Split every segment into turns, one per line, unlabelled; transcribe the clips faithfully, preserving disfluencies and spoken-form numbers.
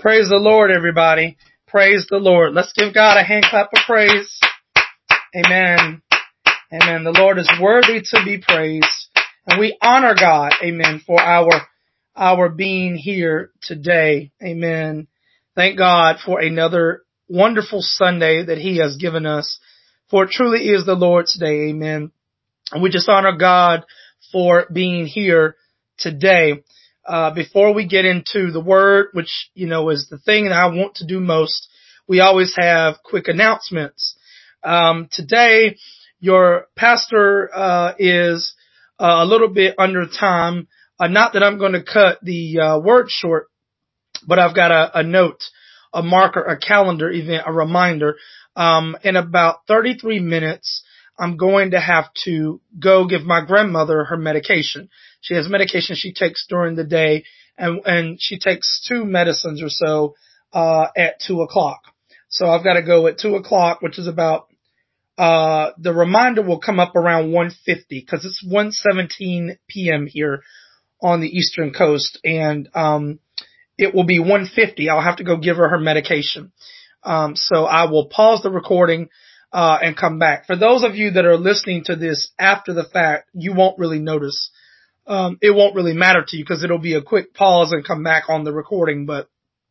Praise the Lord, everybody. Praise the Lord. Let's give God a hand clap of praise. Amen. Amen. The Lord is worthy to be praised. And we honor God. Amen. For our, our being here today. Amen. Thank God for another wonderful Sunday that He has given us. For it truly is the Lord's day. Amen. And we just honor God for being here today. Uh, before we get into the word, which, you know, is the thing that I want to do most, we always have quick announcements. Um, today, your pastor, uh, is uh, a little bit under time. Uh, not that I'm going to cut the, uh, word short, but I've got a, a note, a marker, a calendar event, a reminder. Um, in about thirty-three minutes, I'm going to have to go give my grandmother her medication. She has medication she takes during the day, and, and she takes two medicines or so, uh, at two o'clock. So I've got to go at two o'clock, which is about, uh, the reminder will come up around one fifty, because it's one seventeen p.m. here on the Eastern Coast, and, um, it will be one fifty. I'll have to go give her her medication. Um, so I will pause the recording, uh, and come back. For those of you that are listening to this after the fact, you won't really notice. Um, it won't really matter to you because it'll be a quick pause and come back on the recording, but,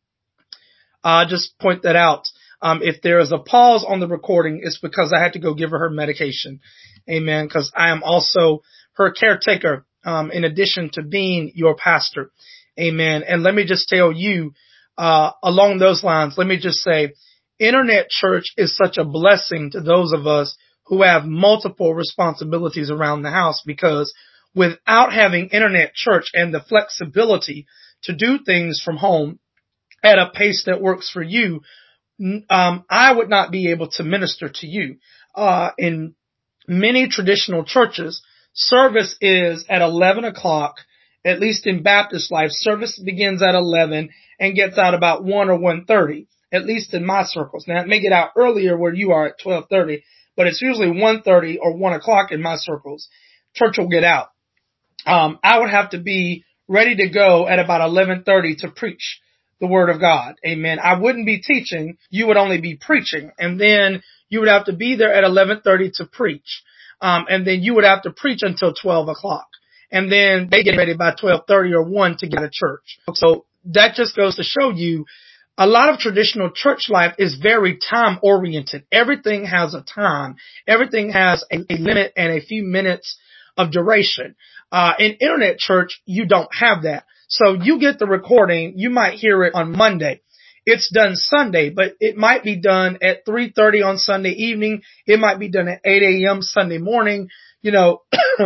uh, just point that out. Um, if there is a pause on the recording, it's because I had to go give her her medication. Amen. Because I am also her caretaker, um, in addition to being your pastor. Amen. And let me just tell you, uh, along those lines, let me just say, Internet church is such a blessing to those of us who have multiple responsibilities around the house, because without having internet church and the flexibility to do things from home at a pace that works for you, um, I would not be able to minister to you. Uh, in many traditional churches, service is at eleven o'clock. At least in Baptist life, service begins at eleven and gets out about one or one thirty, at least in my circles. Now, it may get out earlier where you are at twelve thirty, but it's usually one thirty or one o'clock in my circles. Church will get out. Um, I would have to be ready to go at about eleven thirty to preach the word of God. Amen. I wouldn't be teaching. You would only be preaching. And then you would have to be there at eleven thirty to preach. Um, and then you would have to preach until twelve o'clock. And then they get ready by twelve thirty or one to get to church. So that just goes to show you a lot of traditional church life is very time oriented. Everything has a time. Everything has a, a limit and a few minutes of duration. Uh, in internet church, you don't have that. So you get the recording. You might hear it on Monday. It's done Sunday, but it might be done at three thirty on Sunday evening. It might be done at eight a.m. Sunday morning. You know,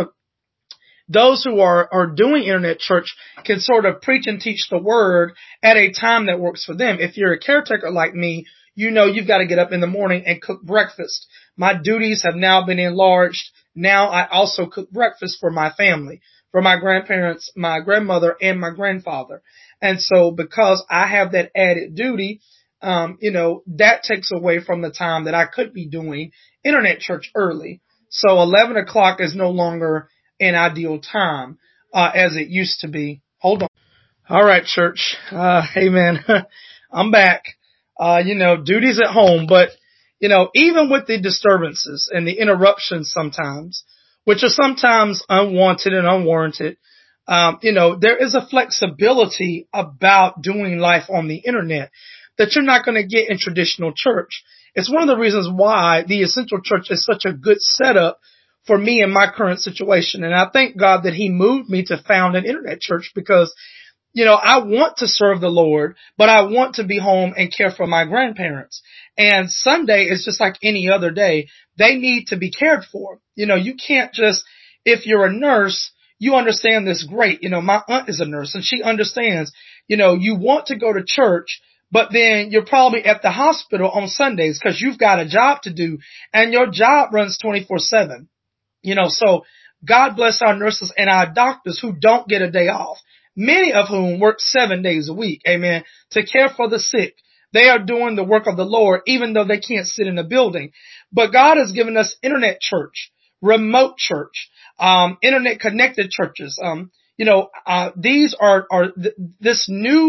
those who are, are doing internet church can sort of preach and teach the word at a time that works for them. If you're a caretaker like me, you know you've got to get up in the morning and cook breakfast. My duties have now been enlarged. Now I also cook breakfast for my family, for my grandparents, my grandmother, and my grandfather. And so because I have that added duty, um, you know, that takes away from the time that I could be doing internet church early. So eleven o'clock is no longer an ideal time, uh, as it used to be. Hold on. All right, church. Uh, amen. I'm back. Uh, you know, duties at home, but, you know, even with the disturbances and the interruptions sometimes, which are sometimes unwanted and unwarranted, um, you know, there is a flexibility about doing life on the internet that you're not going to get in traditional church. It's one of the reasons why the Essential Church is such a good setup for me in my current situation. And I thank God that He moved me to found an internet church because, you know, I want to serve the Lord, but I want to be home and care for my grandparents. And Sunday is just like any other day. They need to be cared for. You know, you can't just, if you're a nurse, you understand this great. You know, my aunt is a nurse and she understands, you know, you want to go to church, but then you're probably at the hospital on Sundays because you've got a job to do and your job runs twenty-four seven. You know, so God bless our nurses and our doctors who don't get a day off, many of whom work seven days a week, amen, to care for the sick. They are doing the work of the Lord, even though they can't sit in a building. But God has given us internet church, remote church, um, internet connected churches. Um, you know, uh, these are, are th- this new,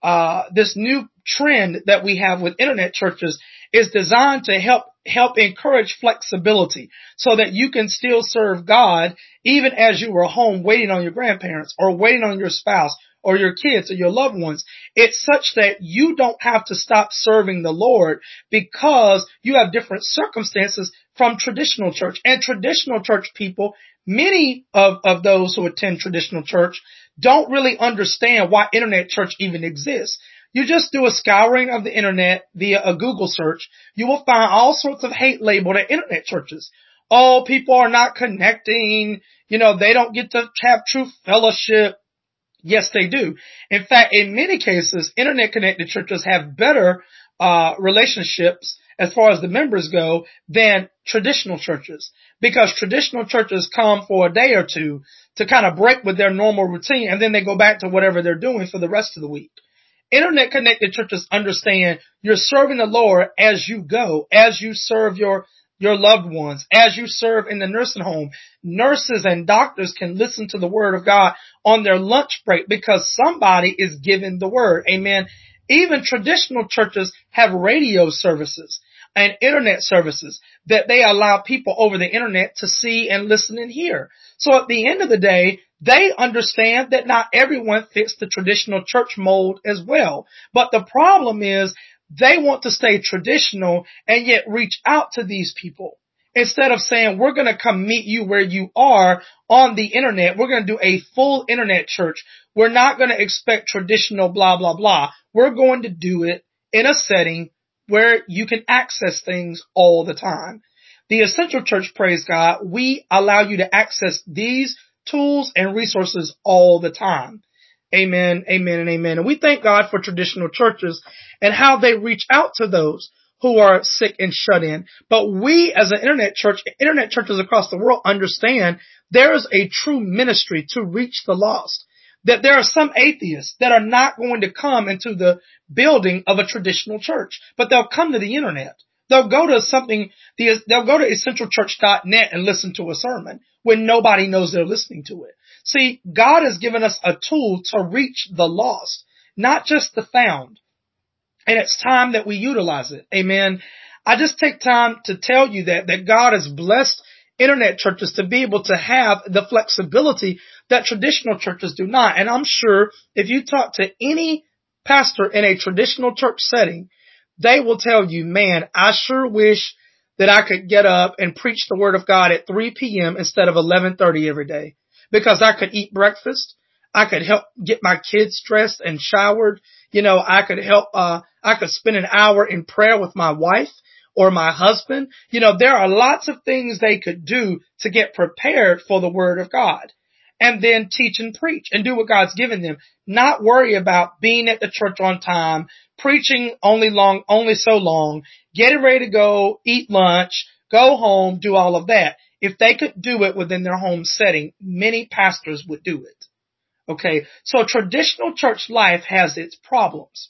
uh, this new trend that we have with internet churches is designed to help help encourage flexibility so that you can still serve God even as you were home waiting on your grandparents or waiting on your spouse or your kids or your loved ones. It's such that you don't have to stop serving the Lord because you have different circumstances from traditional church. And traditional church people, many of, of those who attend traditional church don't really understand why internet church even exists. You just do a scouring of the internet via a Google search. You will find all sorts of hate labeled at internet churches. Oh, people are not connecting. You know, they don't get to have true fellowship. Yes, they do. In fact, in many cases, internet connected churches have better uh relationships as far as the members go than traditional churches, because traditional churches come for a day or two to kind of break with their normal routine, and then they go back to whatever they're doing for the rest of the week. Internet connected churches understand you're serving the Lord as you go, as you serve your your loved ones, as you serve in the nursing home. Nurses and doctors can listen to the word of God on their lunch break because somebody is giving the word. Amen. Even traditional churches have radio services and internet services that they allow people over the internet to see and listen and hear. So at the end of the day, they understand that not everyone fits the traditional church mold as well. But the problem is they want to stay traditional and yet reach out to these people. Instead of saying, we're going to come meet you where you are on the internet. We're going to do a full internet church. We're not going to expect traditional blah, blah, blah. We're going to do it in a setting where you can access things all the time. The Essential Church, praise God, we allow you to access these tools and resources all the time. Amen, amen, and amen. And we thank God for traditional churches and how they reach out to those who are sick and shut in. But we as an internet church, internet churches across the world understand there is a true ministry to reach the lost. That there are some atheists that are not going to come into the building of a traditional church, but they'll come to the internet. They'll go to something, they'll go to essential church dot net and listen to a sermon when nobody knows they're listening to it. See, God has given us a tool to reach the lost, not just the found. And it's time that we utilize it. Amen. I just take time to tell you that, that God has blessed internet churches to be able to have the flexibility that traditional churches do not. And I'm sure if you talk to any pastor in a traditional church setting, they will tell you, man, I sure wish that I could get up and preach the word of God at three p.m. instead of eleven thirty every day, because I could eat breakfast. I could help get my kids dressed and showered. You know, I could help, uh, I could spend an hour in prayer with my wife or my husband. You know, there are lots of things they could do to get prepared for the word of God, and then teach and preach and do what God's given them. Not worry about being at the church on time, preaching only long, only so long, getting ready to go eat lunch, go home, do all of that. If they could do it within their home setting, many pastors would do it. Okay. So traditional church life has its problems.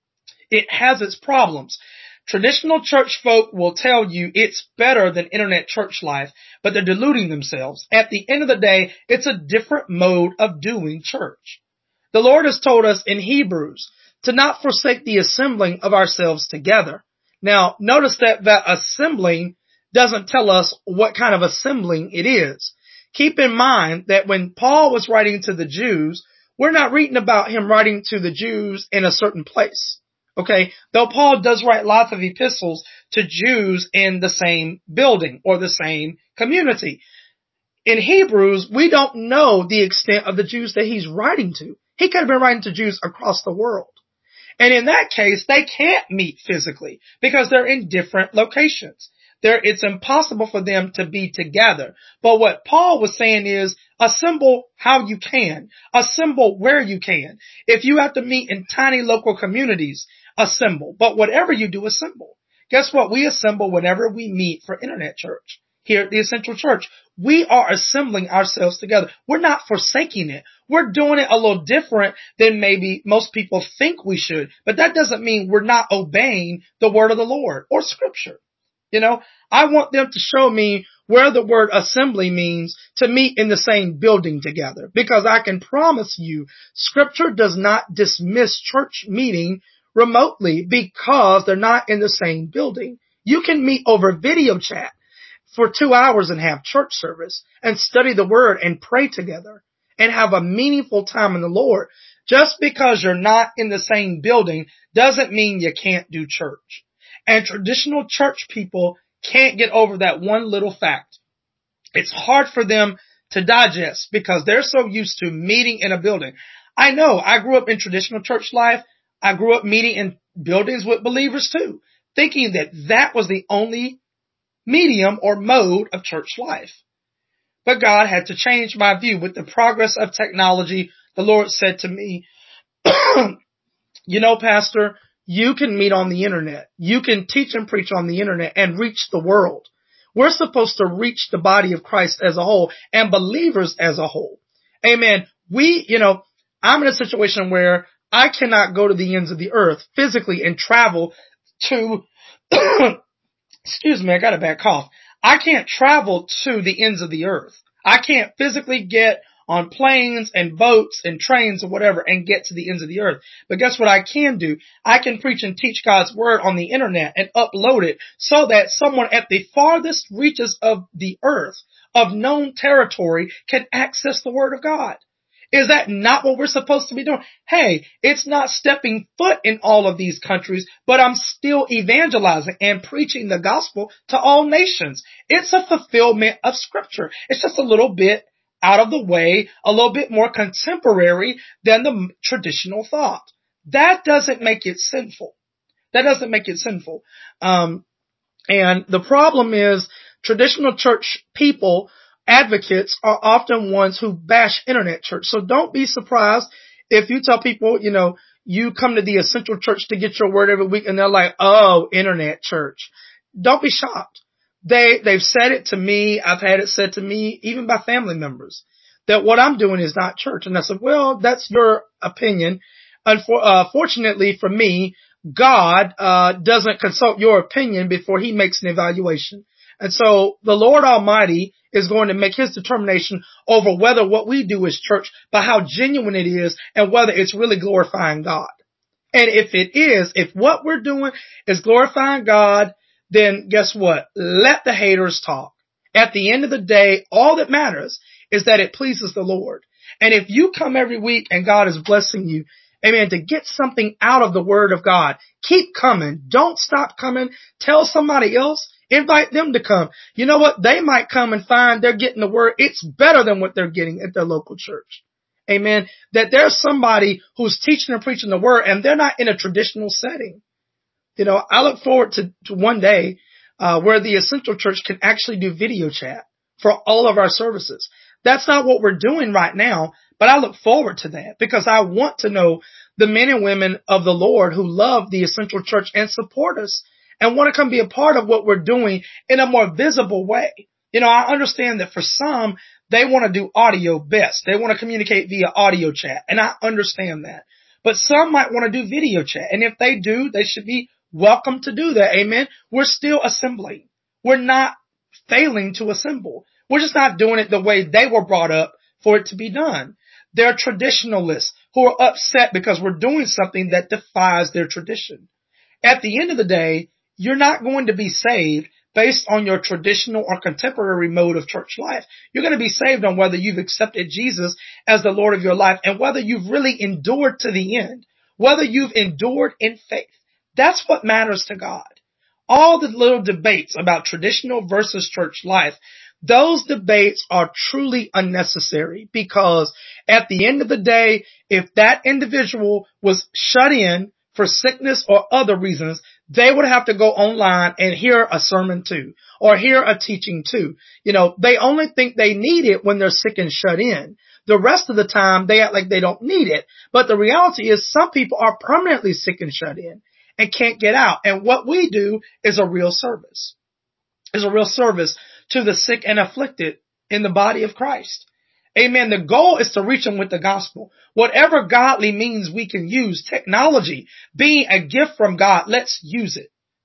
It has its problems. Traditional church folk will tell you it's better than internet church life, but they're deluding themselves. At the end of the day, it's a different mode of doing church. The Lord has told us in Hebrews to not forsake the assembling of ourselves together. Now, notice that that assembling doesn't tell us what kind of assembling it is. Keep in mind that when Paul was writing to the Jews, we're not reading about him writing to the Jews in a certain place. Okay, though Paul does write lots of epistles to Jews in the same building or the same community. In Hebrews, we don't know the extent of the Jews that he's writing to. He could have been writing to Jews across the world. And in that case, they can't meet physically because they're in different locations. There, it's impossible for them to be together. But what Paul was saying is assemble how you can. Assemble where you can. If you have to meet in tiny local communities, assemble. But whatever you do, assemble. Guess what? We assemble whenever we meet for internet church here at the Essential Church. We are assembling ourselves together. We're not forsaking it. We're doing it a little different than maybe most people think we should. But that doesn't mean we're not obeying the word of the Lord or scripture. You know, I want them to show me where the word assembly means to meet in the same building together. Because I can promise you, scripture does not dismiss church meeting remotely because they're not in the same building. You can meet over video chat for two hours and have church service and study the word and pray together and have a meaningful time in the Lord. Just because you're not in the same building doesn't mean you can't do church. And traditional church people can't get over that one little fact. It's hard for them to digest because they're so used to meeting in a building. I know I grew up in traditional church life. I grew up meeting in buildings with believers too, thinking that that was the only medium or mode of church life. But God had to change my view with the progress of technology. The Lord said to me, you know, Pastor, you can meet on the internet. You can teach and preach on the internet and reach the world. We're supposed to reach the body of Christ as a whole and believers as a whole. Amen. We, you know, I'm in a situation where I cannot go to the ends of the earth physically and travel to, excuse me, I got a bad cough. I can't travel to the ends of the earth. I can't physically get on planes and boats and trains or whatever and get to the ends of the earth. But guess what I can do? I can preach and teach God's word on the internet and upload it so that someone at the farthest reaches of the earth, of known territory, can access the word of God. Is that not what we're supposed to be doing? Hey, it's not stepping foot in all of these countries, but I'm still evangelizing and preaching the gospel to all nations. It's a fulfillment of scripture. It's just a little bit out of the way, a little bit more contemporary than the traditional thought. That doesn't make it sinful. That doesn't make it sinful. Um, and the problem is traditional church people, advocates, are often ones who bash internet church. So don't be surprised if you tell people, you know, you come to the Essential Church to get your word every week and they're like, oh, internet church. Don't be shocked. They, they've said it to me. I've had it said to me, even by family members, that what I'm doing is not church. And I said, well, that's your opinion. Unfortunately for me, God, uh, doesn't consult your opinion before he makes an evaluation. And so the Lord Almighty is going to make his determination over whether what we do is church, but how genuine it is and whether it's really glorifying God. And if it is, if what we're doing is glorifying God, then guess what? Let the haters talk. At the end of the day, all that matters is that it pleases the Lord. And if you come every week and God is blessing you, amen, to get something out of the word of God, keep coming. Don't stop coming. Tell somebody else. Invite them to come. You know what? They might come and find they're getting the word. It's better than what they're getting at their local church. Amen. That there's somebody who's teaching and preaching the word and they're not in a traditional setting. You know, I look forward to, to one day uh, where the Essential Church can actually do video chat for all of our services. That's not what we're doing right now, but I look forward to that because I want to know the men and women of the Lord who love the Essential Church and support us and want to come be a part of what we're doing in a more visible way. You know, I understand that for some, they want to do audio best. They want to communicate via audio chat, and I understand that. But some might want to do video chat, and if they do, they should be welcome to do that. Amen. We're still assembling. We're not failing to assemble. We're just not doing it the way they were brought up for it to be done. They're traditionalists who are upset because we're doing something that defies their tradition. At the end of the day, you're not going to be saved based on your traditional or contemporary mode of church life. You're going to be saved on whether you've accepted Jesus as the Lord of your life and whether you've really endured to the end, whether you've endured in faith. That's what matters to God. All the little debates about traditional versus church life, those debates are truly unnecessary because at the end of the day, if that individual was shut in for sickness or other reasons, they would have to go online and hear a sermon too, or hear a teaching too. You know, they only think they need it when they're sick and shut in. The rest of the time, they act like they don't need it. But the reality is some people are permanently sick and shut in and can't get out. And what we do is a real service, is a real service to the sick and afflicted in the body of Christ. Amen. The goal is to reach them with the gospel. Whatever godly means we can use, technology being a gift from God, let's use it.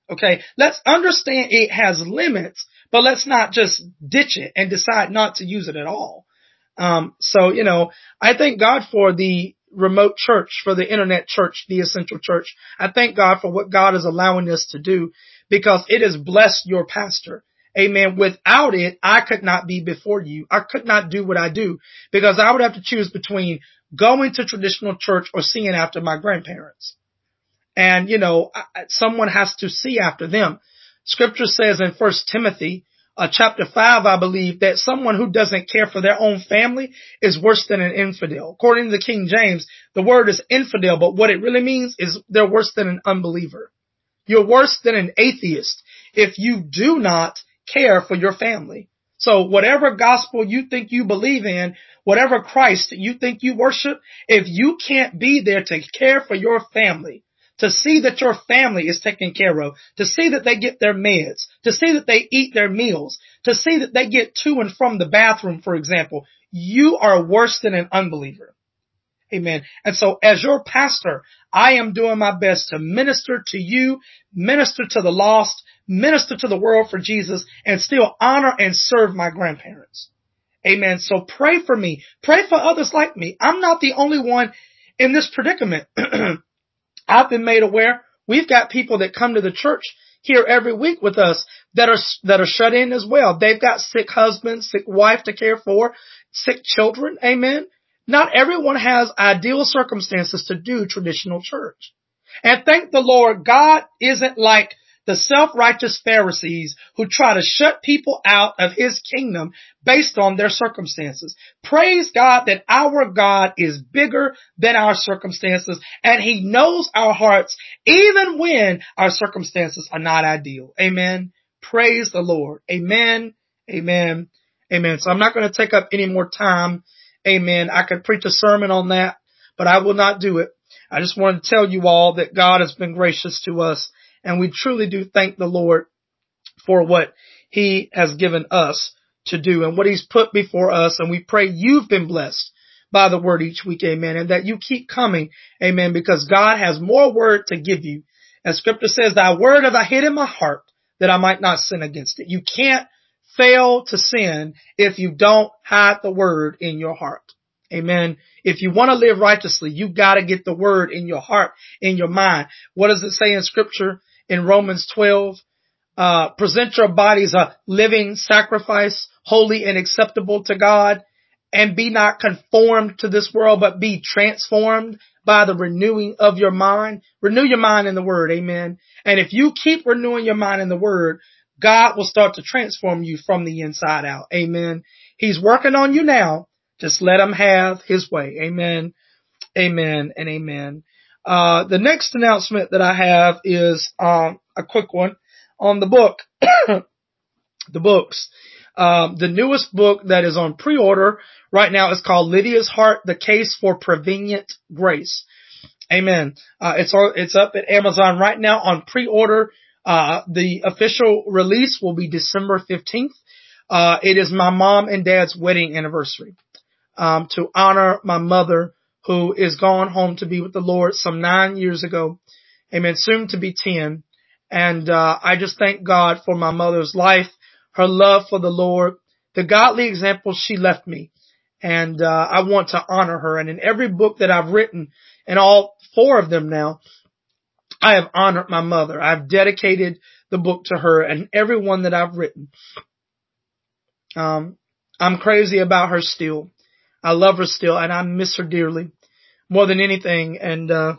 Okay. Let's understand it has limits, but let's not just ditch it and decide not to use it at all. Um, so, you know, I thank God for the remote church, for the internet church, the essential church. I thank God for what God is allowing us to do because it has blessed your pastor. Amen. Without it, I could not be before you. I could not do what I do because I would have to choose between going to traditional church or seeing after my grandparents. And, you know, someone has to see after them. Scripture says in First Timothy, uh, chapter five, I believe, that someone who doesn't care for their own family is worse than an infidel. According to the King James, the word is infidel, but what it really means is they're worse than an unbeliever. You're worse than an atheist if you do not care for your family. So whatever gospel you think you believe in, whatever Christ you think you worship, if you can't be there to care for your family, to see that your family is taken care of, to see that they get their meds, to see that they eat their meals, to see that they get to and from the bathroom, for example, you are worse than an unbeliever. Amen. And so as your pastor, I am doing my best to minister to you, minister to the lost, minister to the world for Jesus, and still honor and serve my grandparents. Amen. So pray for me. Pray for others like me. I'm not the only one in this predicament. I've been made aware. We've got people that come to the church here every week with us that are, that are shut in as well. They've got sick husbands, sick wife to care for, sick children. Amen. Not everyone has ideal circumstances to do traditional church. And thank the Lord, God isn't like the self-righteous Pharisees who try to shut people out of his kingdom based on their circumstances. Praise God that our God is bigger than our circumstances and he knows our hearts even when our circumstances are not ideal. Amen. Praise the Lord. Amen. Amen. Amen. So I'm not going to take up any more time. Amen. I could preach a sermon on that, but I will not do it. I just want to tell you all that God has been gracious to us. And we truly do thank the Lord for what he has given us to do and what he's put before us. And we pray you've been blessed by the word each week. Amen. And that you keep coming. Amen. Because God has more word to give you. As scripture says, thy word have I hid in my heart that I might not sin against it. You can't fail to sin if you don't hide the word in your heart. Amen. If you want to live righteously, you got to get the word in your heart, in your mind. What does it say in scripture? In Romans twelve, uh, present your bodies a living sacrifice, holy and acceptable to God, and be not conformed to this world, but be transformed by the renewing of your mind. Renew your mind in the word. Amen. And if you keep renewing your mind in the word, God will start to transform you from the inside out. Amen. He's working on you now. Just let him have his way. Amen. Amen and amen. Uh, the next announcement that I have is, um, a quick one on the book, the books. Um, the newest book that is on pre-order right now is called Lydia's Heart, The Case for Prevenient Grace. Amen. Uh, it's, it's up at Amazon right now on pre-order. Uh, the official release will be December fifteenth. Uh, it is my mom and dad's wedding anniversary, um, to honor my mother who is gone home to be with the Lord some nine years ago. Amen. Soon to be ten. And, uh, I just thank God for my mother's life, her love for the Lord, the godly example she left me. And, uh, I want to honor her. And in every book that I've written, and all four of them now, I have honored my mother. I've dedicated the book to her and every one that I've written. Um, I'm crazy about her still. I love her still and I miss her dearly more than anything. And, uh,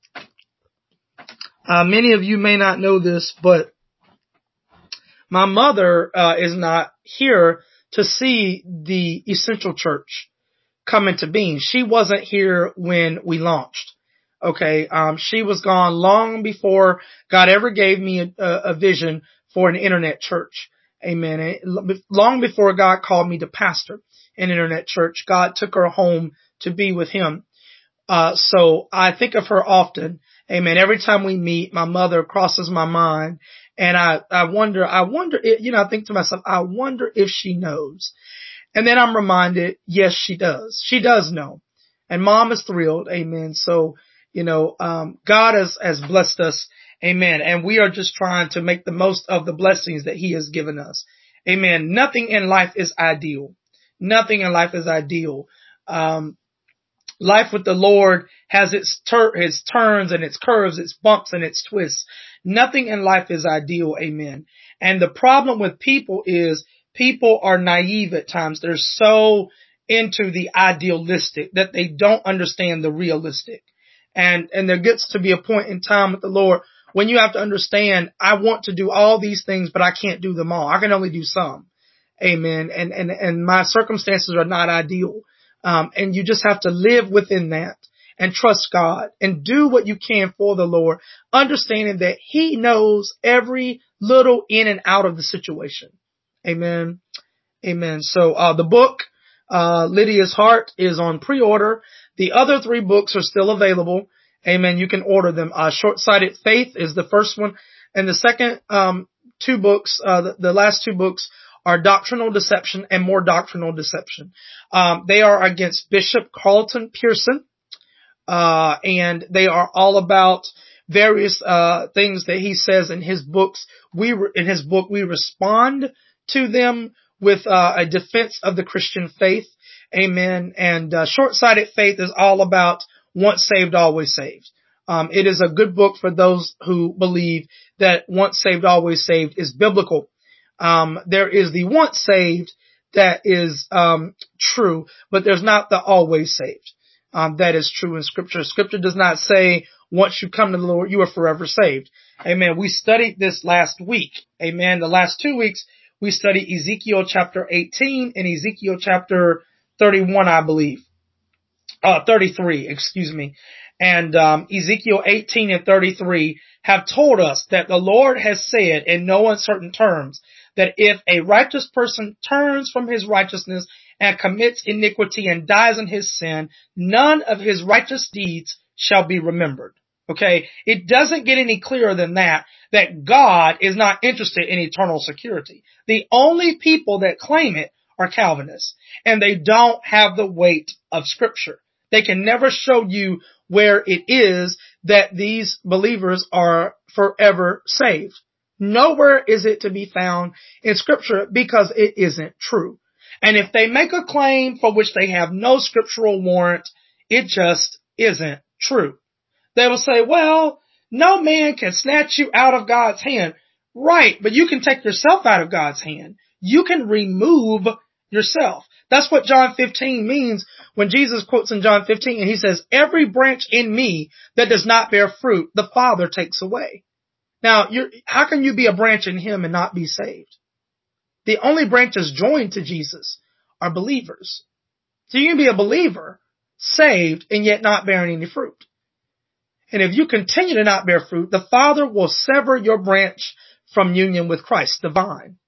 uh, many of you may not know this, but my mother, uh, is not here to see the Essential Church come into being. She wasn't here when we launched. Okay. Um, she was gone long before God ever gave me a, a vision for an internet church. Amen. And long before God called me to pastor an internet church, God took her home to be with him. Uh, so I think of her often. Amen. Every time we meet, my mother crosses my mind and I, I wonder, I wonder, if, you know, I think to myself, I wonder if she knows. And then I'm reminded, yes, she does. She does know. And mom is thrilled. Amen. So, you know, um, God has, has blessed us. Amen. And we are just trying to make the most of the blessings that he has given us. Amen. Nothing in life is ideal. Nothing in life is ideal. Um, life with the Lord has its, tur- its turns and its curves, its bumps and its twists. Nothing in life is ideal. Amen. And the problem with people is people are naive at times. They're so into the idealistic that they don't understand the realistic. And, and there gets to be a point in time with the Lord when you have to understand, I want to do all these things, but I can't do them all. I can only do some. Amen. And, and, and my circumstances are not ideal. Um, and you just have to live within that and trust God and do what you can for the Lord, understanding that he knows every little in and out of the situation. Amen. Amen. So, uh, the book, uh, Lydia's Heart is on pre-order. The other three books are still available. Amen. You can order them. Uh, Short-Sighted Faith is the first one. And the second, um, two books, uh, the, the last two books are Doctrinal Deception and More Doctrinal Deception. Um, they are against Bishop Carlton Pearson. Uh, and they are all about various, uh, things that he says in his books. We, re- in his book, we respond to them with, uh, a defense of the Christian faith. Amen. And, uh, Short-Sighted Faith is all about once saved, always saved. Um, it is a good book for those who believe that once saved, always saved is biblical. Um, there is the once saved that is, um, true, but there's not the always saved. Um, that is true in scripture. Scripture does not say once you come to the Lord, you are forever saved. Amen. We studied this last week. Amen. The last two weeks, we studied Ezekiel chapter eighteen and Ezekiel chapter thirty-one, I believe. Uh, thirty-three, excuse me. And, um, Ezekiel eighteen and thirty-three have told us that the Lord has said in no uncertain terms that if a righteous person turns from his righteousness and commits iniquity and dies in his sin, none of his righteous deeds shall be remembered. Okay. It doesn't get any clearer than that, that God is not interested in eternal security. The only people that claim it are Calvinists, and they don't have the weight of scripture. They can never show you where it is that these believers are forever saved. Nowhere is it to be found in scripture because it isn't true. And if they make a claim for which they have no scriptural warrant, it just isn't true. They will say, well, no man can snatch you out of God's hand. Right, but you can take yourself out of God's hand. You can remove yourself. That's what John fifteen means when Jesus quotes in John fifteen and he says, every branch in me that does not bear fruit, the Father takes away. Now, you're, how can you be a branch in him and not be saved? The only branches joined to Jesus are believers. So you can be a believer, saved, and yet not bearing any fruit. And if you continue to not bear fruit, the Father will sever your branch from union with Christ, the vine.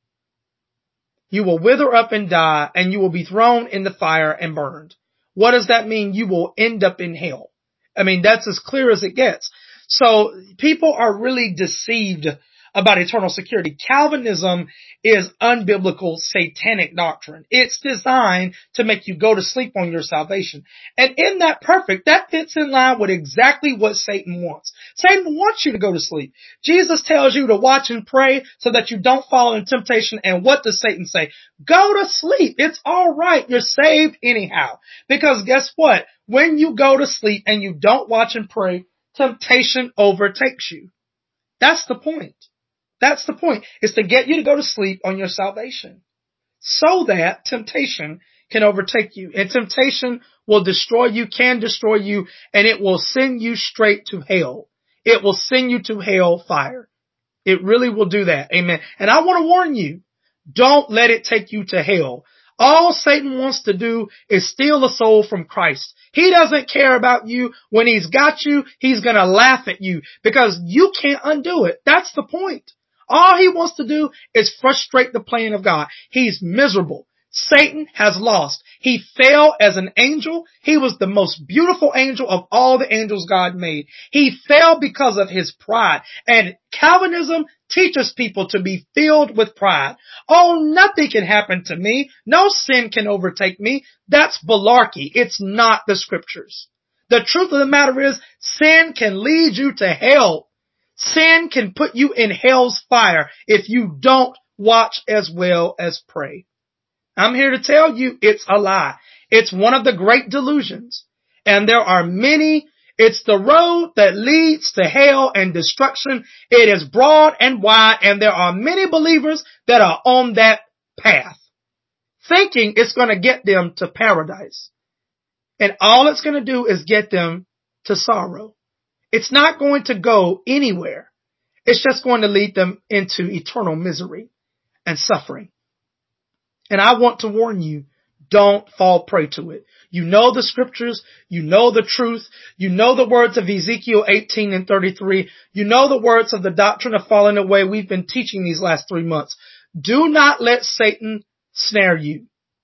You will wither up and die, and you will be thrown in the fire and burned. What does that mean? You will end up in hell. I mean, that's as clear as it gets. So people are really deceived about eternal security. Calvinism is unbiblical satanic doctrine. It's designed to make you go to sleep on your salvation. And in that perfect, that fits in line with exactly what Satan wants. Satan wants you to go to sleep. Jesus tells you to watch and pray so that you don't fall in temptation. And what does Satan say? Go to sleep. It's all right. You're saved anyhow. Because guess what? When you go to sleep and you don't watch and pray, temptation overtakes you. That's the point. That's the point. It's to get you to go to sleep on your salvation so that temptation can overtake you. And temptation will destroy you, can destroy you, and it will send you straight to hell. It will send you to hell fire. It really will do that. Amen. And I want to warn you, don't let it take you to hell. All Satan wants to do is steal a soul from Christ. He doesn't care about you. When he's got you, he's going to laugh at you because you can't undo it. That's the point. All he wants to do is frustrate the plan of God. He's miserable. Satan has lost. He fell as an angel. He was the most beautiful angel of all the angels God made. He fell because of his pride. And Calvinism teaches people to be filled with pride. Oh, nothing can happen to me. No sin can overtake me. That's malarkey. It's not the scriptures. The truth of the matter is sin can lead you to hell. Sin can put you in hell's fire if you don't watch as well as pray. I'm here to tell you it's a lie. It's one of the great delusions. And there are many. It's the road that leads to hell and destruction. It is broad and wide, and there are many believers that are on that path, thinking it's going to get them to paradise. And all it's going to do is get them to sorrow. It's not going to go anywhere. It's just going to lead them into eternal misery and suffering. And I want to warn you, don't fall prey to it. You know the scriptures. You know the truth. You know the words of Ezekiel eighteen and thirty-three. You know the words of the doctrine of falling away we've been teaching these last three months. Do not let Satan snare you.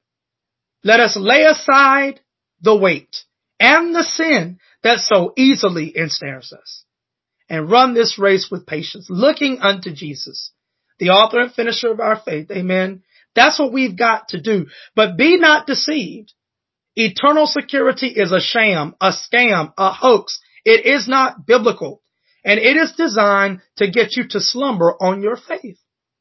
Let us lay aside the weight and the sin that so easily ensnares us, and run this race with patience, looking unto Jesus, the author and finisher of our faith. Amen. That's what we've got to do. But be not deceived. Eternal security is a sham, a scam, a hoax. It is not biblical. And it is designed to get you to slumber on your faith.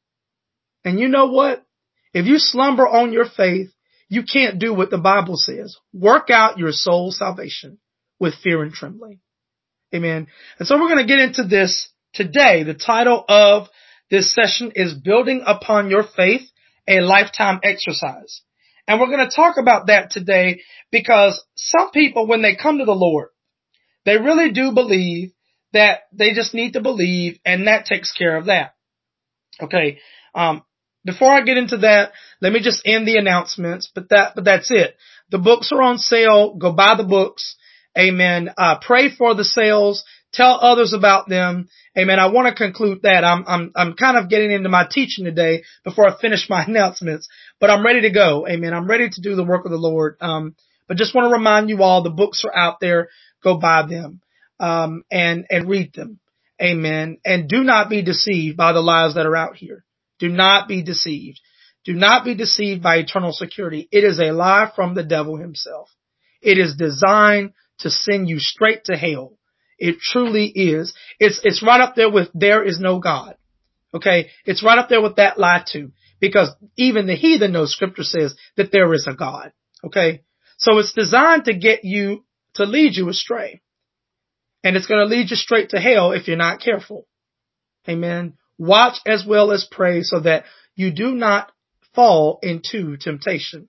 And you know what? If you slumber on your faith, you can't do what the Bible says. Work out your soul's salvation with fear and trembling. Amen. And so we're going to get into this today. The title of this session is Building Upon Your Faith, a Lifetime Exercise. And we're going to talk about that today because some people, when they come to the Lord, they really do believe that they just need to believe, and that takes care of that. Okay. Um, before I get into that, let me just end the announcements, but that, but that's it. The books are on sale. Go buy the books. Amen. Uh, pray for the sales. Tell others about them. Amen. I want to conclude that. I'm, I'm, I'm kind of getting into my teaching today before I finish my announcements, but I'm ready to go. Amen. I'm ready to do the work of the Lord. Um, but just want to remind you all, the books are out there. Go buy them, um, and, and read them. Amen. And do not be deceived by the lies that are out here. Do not be deceived. Do not be deceived by eternal security. It is a lie from the devil himself. It is designed to send you straight to hell. It truly is. It's, it's right up there with there is no God. Okay. It's right up there with that lie too, because even the heathen knows scripture says that there is a God. Okay. So it's designed to get you, to lead you astray, and it's going to lead you straight to hell if you're not careful. Amen. Watch as well as pray so that you do not fall into temptation.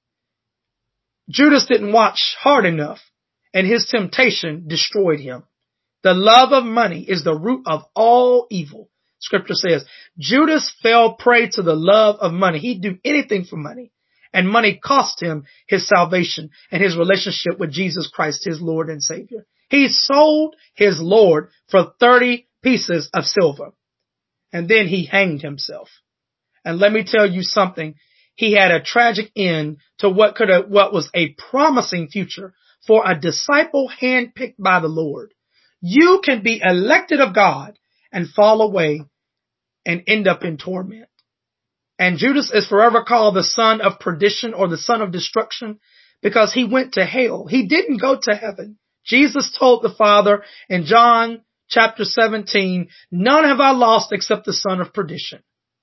Judas didn't watch hard enough, and his temptation destroyed him. The love of money is the root of all evil. Scripture says Judas fell prey to the love of money. He'd do anything for money, and money cost him his salvation and his relationship with Jesus Christ, his Lord and Savior. He sold his Lord for thirty pieces of silver, and then he hanged himself. And let me tell you something. He had a tragic end to what could have, what was a promising future for a disciple handpicked by the Lord. You can be elected of God and fall away and end up in torment. And Judas is forever called the son of perdition or the son of destruction because he went to hell. He didn't go to heaven. Jesus told the Father in John chapter seventeen, none have I lost except the son of perdition.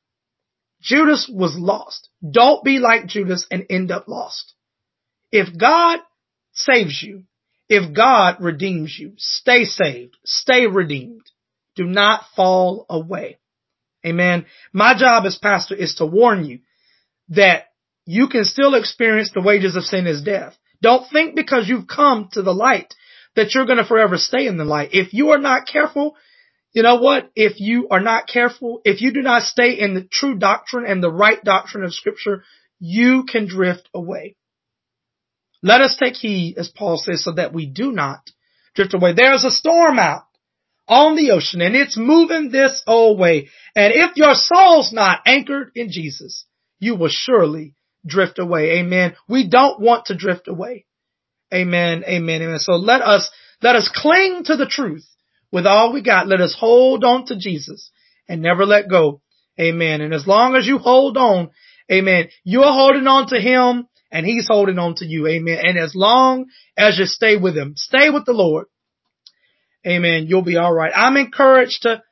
Judas was lost. Don't be like Judas and end up lost. If God saves you, if God redeems you, stay saved, stay redeemed. Do not fall away. Amen. My job as pastor is to warn you that you can still experience the wages of sin is death. Don't think because you've come to the light that you're going to forever stay in the light. If you are not careful, you know what? If you are not careful, if you do not stay in the true doctrine and the right doctrine of Scripture, you can drift away. Let us take heed, as Paul says, so that we do not drift away. There's a storm out on the ocean, and it's moving this old way. And if your soul's not anchored in Jesus, you will surely drift away. Amen. We don't want to drift away. Amen. Amen. Amen. So let us, let us cling to the truth with all we got. Let us hold on to Jesus and never let go. Amen. And as long as you hold on, amen, you're holding on to him and he's holding on to you. Amen. And as long as you stay with him, stay with the Lord. Amen. You'll be all right. I'm encouraged to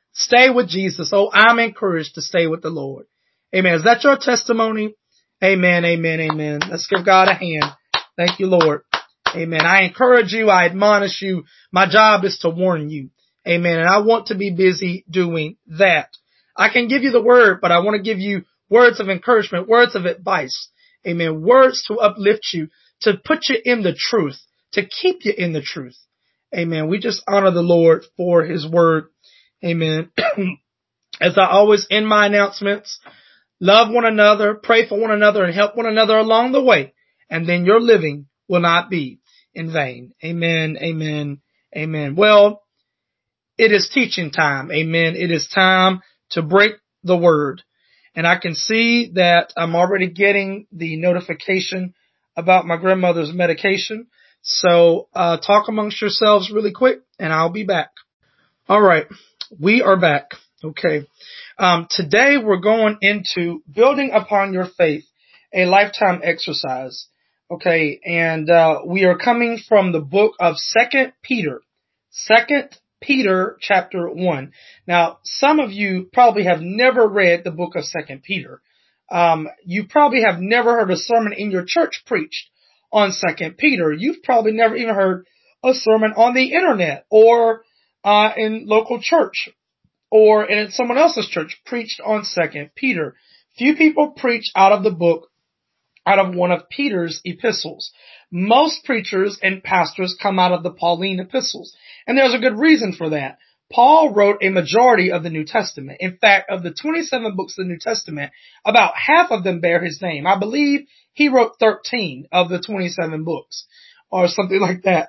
Stay with Jesus. Oh, I'm encouraged to stay with the Lord. Amen. Is that your testimony? Amen, amen, amen. Let's give God a hand. Thank you, Lord. Amen. I encourage you. I admonish you. My job is to warn you. Amen. And I want to be busy doing that. I can give you the word, but I want to give you words of encouragement, words of advice. Amen. Words to uplift you, to put you in the truth, to keep you in the truth. Amen. We just honor the Lord for his word. Amen. As I always end my announcements, love one another, pray for one another, and help one another along the way. And then your living will not be in vain. Amen. Amen. Amen. Well, it is teaching time. Amen. It is time to break the word. And I can see that I'm already getting the notification about my grandmother's medication. So, uh, talk amongst yourselves really quick and I'll be back. All right. We are back. Okay. Um, today we're going into building upon your faith, a lifetime exercise. Okay. And, uh, we are coming from the book of Second Peter, Second Peter chapter one. Now, some of you probably have never read the book of Second Peter. Um, you probably have never heard a sermon in your church preached on Second Peter. You've probably never even heard a sermon on the internet or uh, in local church or in someone else's church preached on Second Peter. Few people preach out of the book, out of one of Peter's epistles. Most preachers and pastors come out of the Pauline epistles. And there's a good reason for that. Paul wrote a majority of the New Testament. In fact, of the twenty-seven books of the New Testament, about half of them bear his name. I believe he wrote thirteen of the twenty-seven books or something like that.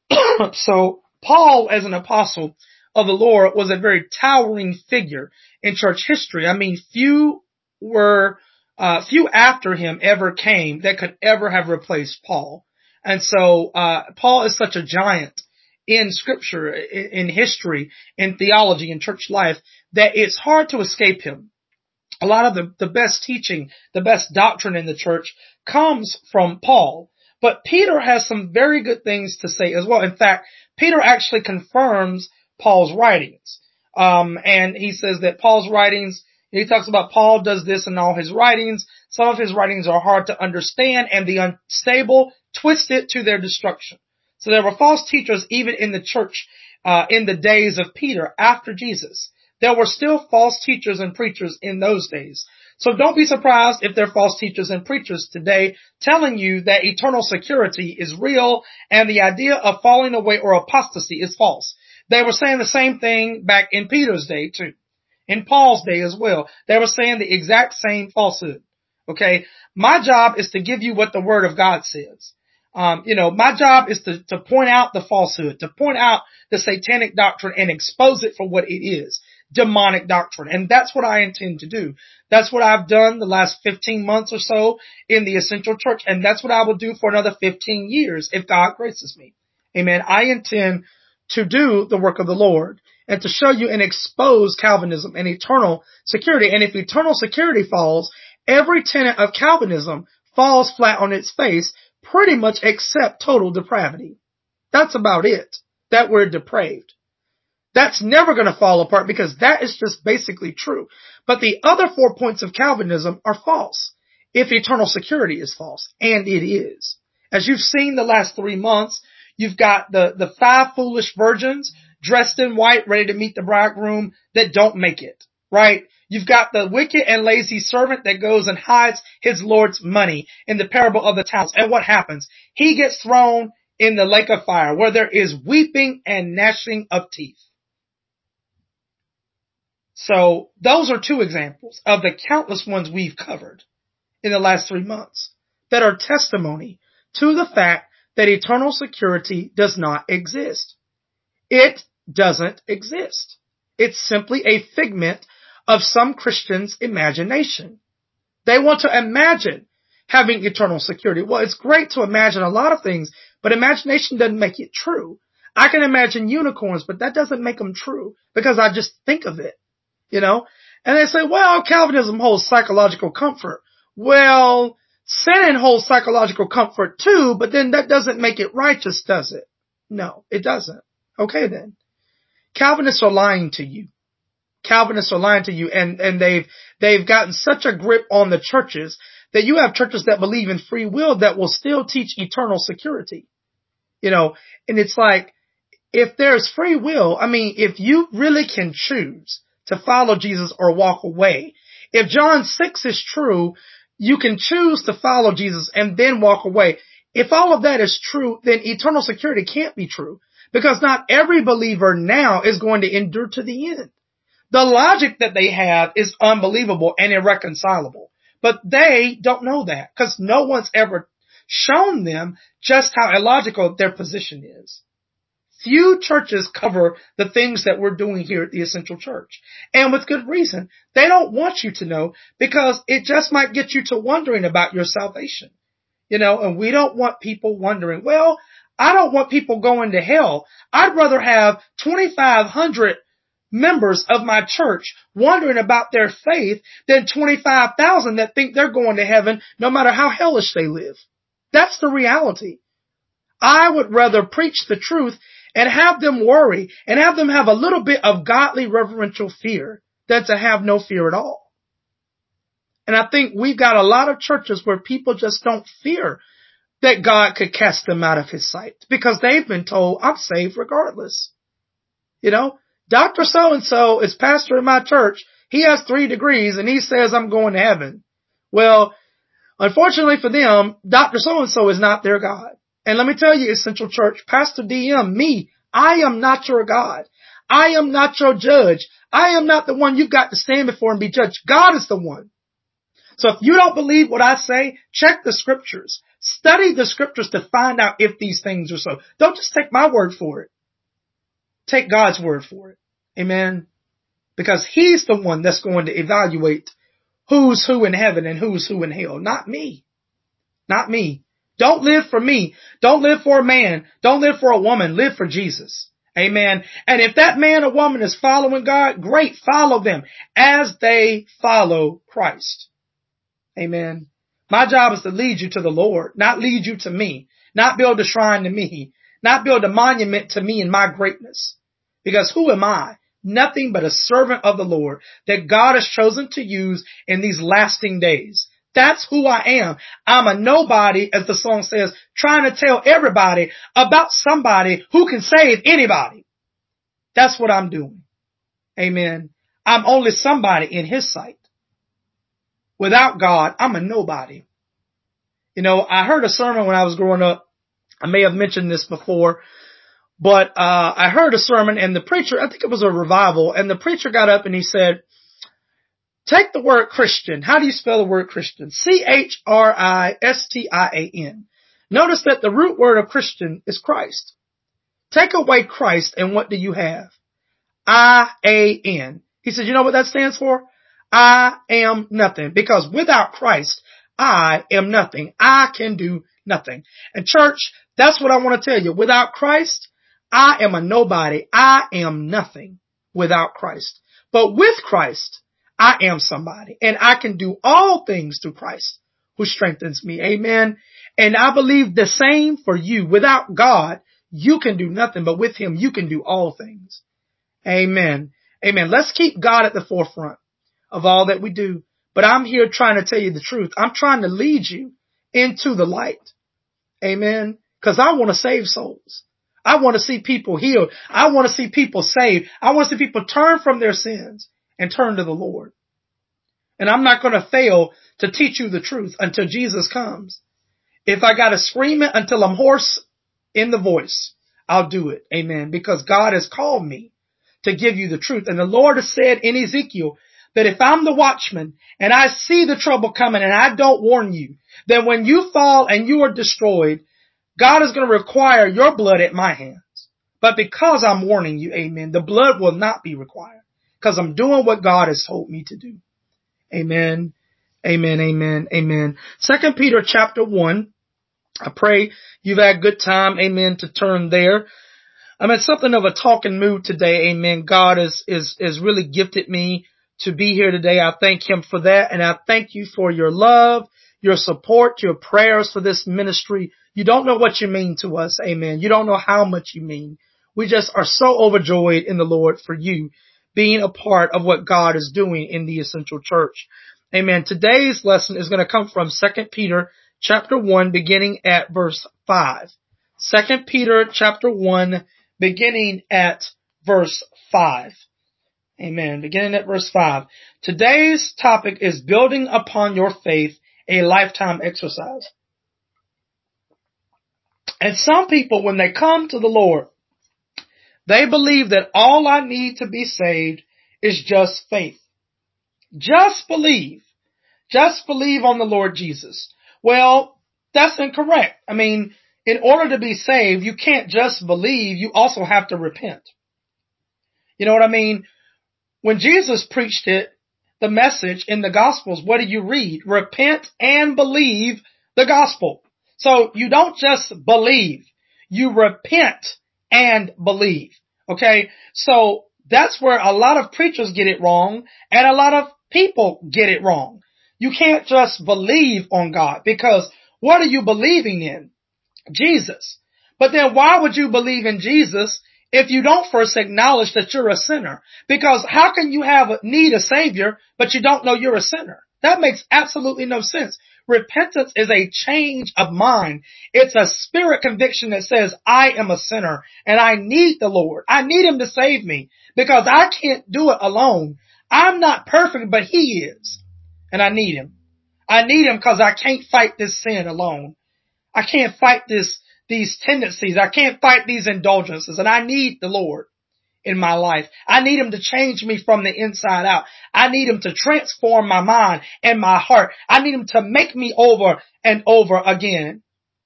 So Paul, as an apostle of the Lord, was a very towering figure in church history. I mean, few were Uh, few after him ever came that could ever have replaced Paul. And so, uh, Paul is such a giant in scripture, in, in history, in theology, in church life, that it's hard to escape him. A lot of the, the best teaching, the best doctrine in the church comes from Paul. But Peter has some very good things to say as well. In fact, Peter actually confirms Paul's writings. Um, and he says that Paul's writings, he talks about Paul does this in all his writings. Some of his writings are hard to understand, and the unstable twist it to their destruction. So there were false teachers even in the church uh, in the days of Peter after Jesus. There were still false teachers and preachers in those days. So don't be surprised if there are false teachers and preachers today telling you that eternal security is real and the idea of falling away or apostasy is false. They were saying the same thing back in Peter's day too. In Paul's day as well. They were saying the exact same falsehood. Okay. My job is to give you what the word of God says. Um, you know, my job is to, to point out the falsehood, to point out the satanic doctrine and expose it for what it is. Demonic doctrine. And that's what I intend to do. That's what I've done the last fifteen months or so in the Essential Church. And that's what I will do for another fifteen years if God graces me. Amen. I intend to do the work of the Lord and to show you and expose Calvinism and eternal security. And if eternal security falls, every tenet of Calvinism falls flat on its face, pretty much except total depravity. That's about it. That we're depraved. That's never going to fall apart because that is just basically true. But the other four points of Calvinism are false if eternal security is false. And it is. As you've seen the last three months, you've got the, the five foolish virgins dressed in white, ready to meet the bridegroom that don't make it, right? You've got the wicked and lazy servant that goes and hides his Lord's money in the parable of the talents. And what happens? He gets thrown in the lake of fire where there is weeping and gnashing of teeth. So those are two examples of the countless ones we've covered in the last three months that are testimony to the fact that eternal security does not exist. It doesn't exist. It's simply a figment of some Christians' imagination. They want to imagine having eternal security. Well, it's great to imagine a lot of things, but imagination doesn't make it true. I can imagine unicorns, but that doesn't make them true because I just think of it, you know? And they say, well, Calvinism holds psychological comfort. Well, sin holds psychological comfort too, but then that doesn't make it righteous, does it? No, it doesn't. Okay then. Calvinists are lying to you. Calvinists are lying to you, and, and they've, they've gotten such a grip on the churches that you have churches that believe in free will that will still teach eternal security. You know, and it's like, if there's free will, I mean, if you really can choose to follow Jesus or walk away, if John six is true, you can choose to follow Jesus and then walk away. If all of that is true, then eternal security can't be true, because not every believer now is going to endure to the end. The logic that they have is unbelievable and irreconcilable, but they don't know that because no one's ever shown them just how illogical their position is. Few churches cover the things that we're doing here at the Essential Church. And with good reason. They don't want you to know because it just might get you to wondering about your salvation. You know, and we don't want people wondering, well, I don't want people going to hell. I'd rather have twenty-five hundred members of my church wondering about their faith than twenty-five thousand that think they're going to heaven no matter how hellish they live. That's the reality. I would rather preach the truth and have them worry and have them have a little bit of godly reverential fear than to have no fear at all. And I think we've got a lot of churches where people just don't fear that God could cast them out of his sight because they've been told, I'm saved regardless. You know, Doctor So-and-so is pastor in my church. He has three degrees and he says I'm going to heaven. Well, unfortunately for them, Doctor So-and-so is not their God. And let me tell you, Essential Church, Pastor D M, me, I am not your God. I am not your judge. I am not the one you've got to stand before and be judged. God is the one. So if you don't believe what I say, check the scriptures. Study the scriptures to find out if these things are so. Don't just take my word for it. Take God's word for it. Amen. Because he's the one that's going to evaluate who's who in heaven and who's who in hell. Not me. Not me. Don't live for me. Don't live for a man. Don't live for a woman. Live for Jesus. Amen. And if that man or woman is following God, great. Follow them as they follow Christ. Amen. My job is to lead you to the Lord, not lead you to me, not build a shrine to me, not build a monument to me and my greatness. Because who am I? Nothing but a servant of the Lord that God has chosen to use in these lasting days. That's who I am. I'm a nobody, as the song says, trying to tell everybody about somebody who can save anybody. That's what I'm doing. Amen. I'm only somebody in his sight. Without God, I'm a nobody. You know, I heard a sermon when I was growing up. I may have mentioned this before, but uh I heard a sermon and the preacher, I think it was a revival, and the preacher got up and he said, take the word Christian. How do you spell the word Christian? C H R I S T I A N. Notice that the root word of Christian is Christ. Take away Christ and what do you have? I A N. He said, you know what that stands for? I am nothing. Because without Christ, I am nothing. I can do nothing. And church, that's what I want to tell you. Without Christ, I am a nobody. I am nothing without Christ. But with Christ, I am somebody. And I can do all things through Christ who strengthens me. Amen. And I believe the same for you. Without God, you can do nothing. But with him, you can do all things. Amen. Amen. Let's keep God at the forefront of all that we do. But I'm here trying to tell you the truth. I'm trying to lead you into the light. Amen. Because I want to save souls. I want to see people healed. I want to see people saved. I want to see people turn from their sins and turn to the Lord. And I'm not going to fail to teach you the truth until Jesus comes. If I got to scream it until I'm hoarse in the voice, I'll do it. Amen. Because God has called me to give you the truth. And the Lord has said in Ezekiel that if I'm the watchman and I see the trouble coming and I don't warn you, then when you fall and you are destroyed, God is going to require your blood at my hands. But because I'm warning you, amen, the blood will not be required because I'm doing what God has told me to do. Amen. Amen. Amen. Amen. Second Peter chapter one. I pray you've had good time. Amen. To turn there. I'm in something of a talking mood today. Amen. God is, is, is really gifted me to be here today. I thank him for that. And I thank you for your love, your support, your prayers for this ministry. You don't know what you mean to us. Amen. You don't know how much you mean. We just are so overjoyed in the Lord for you being a part of what God is doing in the essential church. Amen. Today's lesson is going to come from Second Peter chapter one, beginning at verse five. Second Peter chapter one, beginning at verse five. Amen. Beginning at verse five. Today's topic is building upon your faith, a lifetime exercise. And some people, when they come to the Lord, they believe that all I need to be saved is just faith. Just believe. Just believe on the Lord Jesus. Well, that's incorrect. I mean, in order to be saved, you can't just believe, you also have to repent. You know what I mean? When Jesus preached it, the message in the Gospels, what do you read? Repent and believe the gospel. So you don't just believe, you repent and believe. Okay? So that's where a lot of preachers get it wrong and a lot of people get it wrong. You can't just believe on God, because what are you believing in? Jesus. But then why would you believe in Jesus if you don't first acknowledge that you're a sinner? Because how can you have a need a savior, but you don't know you're a sinner? That makes absolutely no sense. Repentance is a change of mind. It's a spirit conviction that says, I am a sinner and I need the Lord. I need him to save me because I can't do it alone. I'm not perfect, but he is. And I need him. I need him because I can't fight this sin alone. I can't fight this, these tendencies. I can't fight these indulgences. And I need the Lord in my life. I need him to change me from the inside out. I need him to transform my mind and my heart. I need him to make me over and over again.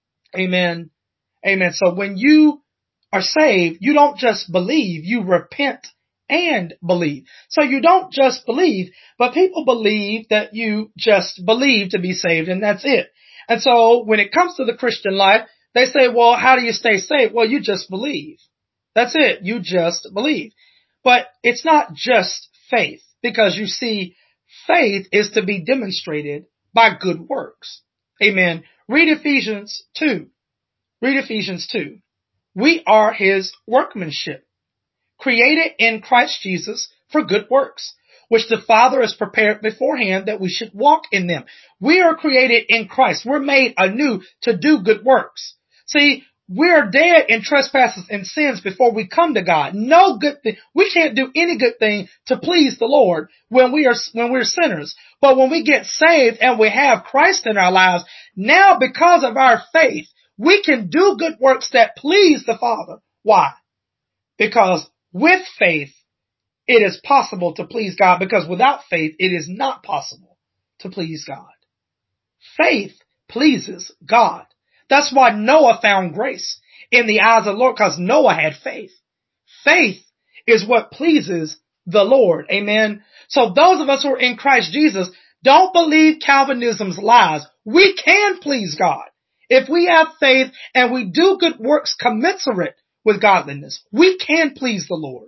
Amen. Amen. So when you are saved, you don't just believe, you repent and believe. So you don't just believe, but people believe that you just believe to be saved, and that's it. And so when it comes to the Christian life, they say, well, how do you stay saved? Well, you just believe. That's it. You just believe. But it's not just faith, because you see, faith is to be demonstrated by good works. Amen. Read Ephesians two. Read Ephesians two. We are his workmanship, created in Christ Jesus for good works, which the Father has prepared beforehand that we should walk in them. We are created in Christ. We're made anew to do good works. See, we're dead in trespasses and sins before we come to God. No good thing. We can't do any good thing to please the Lord when we are, when we're sinners. But when we get saved and we have Christ in our lives, now because of our faith, we can do good works that please the Father. Why? Because with faith, it is possible to please God, because without faith, it is not possible to please God. Faith pleases God. That's why Noah found grace in the eyes of the Lord, because Noah had faith. Faith is what pleases the Lord. Amen. So those of us who are in Christ Jesus, don't believe Calvinism's lies. We can please God. If we have faith and we do good works commensurate with godliness, we can please the Lord.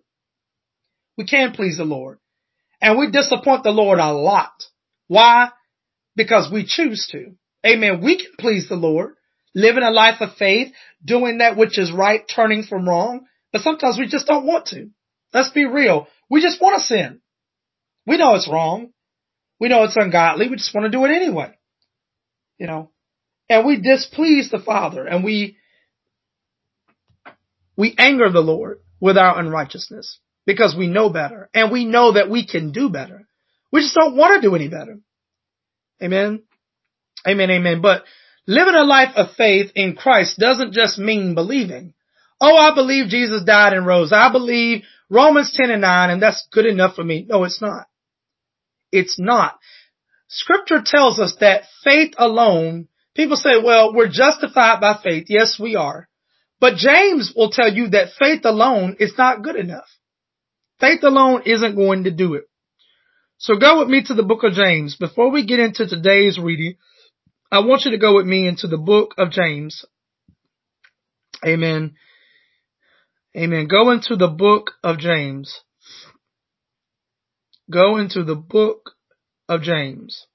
We can please the Lord. And we disappoint the Lord a lot. Why? Because we choose to. Amen. We can please the Lord, living a life of faith, doing that which is right, turning from wrong. But sometimes we just don't want to. Let's be real. We just want to sin. We know it's wrong. We know it's ungodly. We just want to do it anyway. You know, and we displease the Father, and we, we anger the Lord with our unrighteousness, because we know better, and we know that we can do better. We just don't want to do any better. Amen. Amen. Amen. But living a life of faith in Christ doesn't just mean believing. Oh, I believe Jesus died and rose. I believe Romans ten and nine, and that's good enough for me. No, it's not. It's not. Scripture tells us that faith alone, people say, well, we're justified by faith. Yes, we are. But James will tell you that faith alone is not good enough. Faith alone isn't going to do it. So go with me to the book of James. Before we get into today's reading, I want you to go with me into the book of James. Amen. Amen. Go into the book of James. Go into the book of James.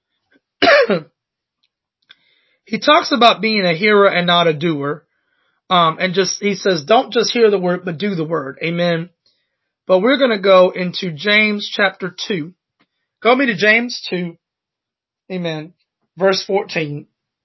He talks about being a hearer and not a doer Um, and just, he says, don't just hear the word, but do the word. Amen. But we're going to go into James chapter two. Go me to James two. Amen. Verse fourteen.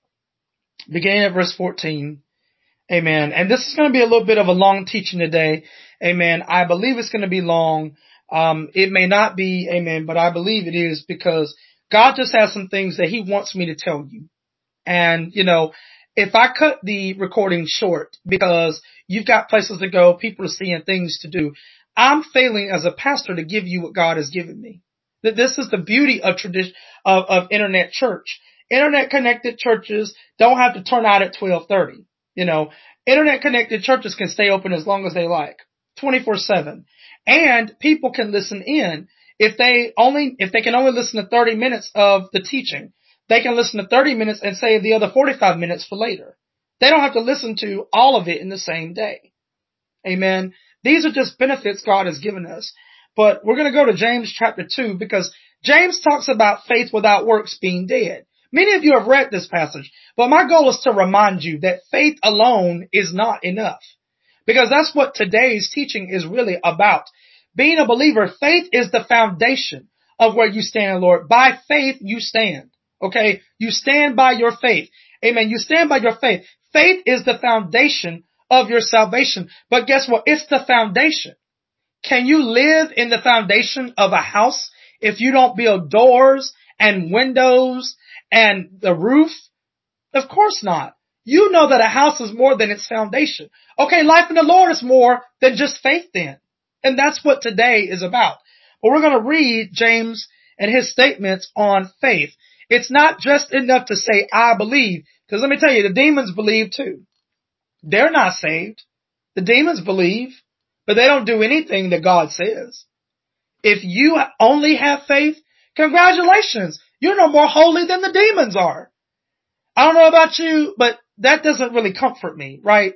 Beginning at verse fourteen. Amen. And this is going to be a little bit of a long teaching today. Amen. I believe it's going to be long. Um, it may not be. Amen. But I believe it is, because God just has some things that he wants me to tell you. And, you know, if I cut the recording short because you've got places to go, people are seeing things to do, I'm failing as a pastor to give you what God has given me. That this is the beauty of tradition of, of internet church. Internet connected churches don't have to turn out at twelve thirty. You know, internet connected churches can stay open as long as they like, twenty-four seven. And people can listen in. If they only, if they can only listen to thirty minutes of the teaching, they can listen to thirty minutes and save the other forty-five minutes for later. They don't have to listen to all of it in the same day. Amen. These are just benefits God has given us. But we're going to go to James chapter two, because James talks about faith without works being dead. Many of you have read this passage, but my goal is to remind you that faith alone is not enough, because that's what today's teaching is really about. Being a believer, faith is the foundation of where you stand, Lord. By faith, you stand. Okay. You stand by your faith. Amen. You stand by your faith. Faith is the foundation of your salvation. But guess what? It's the foundation. Can you live in the foundation of a house if you don't build doors and windows and the roof? Of course not. You know that a house is more than its foundation. Okay, life in the Lord is more than just faith then. And that's what today is about. But we're going to read James and his statements on faith. It's not just enough to say, I believe. Because let me tell you, the demons believe too. They're not saved. The demons believe, but they don't do anything that God says. If you only have faith, congratulations. You're no more holy than the demons are. I don't know about you, but that doesn't really comfort me, right?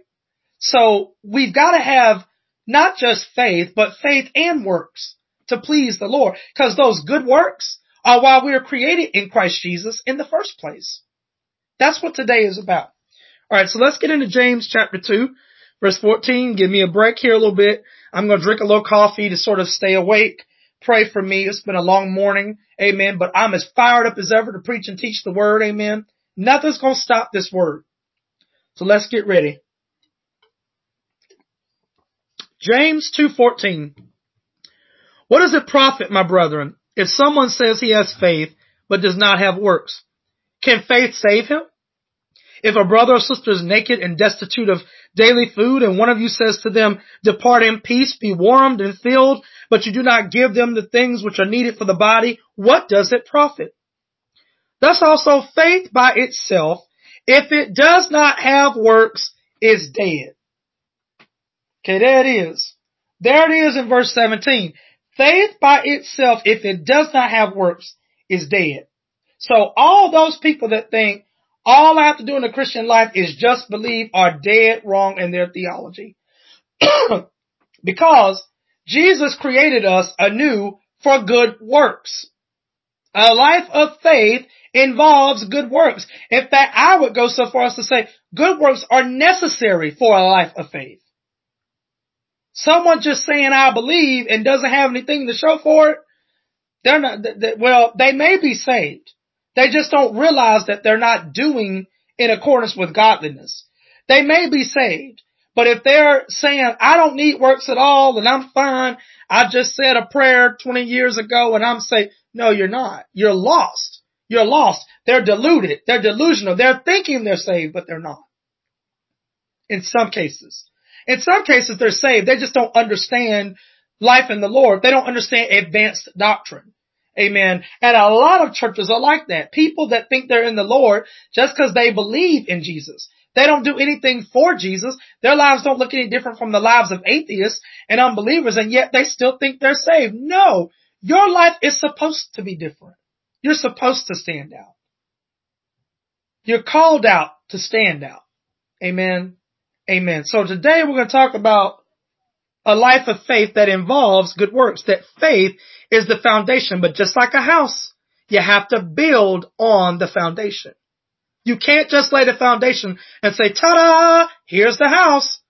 So we've got to have not just faith, but faith and works to please the Lord. Because those good works are why we are created in Christ Jesus in the first place. That's what today is about. All right, so let's get into James chapter two, verse fourteen. Give me a break here a little bit. I'm going to drink a little coffee to sort of stay awake. Pray for me. It's been a long morning. Amen. But I'm as fired up as ever to preach and teach the word. Amen. Nothing's going to stop this word. So let's get ready. James two fourteen. What does it profit, my brethren, if someone says he has faith but does not have works? Can faith save him? If a brother or sister is naked and destitute of daily food, and one of you says to them, depart in peace, be warmed and filled, but you do not give them the things which are needed for the body, what does it profit? Thus also faith by itself, if it does not have works, is dead. Okay, there it is. There it is in verse seventeen. Faith by itself, if it does not have works, is dead. So all those people that think all I have to do in the Christian life is just believe are dead wrong in their theology. Because Jesus created us anew for good works. A life of faith involves good works. In fact, I would go so far as to say good works are necessary for a life of faith. Someone just saying I believe and doesn't have anything to show for it, they're not, they, well, they may be saved. They just don't realize that they're not doing in accordance with godliness. They may be saved, but if they're saying, I don't need works at all and I'm fine, I just said a prayer twenty years ago and I'm saved. No, you're not. You're lost. You're lost. They're deluded. They're delusional. They're thinking they're saved, but they're not. In some cases. In some cases, they're saved. They just don't understand life in the Lord. They don't understand advanced doctrine. Amen. And a lot of churches are like that. People that think they're in the Lord just because they believe in Jesus. They don't do anything for Jesus. Their lives don't look any different from the lives of atheists and unbelievers, and yet they still think they're saved. No, your life is supposed to be different. You're supposed to stand out. You're called out to stand out. Amen. Amen. So today we're going to talk about a life of faith that involves good works. That faith is the foundation, but just like a house, you have to build on the foundation. You can't just lay the foundation and say, ta-da, here's the house.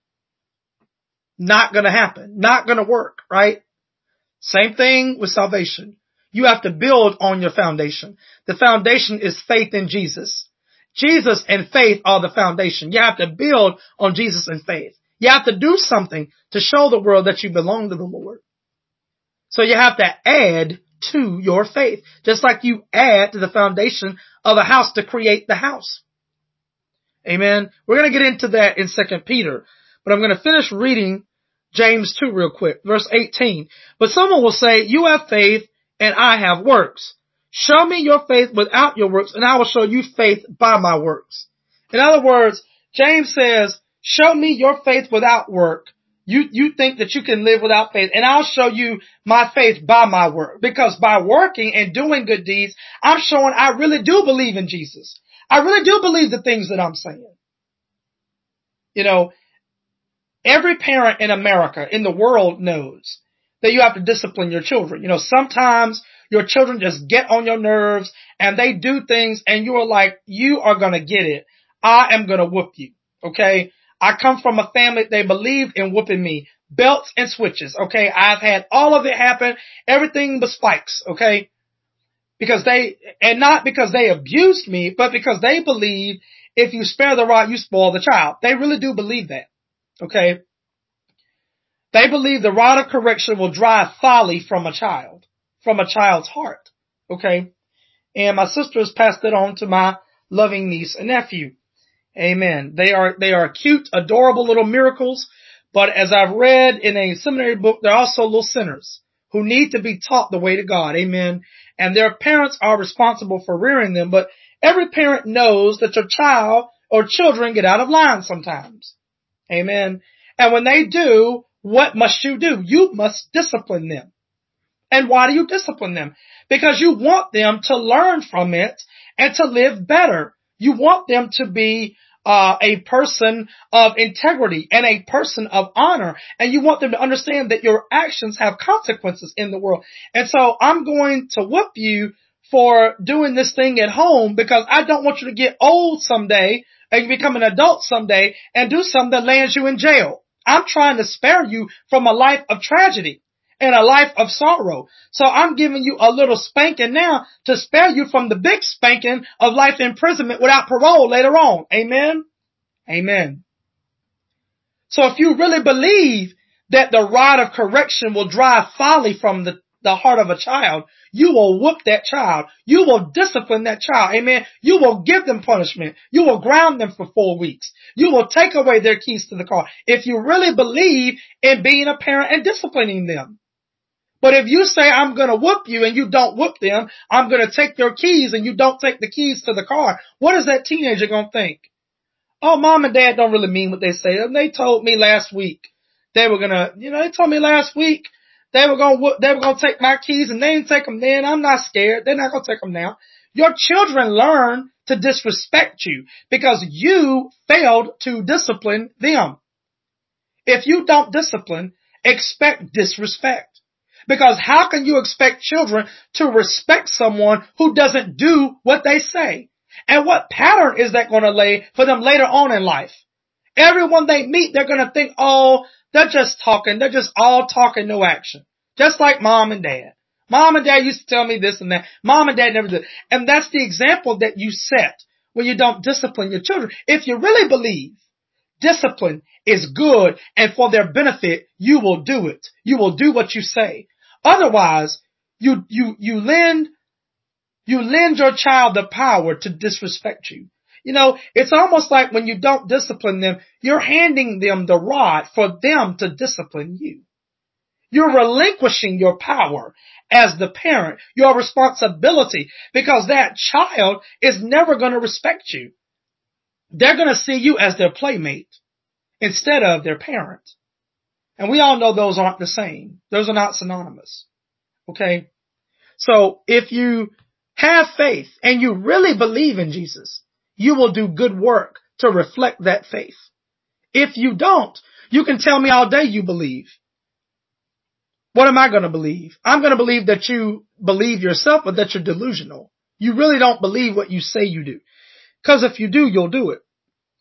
Not gonna happen. Not gonna work, right? Same thing with salvation. You have to build on your foundation. The foundation is faith in Jesus. Jesus and faith are the foundation. You have to build on Jesus and faith. You have to do something to show the world that you belong to the Lord. So you have to add to your faith, just like you add to the foundation of a house to create the house. Amen. We're going to get into that in Second Peter, but I'm going to finish reading James two real quick, verse eighteen. But someone will say, you have faith and I have works. Show me your faith without your works, and I will show you faith by my works. In other words, James says, show me your faith without work. You, you think that you can live without faith, and I'll show you my faith by my work. Because by working and doing good deeds, I'm showing I really do believe in Jesus. I really do believe the things that I'm saying. You know, every parent in America, in the world, knows that you have to discipline your children. You know, sometimes your children just get on your nerves and they do things and you are like, you are going to get it. I am going to whoop you. Okay. I come from a family, they believed in whooping me. Belts and switches. Okay. I've had all of it happen. Everything but spikes. Okay. Because they, and not because they abused me, but because they believe if you spare the rod, you spoil the child. They really do believe that. Okay. They believe the rod of correction will drive folly from a child, from a child's heart. Okay. And my sister has passed it on to my loving niece and nephew. Amen. They are, they are cute, adorable little miracles. But as I've read in a seminary book, they're also little sinners who need to be taught the way to God. Amen. And their parents are responsible for rearing them. But every parent knows that your child or children get out of line sometimes. Amen. And when they do, what must you do? You must discipline them. And why do you discipline them? Because you want them to learn from it and to live better. You want them to be uh, a person of integrity and a person of honor. And you want them to understand that your actions have consequences in the world. And so I'm going to whoop you for doing this thing at home because I don't want you to get old someday and you become an adult someday and do something that lands you in jail. I'm trying to spare you from a life of tragedy and a life of sorrow. So I'm giving you a little spanking now to spare you from the big spanking of life imprisonment without parole later on. Amen. Amen. So if you really believe that the rod of correction will drive folly from the, the heart of a child, you will whoop that child. You will discipline that child. Amen. You will give them punishment. You will ground them for four weeks. You will take away their keys to the car. If you really believe in being a parent and disciplining them. But if you say, I'm going to whoop you and you don't whoop them, I'm going to take your keys and you don't take the keys to the car, what is that teenager going to think? Oh, mom and dad don't really mean what they say. And they told me last week they were going to, you know, they told me last week they were going to whoop, they were going to take my keys and they didn't take them then. I'm not scared. They're not going to take them now. Your children learn to disrespect you because you failed to discipline them. If you don't discipline, expect disrespect. Because how can you expect children to respect someone who doesn't do what they say? And what pattern is that going to lay for them later on in life? Everyone they meet, they're going to think, oh, they're just talking. They're just all talking, no action. Just like mom and dad. Mom and dad used to tell me this and that. Mom and dad never did. And that's the example that you set when you don't discipline your children. If you really believe discipline is good and for their benefit, you will do it. You will do what you say. Otherwise, you, you, you lend, you lend your child the power to disrespect you. You know, it's almost like when you don't discipline them, you're handing them the rod for them to discipline you. You're relinquishing your power as the parent, your responsibility, because that child is never going to respect you. They're going to see you as their playmate instead of their parent. And we all know those aren't the same. Those are not synonymous. Okay? So if you have faith and you really believe in Jesus, you will do good work to reflect that faith. If you don't, you can tell me all day you believe. What am I going to believe? I'm going to believe that you believe yourself, but that you're delusional. You really don't believe what you say you do. Because if you do, you'll do it.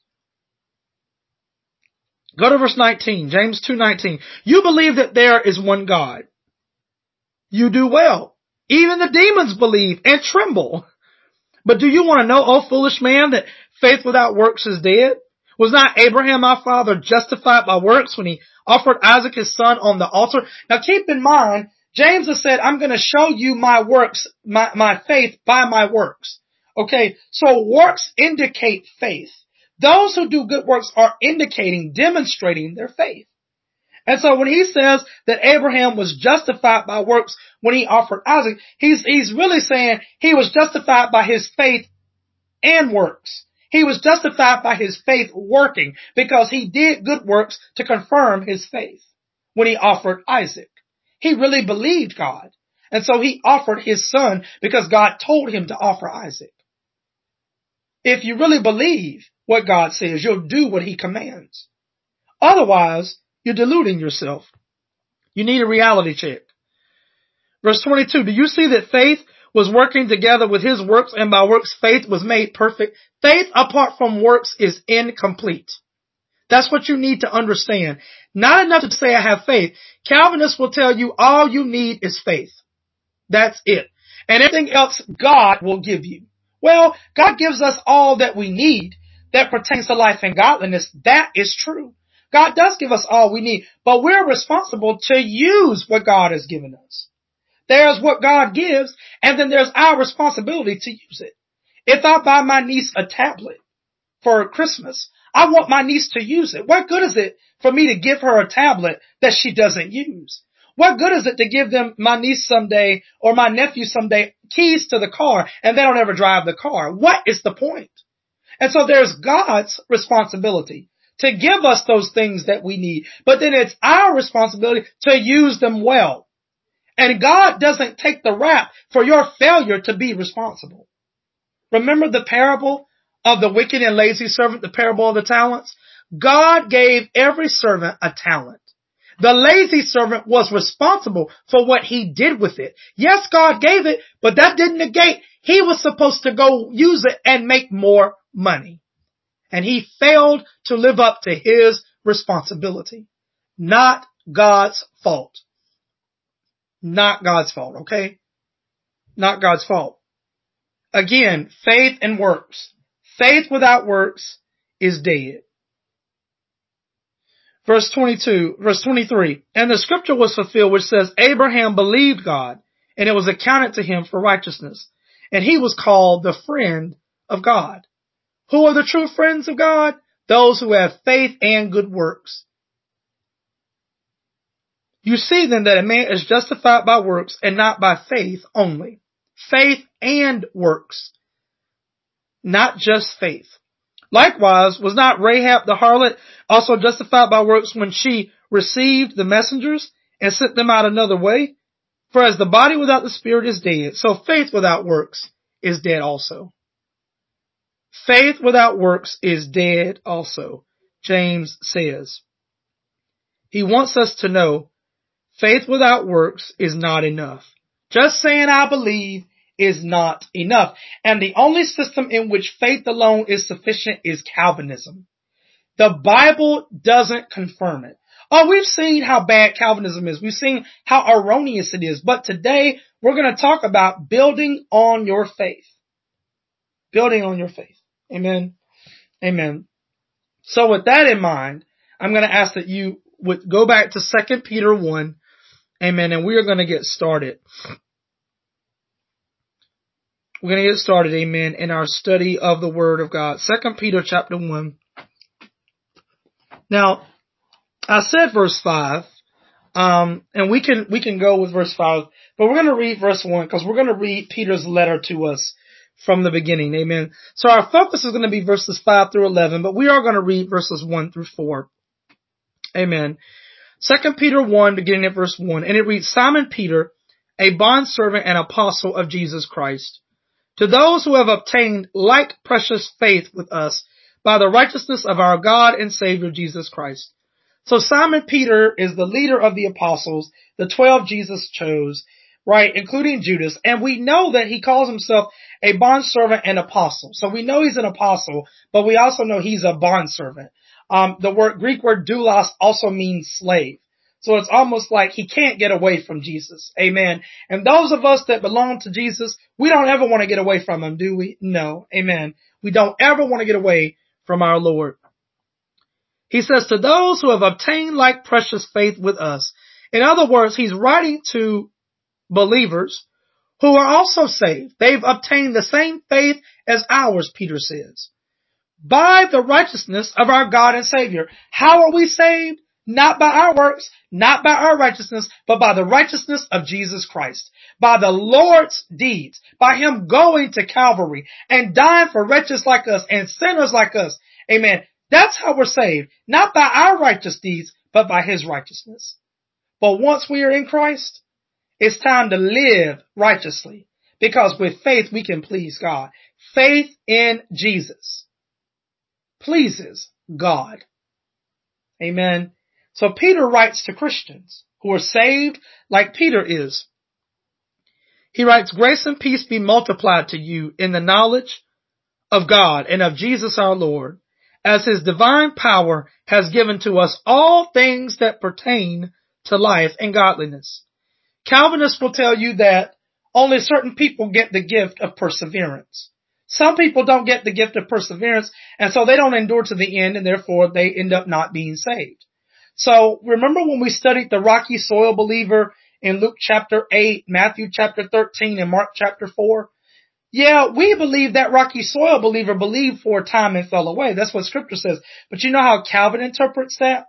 Go to verse nineteen, James two nineteen. You believe that there is one God. You do well. Even the demons believe and tremble. But do you want to know, O foolish man, that faith without works is dead? Was not Abraham our father justified by works when he offered Isaac his son on the altar? Now keep in mind, James has said, I'm going to show you my works, my, my faith by my works. Okay, so works indicate faith. Those who do good works are indicating, demonstrating their faith. And so when he says that Abraham was justified by works when he offered Isaac, he's, he's really saying he was justified by his faith and works. He was justified by his faith working because he did good works to confirm his faith when he offered Isaac. He really believed God. And so he offered his son because God told him to offer Isaac. If you really believe what God says, you'll do what he commands. Otherwise, you're deluding yourself. You need a reality check. Verse twenty-two, do you see that faith was working together with his works, and by works faith was made perfect? Faith apart from works is incomplete. That's what you need to understand. Not enough to say I have faith. Calvinists will tell you all you need is faith. That's it. And everything else God will give you. Well, God gives us all that we need that pertains to life and godliness. That is true. God does give us all we need, but we're responsible to use what God has given us. There's what God gives, and then there's our responsibility to use it. If I buy my niece a tablet for Christmas, I want my niece to use it. What good is it for me to give her a tablet that she doesn't use? What good is it to give them, my niece someday or my nephew someday, keys to the car and they don't ever drive the car? What is the point? And so there's God's responsibility to give us those things that we need, but then it's our responsibility to use them well. And God doesn't take the rap for your failure to be responsible. Remember the parable of the wicked and lazy servant, the parable of the talents? God gave every servant a talent. The lazy servant was responsible for what he did with it. Yes, God gave it, but that didn't negate he was supposed to go use it and make more money. And he failed to live up to his responsibility. Not God's fault. Not God's fault, okay? Not God's fault. Again, faith and works. Faith without works is dead. Verse twenty-two, verse twenty-three, and the scripture was fulfilled which says, Abraham believed God, and it was accounted to him for righteousness. And he was called the friend of God. Who are the true friends of God? Those who have faith and good works. You see then that a man is justified by works and not by faith only. Faith and works. Not just faith. Likewise, was not Rahab the harlot also justified by works when she received the messengers and sent them out another way? For as the body without the spirit is dead, so faith without works is dead also. Faith without works is dead also, James says. He wants us to know faith without works is not enough. Just saying I believe is not enough. And the only system in which faith alone is sufficient is Calvinism. The Bible doesn't confirm it. Oh, we've seen how bad Calvinism is. We've seen how erroneous it is. But today we're going to talk about building on your faith. Building on your faith. Amen. Amen. So with that in mind, I'm going to ask that you would go back to Second Peter one. Amen. And we are going to get started. We're going to get started, amen, in our study of the Word of God. Second Peter chapter one. Now, I said verse five, um, and we can, we can go with verse five, but we're going to read verse one because we're going to read Peter's letter to us from the beginning, amen. So our focus is going to be verses five through eleven, but we are going to read verses one through four. Amen. Second Peter one, beginning at verse one, and it reads, Simon Peter, a bondservant and apostle of Jesus Christ, to those who have obtained like precious faith with us by the righteousness of our God and Savior Jesus Christ. So Simon Peter is the leader of the apostles, the twelve Jesus chose, right, including Judas. And we know that he calls himself a bondservant and apostle. So we know he's an apostle, but we also know he's a bondservant. Um, the word, Greek word doulos also means slave. So it's almost like he can't get away from Jesus. Amen. And those of us that belong to Jesus, we don't ever want to get away from him, do we? No. Amen. We don't ever want to get away from our Lord. He says, to those who have obtained like precious faith with us. In other words, he's writing to believers who are also saved. They've obtained the same faith as ours, Peter says, by the righteousness of our God and Savior. How are we saved? Not by our works, not by our righteousness, but by the righteousness of Jesus Christ, by the Lord's deeds, by him going to Calvary and dying for wretches like us and sinners like us. Amen. That's how we're saved, not by our righteous deeds, but by his righteousness. But once we are in Christ, it's time to live righteously, because with faith we can please God. Faith in Jesus pleases God. Amen. So Peter writes to Christians who are saved like Peter is. He writes, grace and peace be multiplied to you in the knowledge of God and of Jesus our Lord, as his divine power has given to us all things that pertain to life and godliness. Calvinists will tell you that only certain people get the gift of perseverance. Some people don't get the gift of perseverance, and so they don't endure to the end, and therefore they end up not being saved. So remember when we studied the rocky soil believer in Luke chapter eight, Matthew chapter thirteen, and Mark chapter four? Yeah, we believe that rocky soil believer believed for a time and fell away. That's what scripture says. But you know how Calvin interprets that?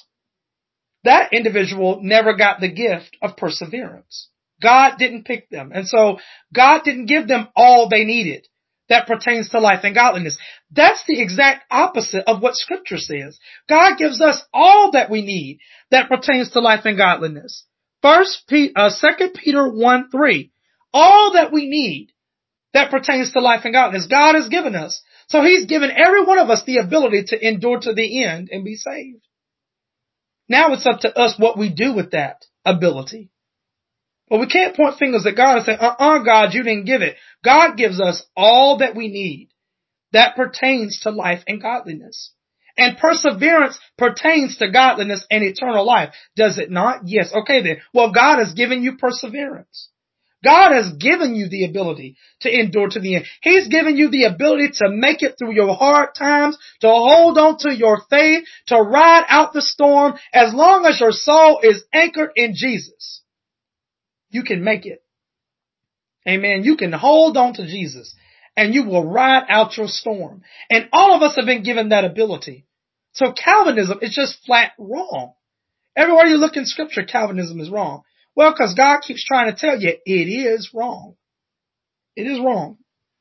That individual never got the gift of perseverance. God didn't pick them. And so God didn't give them all they needed that pertains to life and godliness. That's the exact opposite of what scripture says. God gives us all that we need that pertains to life and godliness. First, uh, Second Peter one three. All that we need that pertains to life and godliness, God has given us. So he's given every one of us the ability to endure to the end and be saved. Now it's up to us what we do with that ability. But we can't point fingers at God and say, uh-uh, God, you didn't give it. God gives us all that we need that pertains to life and godliness. And perseverance pertains to godliness and eternal life. Does it not? Yes. Okay then. Well, God has given you perseverance. God has given you the ability to endure to the end. He's given you the ability to make it through your hard times, to hold on to your faith, to ride out the storm. As long as your soul is anchored in Jesus, you can make it. Amen. You can hold on to Jesus and you will ride out your storm. And all of us have been given that ability. So Calvinism is just flat wrong. Everywhere you look in scripture, Calvinism is wrong. Well, because God keeps trying to tell you it is wrong. It is wrong.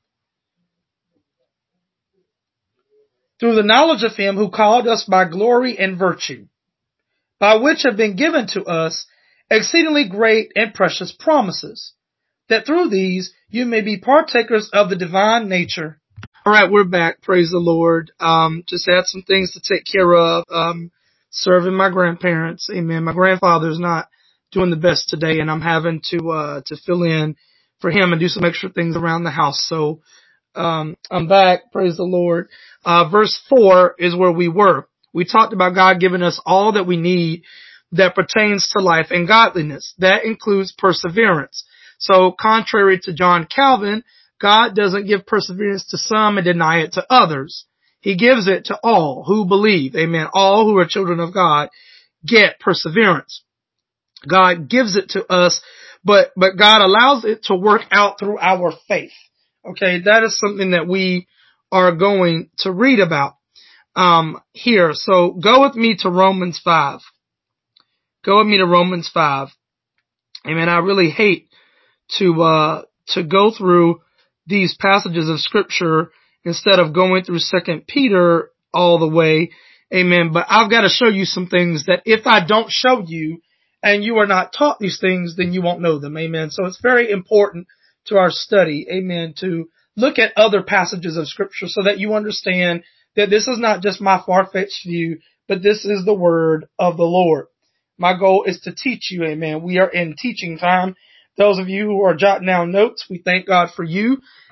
Through the knowledge of him who called us by glory and virtue, by which have been given to us exceedingly great and precious promises, that through these you may be partakers of the divine nature. All right, we're back. Praise the Lord. Um, just had some things to take care of. Um, serving my grandparents. Amen. My grandfather's not doing the best today, and I'm having to uh to fill in for him and do some extra things around the house. So um I'm back. Praise the Lord. Uh verse four is where we were. We talked about God giving us all that we need that pertains to life and godliness. That includes perseverance. So contrary to John Calvin, God doesn't give perseverance to some and deny it to others. He gives it to all who believe. Amen. All who are children of God get perseverance. God gives it to us, but, but God allows it to work out through our faith. Okay. That is something that we are going to read about, um, here. So go with me to Romans five. Go with me to Romans five. Amen. I really hate to, uh, to go through these passages of scripture instead of going through Second Peter all the way. Amen. But I've got to show you some things that if I don't show you, and you are not taught these things, then you won't know them. Amen. So it's very important to our study, amen, to look at other passages of scripture so that you understand that this is not just my far-fetched view, but this is the word of the Lord. My goal is to teach you, amen. We are in teaching time. Those of you who are jotting down notes, we thank God for you.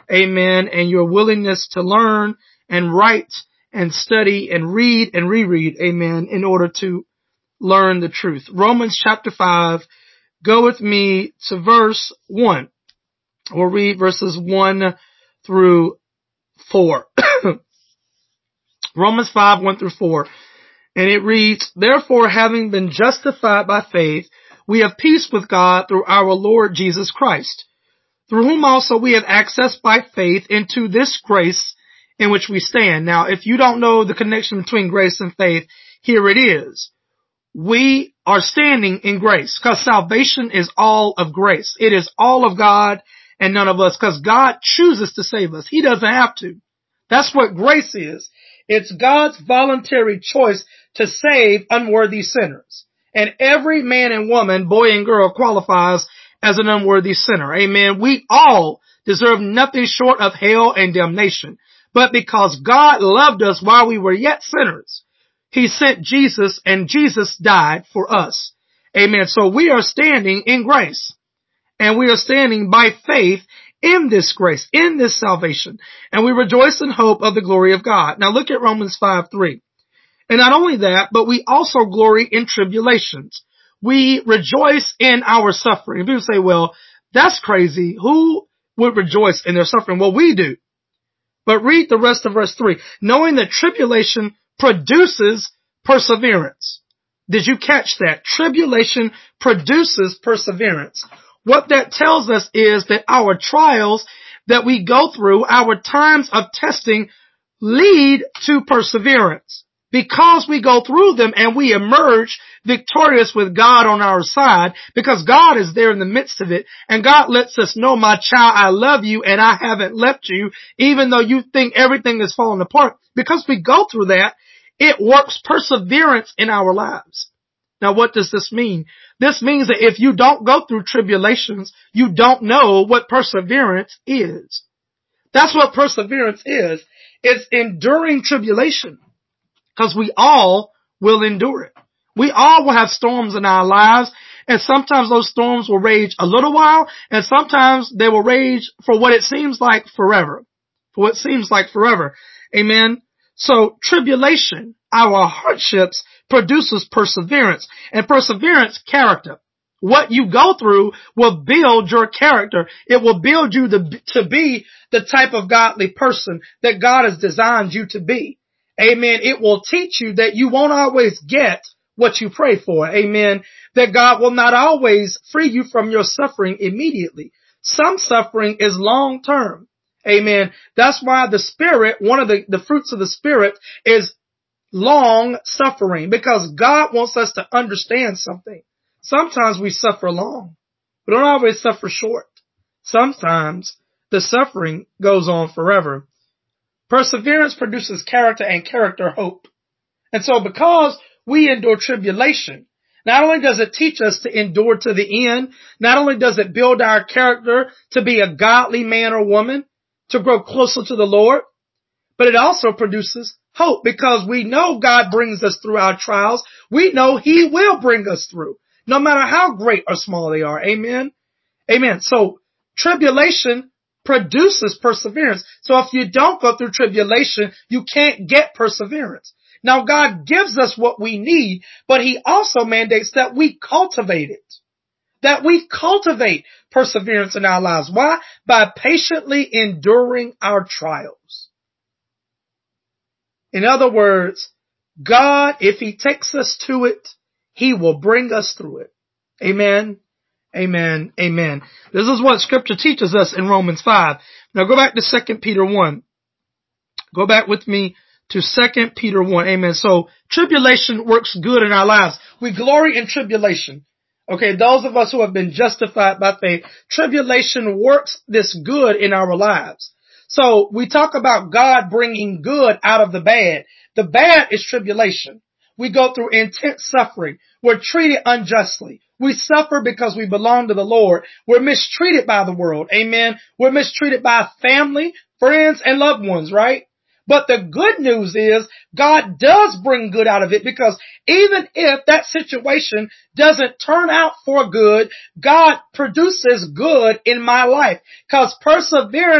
Amen. And your willingness to learn and write and study and read and reread. Amen. In order to learn the truth. Romans chapter five. Go with me to verse one. We'll read verses one through four. Romans five, one through four. And it reads, therefore, having been justified by faith, we have peace with God through our Lord Jesus Christ, through whom also we have access by faith into this grace in which we stand. Now, if you don't know the connection between grace and faith, here it is. We are standing in grace because salvation is all of grace. It is all of God and none of us because God chooses to save us. He doesn't have to. That's what grace is. It's God's voluntary choice to save unworthy sinners. And every man and woman, boy and girl qualifies as an unworthy sinner. Amen. We all deserve nothing short of hell and damnation. But because God loved us while we were yet sinners, He sent Jesus and Jesus died for us. Amen. So we are standing in grace and we are standing by faith in this grace, in this salvation, and we rejoice in hope of the glory of God. Now look at Romans five three. And not only that, but we also glory in tribulations. We rejoice in our suffering. People say, well, that's crazy. Who would rejoice in their suffering? Well, we do. But read the rest of verse three. Knowing that tribulation produces perseverance. Did you catch that? Tribulation produces perseverance. What that tells us is that our trials that we go through, our times of testing, lead to perseverance. Because we go through them and we emerge victorious with God on our side, because God is there in the midst of it, and God lets us know, my child, I love you and I haven't left you, even though you think everything is falling apart. Because we go through that, it works perseverance in our lives. Now, what does this mean? This means that if you don't go through tribulations, you don't know what perseverance is. That's what perseverance is. It's enduring tribulation. Because we all will endure it. We all will have storms in our lives, and sometimes those storms will rage a little while, and sometimes they will rage for what it seems like forever. For what seems like forever. Amen. So tribulation, our hardships, produces perseverance, and perseverance, character. What you go through will build your character. It will build you to, to be the type of godly person that God has designed you to be. Amen. It will teach you that you won't always get what you pray for. Amen. That God will not always free you from your suffering immediately. Some suffering is long term. Amen. That's why the Spirit, one of the, the fruits of the Spirit is long suffering, because God wants us to understand something. Sometimes we suffer long. We don't always suffer short. Sometimes the suffering goes on forever. Perseverance produces character, and character hope. And so because we endure tribulation, not only does it teach us to endure to the end, not only does it build our character to be a godly man or woman, to grow closer to the Lord, but it also produces hope, because we know God brings us through our trials. We know He will bring us through, no matter how great or small they are. Amen. Amen. So tribulation produces perseverance. So if you don't go through tribulation, you can't get perseverance. Now, God gives us what we need, but He also mandates that we cultivate it. That we cultivate perseverance in our lives. Why? By patiently enduring our trials. In other words, God, if He takes us to it, He will bring us through it. Amen. Amen. Amen. This is what Scripture teaches us in Romans five. Now go back to Second Peter one. Go back with me to Second Peter one. Amen. So tribulation works good in our lives. We glory in tribulation. Okay, those of us who have been justified by faith, tribulation works this good in our lives. So we talk about God bringing good out of the bad. The bad is tribulation. We go through intense suffering. We're treated unjustly. We suffer because we belong to the Lord. We're mistreated by the world. Amen. We're mistreated by family, friends, and loved ones, right? But the good news is God does bring good out of it, because even if that situation doesn't turn out for good, God produces good in my life, because perseverance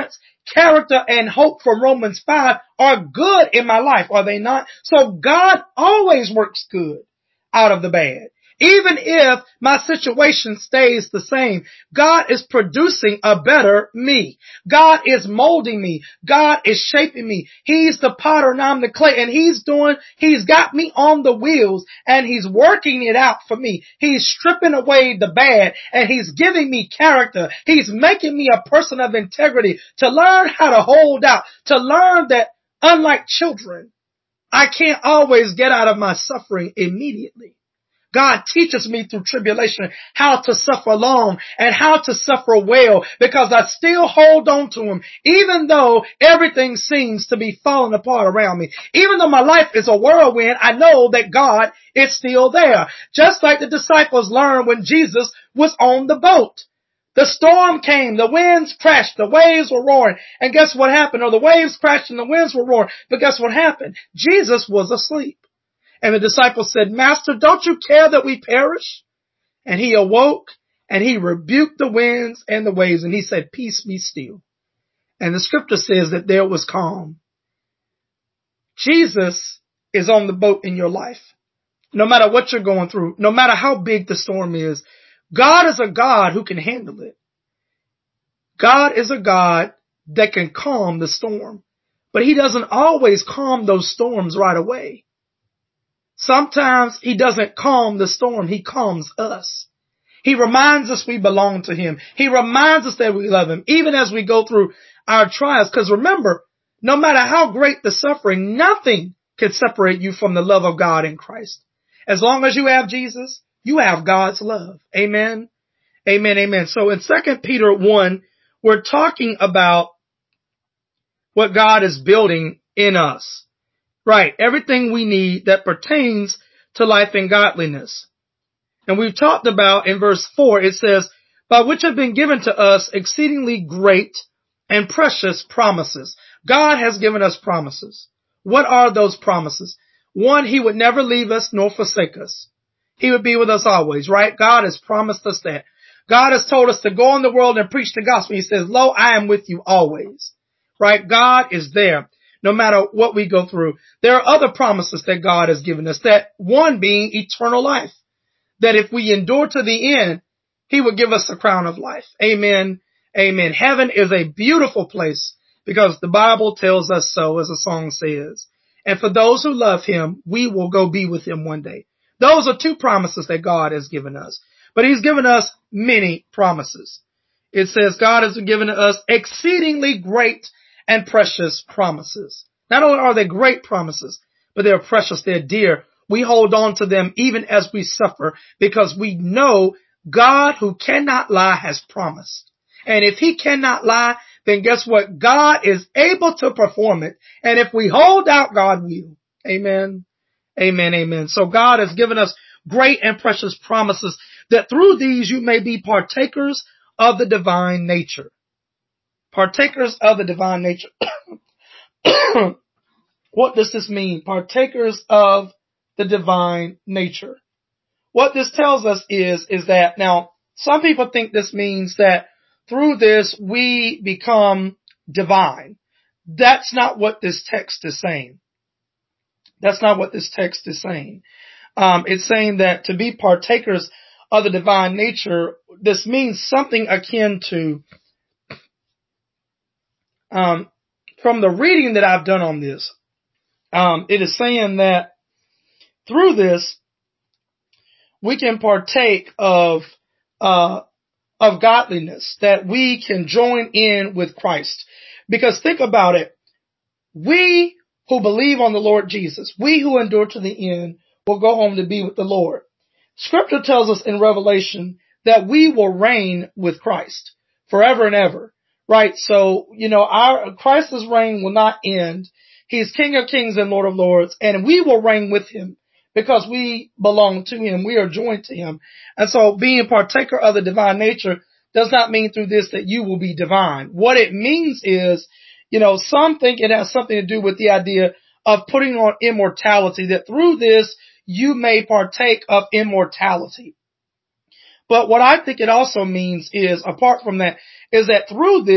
character and hope from Romans five are good in my life, are they not? So God always works good out of the bad. Even if my situation stays the same, God is producing a better me. God is molding me. God is shaping me. He's the potter and I'm the clay, and he's doing, he's got me on the wheels and he's working it out for me. He's stripping away the bad and he's giving me character. He's making me a person of integrity to learn how to hold out, to learn that unlike children, I can't always get out of my suffering immediately. God teaches me through tribulation how to suffer long and how to suffer well, because I still hold on to him, even though everything seems to be falling apart around me. Even though my life is a whirlwind, I know that God is still there. Just like the disciples learned when Jesus was on the boat. The storm came, the winds crashed, the waves were roaring, and guess what happened? Or the waves crashed and the winds were roaring, but guess what happened? Jesus was asleep. And the disciples said, Master, don't you care that we perish? And he awoke and he rebuked the winds and the waves and he said, peace be still. And the scripture says that there was calm. Jesus is on the boat in your life. No matter what you're going through, no matter how big the storm is, God is a God who can handle it. God is a God that can calm the storm, but he doesn't always calm those storms right away. Sometimes he doesn't calm the storm. He calms us. He reminds us we belong to him. He reminds us that we love him, even as we go through our trials. Because remember, no matter how great the suffering, nothing can separate you from the love of God in Christ. As long as you have Jesus, you have God's love. Amen. Amen. Amen. So in Second Peter one, we're talking about what God is building in us. Right. Everything we need that pertains to life and godliness. And we've talked about in verse four, it says, by which have been given to us exceedingly great and precious promises. God has given us promises. What are those promises? One, he would never leave us nor forsake us. He would be with us always, right? God has promised us that. God has told us to go in the world and preach the gospel. He says, lo, I am with you always, right? God is there. No matter what we go through. There are other promises that God has given us, that one being eternal life, that if we endure to the end, he will give us the crown of life. Amen. Amen. Heaven is a beautiful place because the Bible tells us so, as the song says. And for those who love him, we will go be with him one day. Those are two promises that God has given us, but he's given us many promises. It says God has given us exceedingly great and precious promises. Not only are they great promises, but they're precious, they're dear. We hold on to them even as we suffer because we know God who cannot lie has promised. And if he cannot lie, then guess what? God is able to perform it. And if we hold out, God will. Amen. Amen. Amen. So God has given us great and precious promises that through these you may be partakers of the divine nature. Partakers of the divine nature. What does this mean? Partakers of the divine nature. What this tells us is, is that now some people think this means that through this we become divine. That's not what this text is saying. That's not what this text is saying. Um, it's saying that to be partakers of the divine nature, this means something akin to Um, from the reading that I've done on this, um, it is saying that through this, we can partake of, uh, of godliness, that we can join in with Christ. Because think about it. We who believe on the Lord Jesus, we who endure to the end, will go home to be with the Lord. Scripture tells us in Revelation that we will reign with Christ forever and ever. Right. So, you know, our Christ's reign will not end. He's King of Kings and Lord of Lords, and we will reign with him because we belong to him. We are joined to him. And so being partaker of the divine nature does not mean through this that you will be divine. What it means is, you know, some think it has something to do with the idea of putting on immortality, that through this you may partake of immortality. But what I think it also means is, apart from that, is that through this,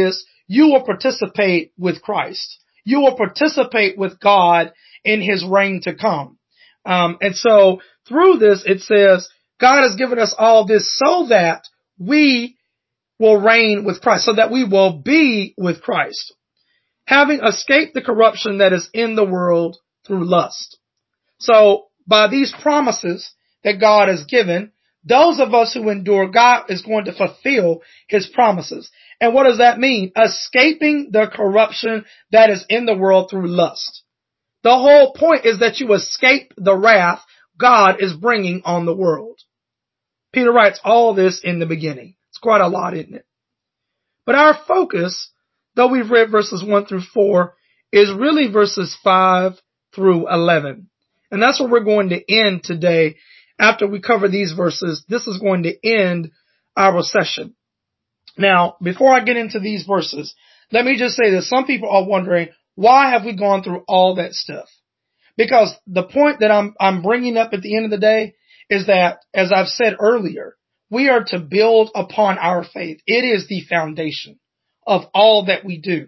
you will participate with Christ. You will participate with God in his reign to come. Um, and so through this, it says, God has given us all this so that we will reign with Christ, so that we will be with Christ, having escaped the corruption that is in the world through lust. So by these promises that God has given, those of us who endure, God is going to fulfill his promises. And what does that mean? Escaping the corruption that is in the world through lust. The whole point is that you escape the wrath God is bringing on the world. Peter writes all this in the beginning. It's quite a lot, isn't it? But our focus, though we've read verses one through four, is really verses five through eleven. And that's where we're going to end today. After we cover these verses, this is going to end our session. Now, before I get into these verses, let me just say that some people are wondering, why have we gone through all that stuff? Because the point that I'm, I'm bringing up at the end of the day is that, as I've said earlier, we are to build upon our faith. It is the foundation of all that we do.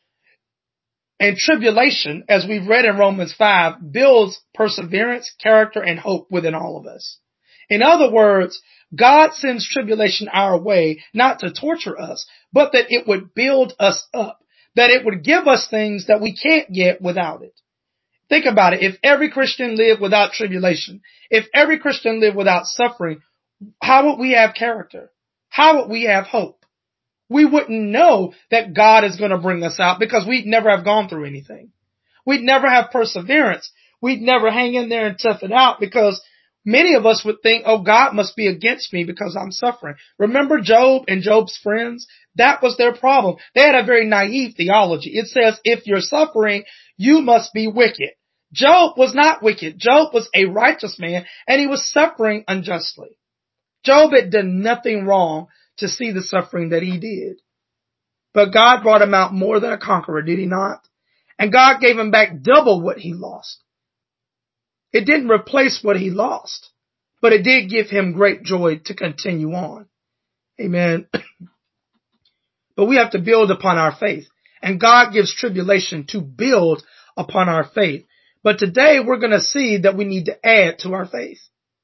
And tribulation, as we've read in Romans five, builds perseverance, character, and hope within all of us. In other words, God sends tribulation our way, not to torture us, but that it would build us up, that it would give us things that we can't get without it. Think about it. If every Christian lived without tribulation, if every Christian lived without suffering, how would we have character? How would we have hope? We wouldn't know that God is going to bring us out because we'd never have gone through anything. We'd never have perseverance. We'd never hang in there and tough it out because many of us would think, oh, God must be against me because I'm suffering. Remember Job and Job's friends? That was their problem. They had a very naive theology. It says, if you're suffering, you must be wicked. Job was not wicked. Job was a righteous man and he was suffering unjustly. Job had done nothing wrong to see the suffering that he did. But God brought him out more than a conqueror, did he not? And God gave him back double what he lost. It didn't replace what he lost, but it did give him great joy to continue on. Amen. But we have to build upon our faith. And God gives tribulation to build upon our faith. But today we're going to see that we need to add to our faith.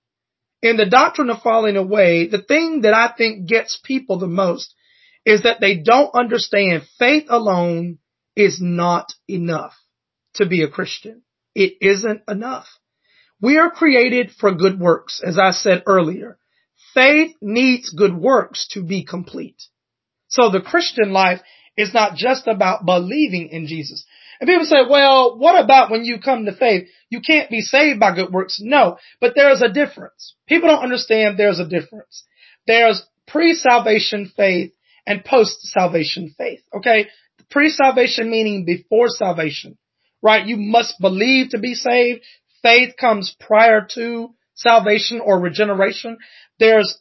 In the doctrine of falling away, the thing that I think gets people the most is that they don't understand faith alone is not enough to be a Christian. It isn't enough. We are created for good works, as I said earlier. Faith needs good works to be complete. So the Christian life is not just about believing in Jesus. And people say, well, what about when you come to faith? You can't be saved by good works. No, but there's a difference. People don't understand there's a difference. There's pre-salvation faith and post-salvation faith. Okay? Pre-salvation meaning before salvation, right? You must believe to be saved. Faith comes prior to salvation or regeneration. There's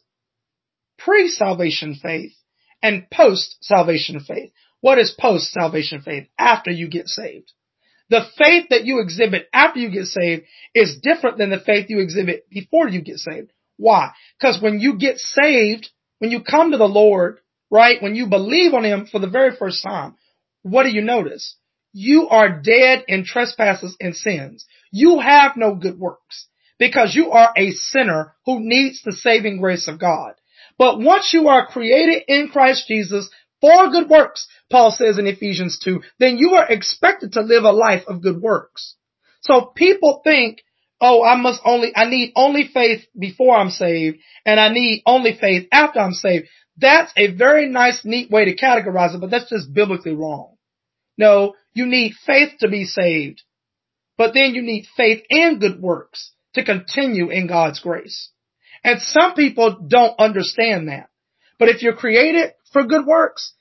pre-salvation faith and post-salvation faith. What is post-salvation faith? After you get saved. The faith that you exhibit after you get saved is different than the faith you exhibit before you get saved. Why? Because when you get saved, when you come to the Lord, right, when you believe on him for the very first time, what do you notice? You are dead in trespasses and sins. You have no good works because you are a sinner who needs the saving grace of God. But once you are created in Christ Jesus for good works, Paul says in Ephesians two, then you are expected to live a life of good works. So people think, oh, I must only, I need only faith before I'm saved, and I need only faith after I'm saved. That's a very nice, neat way to categorize it, but that's just biblically wrong. No, you need faith to be saved, but then you need faith and good works to continue in God's grace. And some people don't understand that. But if you're created for good works,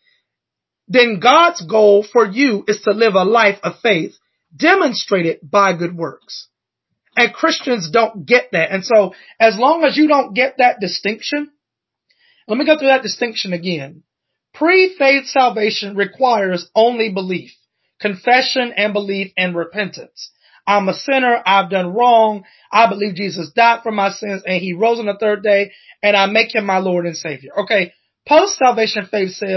then God's goal for you is to live a life of faith demonstrated by good works. And Christians don't get that. And so as long as you don't get that distinction, let me go through that distinction again. Pre-faith salvation requires only belief, confession and belief and repentance. I'm a sinner. I've done wrong. I believe Jesus died for my sins and he rose on the third day and I make him my Lord and Savior. Okay. Post-salvation faith says,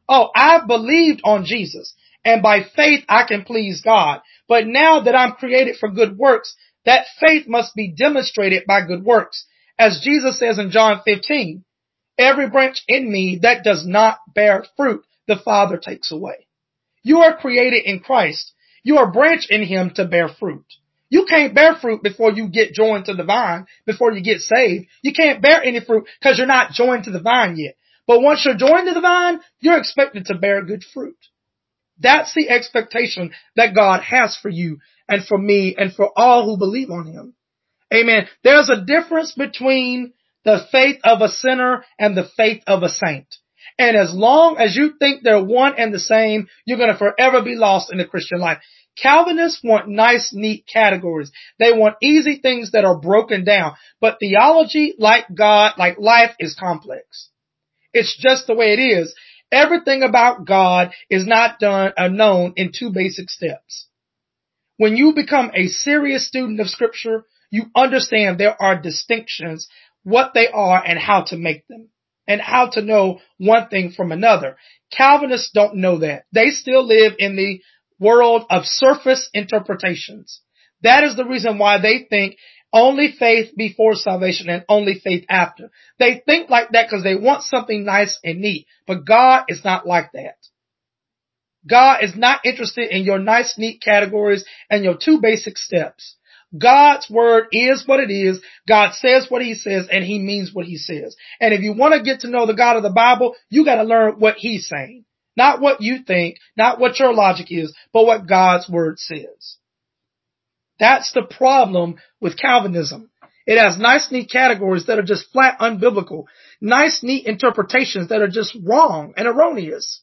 Oh, I believed on Jesus, and by faith I can please God. But now that I'm created for good works, that faith must be demonstrated by good works. As Jesus says in John fifteen, every branch in me that does not bear fruit, the Father takes away. You are created in Christ. You are a branch in Him to bear fruit. You can't bear fruit before you get joined to the vine, before you get saved. You can't bear any fruit because you're not joined to the vine yet. But once you're joined to the vine, you're expected to bear good fruit. That's the expectation that God has for you and for me and for all who believe on Him. Amen. There's a difference between the faith of a sinner and the faith of a saint. And as long as you think they're one and the same, you're going to forever be lost in the Christian life. Calvinists want nice, neat categories. They want easy things that are broken down. But theology, like God, like life, is complex. It's just the way it is. Everything about God is not done or known in two basic steps. When you become a serious student of Scripture, you understand there are distinctions, what they are and how to make them, and how to know one thing from another. Calvinists don't know that. They still live in the world of surface interpretations. That is the reason why they think only faith before salvation and only faith after. They think like that because they want something nice and neat. But God is not like that. God is not interested in your nice, neat categories and your two basic steps. God's word is what it is. God says what He says, and He means what He says. And if you want to get to know the God of the Bible, you got to learn what He's saying. Not what you think, not what your logic is, but what God's word says. That's the problem with Calvinism. It has nice, neat categories that are just flat unbiblical. Nice, neat interpretations that are just wrong and erroneous.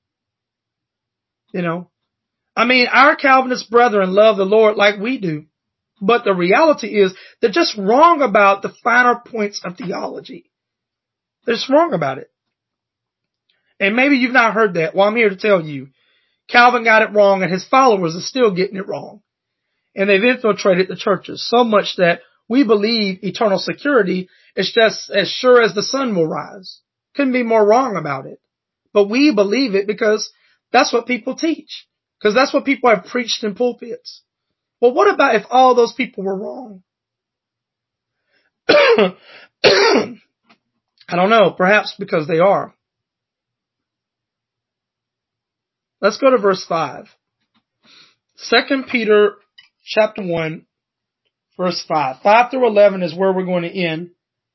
You know, I mean, our Calvinist brethren love the Lord like we do. But the reality is they're just wrong about the finer points of theology. They're just wrong about it. And maybe you've not heard that. Well, I'm here to tell you. Calvin got it wrong and his followers are still getting it wrong. And they've infiltrated the churches so much that we believe eternal security is just as sure as the sun will rise. Couldn't be more wrong about it. But we believe it because that's what people teach. Because that's what people have preached in pulpits. Well, what about if all those people were wrong? I don't know. Perhaps because they are. Let's go to verse five. Second Peter chapter one, verse five. five through eleven is where we're going to end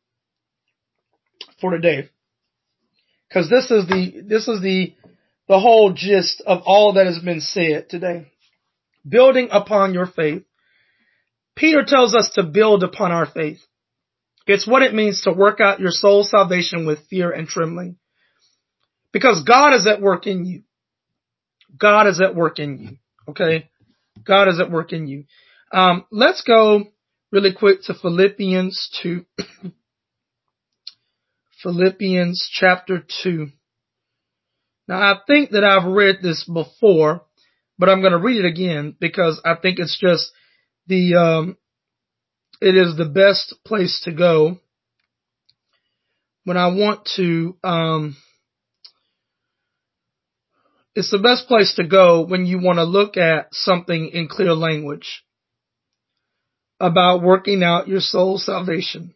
for today. Because this is the, this is the, the whole gist of all that has been said today. Building upon your faith. Peter tells us to build upon our faith. It's what it means to work out your soul's salvation with fear and trembling. Because God is at work in you. God is at work in you. Okay? God is at work in you. Um, let's go really quick to Philippians two. Philippians chapter two. Now I think that I've read this before, but I'm going to read it again because I think it's just the, um, it is the best place to go when I want to, um, it's the best place to go when you want to look at something in clear language about working out your soul's salvation.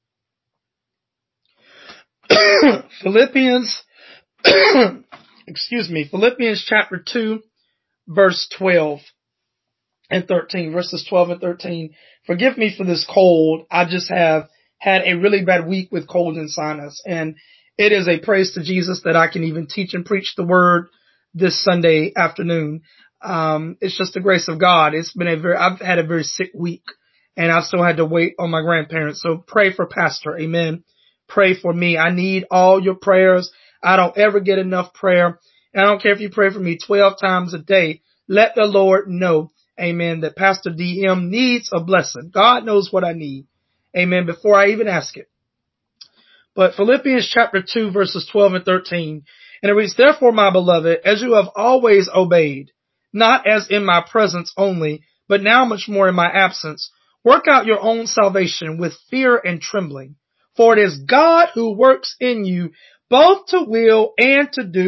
Philippians, excuse me, Philippians chapter two, verse twelve and thirteen, verses twelve and thirteen. Forgive me for this cold. I just have had a really bad week with cold and sinus, and it is a praise to Jesus that I can even teach and preach the word this Sunday afternoon. Um, it's just the grace of God. It's been a very, I've had a very sick week, and I've still had to wait on my grandparents. So pray for Pastor. Amen. Pray for me. I need all your prayers. I don't ever get enough prayer. And I don't care if you pray for me twelve times a day. Let the Lord know, amen, that Pastor D M needs a blessing. God knows what I need. Amen. Before I even ask it. But Philippians chapter two, verses twelve and thirteen. And it reads, therefore, my beloved, as you have always obeyed, not as in my presence only, but now much more in my absence, work out your own salvation with fear and trembling. For it is God who works in you both to will and to do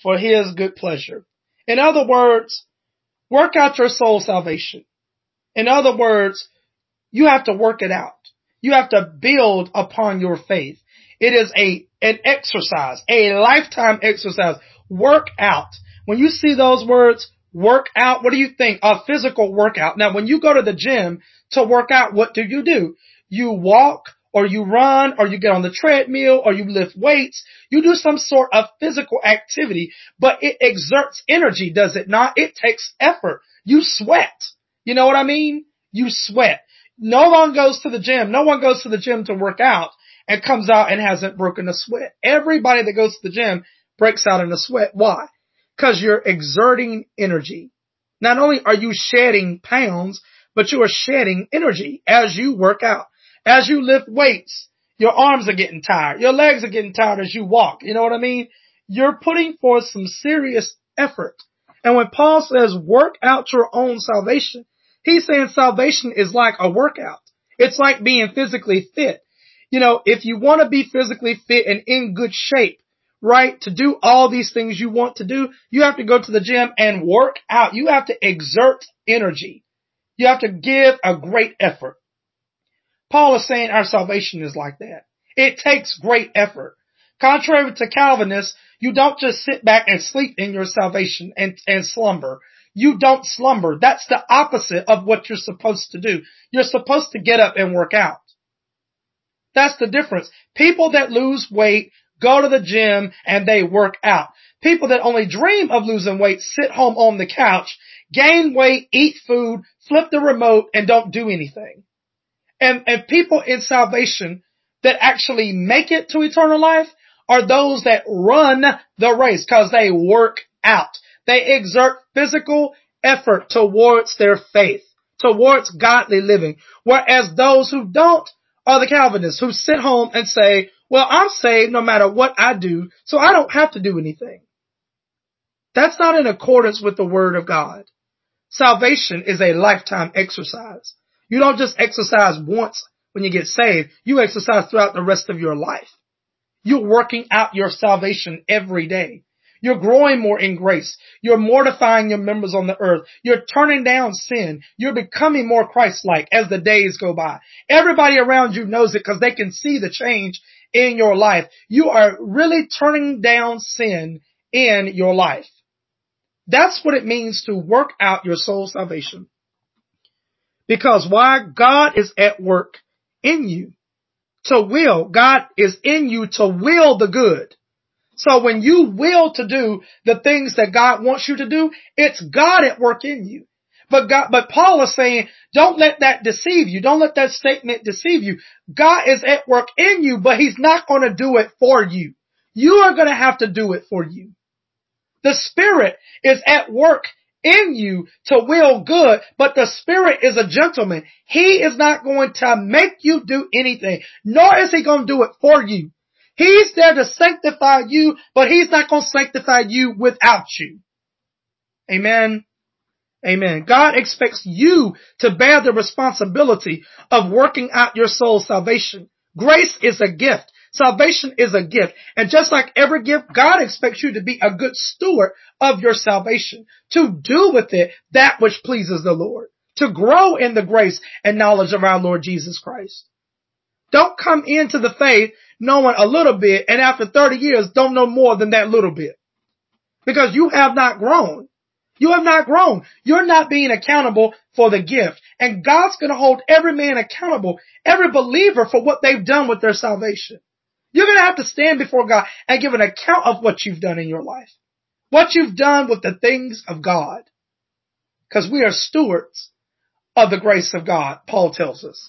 for his good pleasure. In other words, work out your soul salvation. In other words, you have to work it out. You have to build upon your faith. It is a, an exercise, a lifetime exercise. Work out. When you see those words, work out, what do you think? A physical workout. Now, when you go to the gym to work out, what do you do? You walk, or you run, or you get on the treadmill, or you lift weights. You do some sort of physical activity, but it exerts energy, does it not? It takes effort. You sweat. You know what I mean? You sweat. No one goes to the gym. No one goes to the gym to work out and comes out and hasn't broken a sweat. Everybody that goes to the gym breaks out in a sweat. Why? Because you're exerting energy. Not only are you shedding pounds, but you are shedding energy as you work out. As you lift weights, your arms are getting tired. Your legs are getting tired as you walk. You know what I mean? You're putting forth some serious effort. And when Paul says work out your own salvation, he's saying salvation is like a workout. It's like being physically fit. You know, if you want to be physically fit and in good shape, right, to do all these things you want to do, you have to go to the gym and work out. You have to exert energy. You have to give a great effort. Paul is saying our salvation is like that. It takes great effort. Contrary to Calvinists, you don't just sit back and sleep in your salvation and, and slumber. You don't slumber. That's the opposite of what you're supposed to do. You're supposed to get up and work out. That's the difference. People that lose weight go to the gym and they work out. People that only dream of losing weight sit home on the couch, gain weight, eat food, flip the remote, and don't do anything. And, and people in salvation that actually make it to eternal life are those that run the race because they work out. They exert physical effort towards their faith, towards godly living. Whereas those who don't are the Calvinists who sit home and say, well, I'm saved no matter what I do, so I don't have to do anything. That's not in accordance with the Word of God. Salvation is a lifetime exercise. You don't just exercise once when you get saved. You exercise throughout the rest of your life. You're working out your salvation every day. You're growing more in grace. You're mortifying your members on the earth. You're turning down sin. You're becoming more Christ-like as the days go by. Everybody around you knows it because they can see the change in your life. You are really turning down sin in your life. That's what it means to work out your soul salvation. Because why? God is at work in you to will. God is in you to will the good. So when you will to do the things that God wants you to do, it's God at work in you. But God, but Paul is saying, don't let that deceive you. Don't let that statement deceive you. God is at work in you, but he's not going to do it for you. You are going to have to do it for you. The Spirit is at work in you to will good, but the Spirit is a gentleman. He is not going to make you do anything, nor is he going to do it for you. He's there to sanctify you, but he's not going to sanctify you without you. Amen. Amen. God expects you to bear the responsibility of working out your soul's salvation. Grace is a gift. Salvation is a gift. And just like every gift, God expects you to be a good steward of your salvation, to do with it that which pleases the Lord, to grow in the grace and knowledge of our Lord Jesus Christ. Don't come into the faith knowing a little bit and after thirty years don't know more than that little bit. Because you have not grown. You have not grown. You're not being accountable for the gift. And God's going to hold every man accountable, every believer for what they've done with their salvation. You're going to have to stand before God and give an account of what you've done in your life. What you've done with the things of God. Because we are stewards of the grace of God, Paul tells us.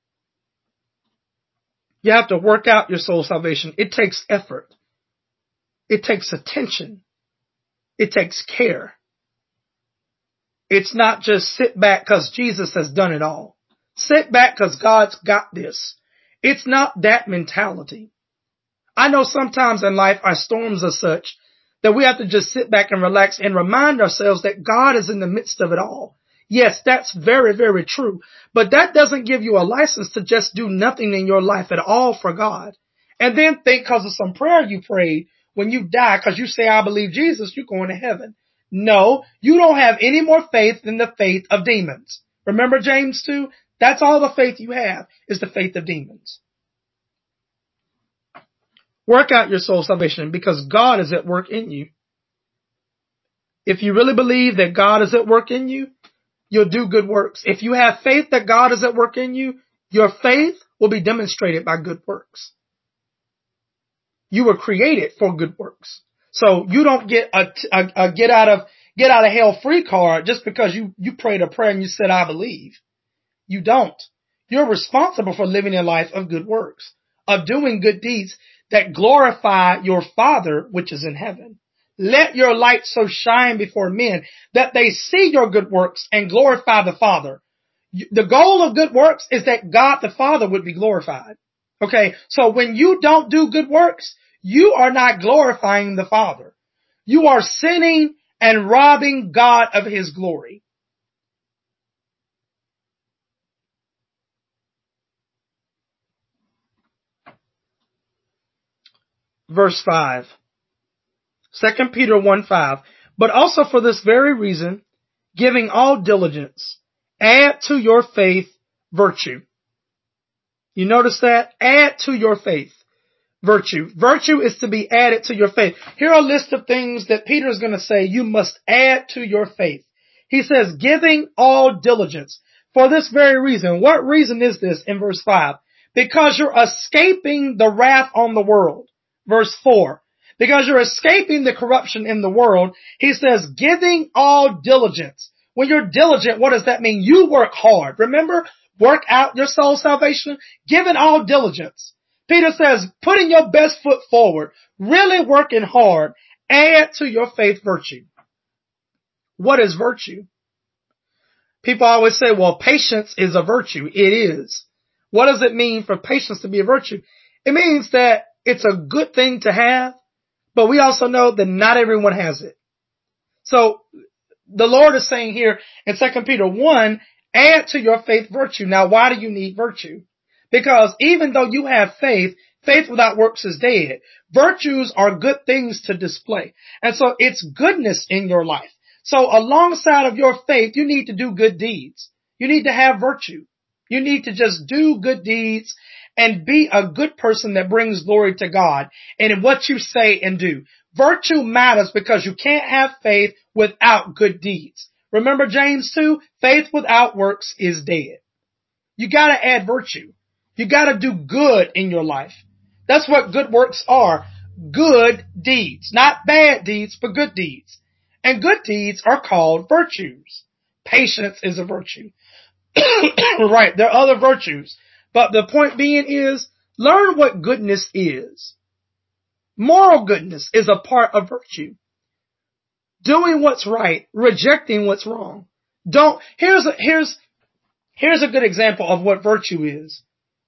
You have to work out your soul salvation. It takes effort. It takes attention. It takes care. It's not just sit back because Jesus has done it all. Sit back because God's got this. It's not that mentality. I know sometimes in life our storms are such that we have to just sit back and relax and remind ourselves that God is in the midst of it all. Yes, that's very, very true. But that doesn't give you a license to just do nothing in your life at all for God. And then think because of some prayer you prayed when you die, because you say, I believe Jesus, you're going to heaven. No, you don't have any more faith than the faith of demons. Remember James two? That's all the faith you have, is the faith of demons. Work out your soul salvation because God is at work in you. If you really believe that God is at work in you, you'll do good works. If you have faith that God is at work in you, your faith will be demonstrated by good works. You were created for good works. So you don't get a, a, a get out of get out of hell free card just because you, you prayed a prayer and you said, I believe. You don't. You're responsible for living a life of good works, of doing good deeds that glorify your Father which is in heaven. Let your light so shine before men that they see your good works and glorify the Father. The goal of good works is that God the Father would be glorified. Okay, so when you don't do good works, you are not glorifying the Father. You are sinning and robbing God of His glory. Verse five. Second Peter one five. But also for this very reason, giving all diligence, add to your faith virtue. You notice that? Add to your faith virtue. Virtue is to be added to your faith. Here are a list of things that Peter is going to say you must add to your faith. He says, giving all diligence. For this very reason. What reason is this in verse five? Because you're escaping the wrath on the world. Verse four. Because you're escaping the corruption in the world. He says, giving all diligence. When you're diligent, what does that mean? You work hard. Remember, work out your soul salvation. Giving all diligence. Peter says, putting your best foot forward, really working hard, add to your faith virtue. What is virtue? People always say, well, patience is a virtue. It is. What does it mean for patience to be a virtue? It means that it's a good thing to have, but we also know that not everyone has it. So the Lord is saying here in Second Peter one, add to your faith virtue. Now, why do you need virtue? Because even though you have faith, faith without works is dead. Virtues are good things to display. And so it's goodness in your life. So alongside of your faith, you need to do good deeds. You need to have virtue. You need to just do good deeds and be a good person that brings glory to God in what you say and do. Virtue matters because you can't have faith without good deeds. Remember James two? Faith without works is dead. You gotta add virtue. You gotta do good in your life. That's what good works are. Good deeds. Not bad deeds, but good deeds. And good deeds are called virtues. Patience is a virtue. Right, there are other virtues. But the point being is, learn what goodness is. Moral goodness is a part of virtue. Doing what's right, rejecting what's wrong. Don't, here's a, here's, here's a good example of what virtue is.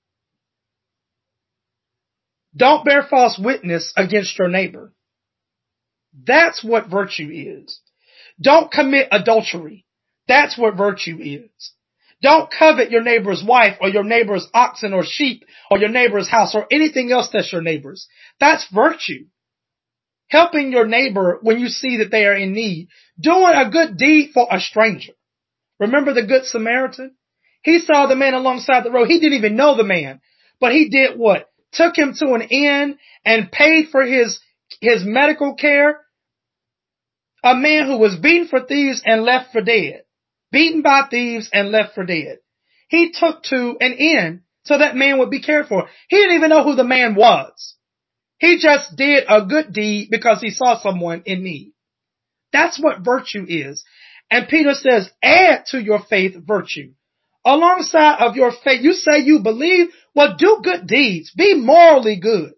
Don't bear false witness against your neighbor. That's what virtue is. Don't commit adultery. That's what virtue is. Don't covet your neighbor's wife or your neighbor's oxen or sheep or your neighbor's house or anything else that's your neighbor's. That's virtue. Helping your neighbor when you see that they are in need. Doing a good deed for a stranger. Remember the Good Samaritan? He saw the man alongside the road. He didn't even know the man. But he did what? Took him to an inn and paid for his, his medical care. A man who was beaten for thieves and left for dead. Beaten by thieves and left for dead. He took to an inn so that man would be cared for. He didn't even know who the man was. He just did a good deed because he saw someone in need. That's what virtue is. And Peter says, add to your faith virtue. Alongside of your faith, you say you believe, well, do good deeds. Be morally good.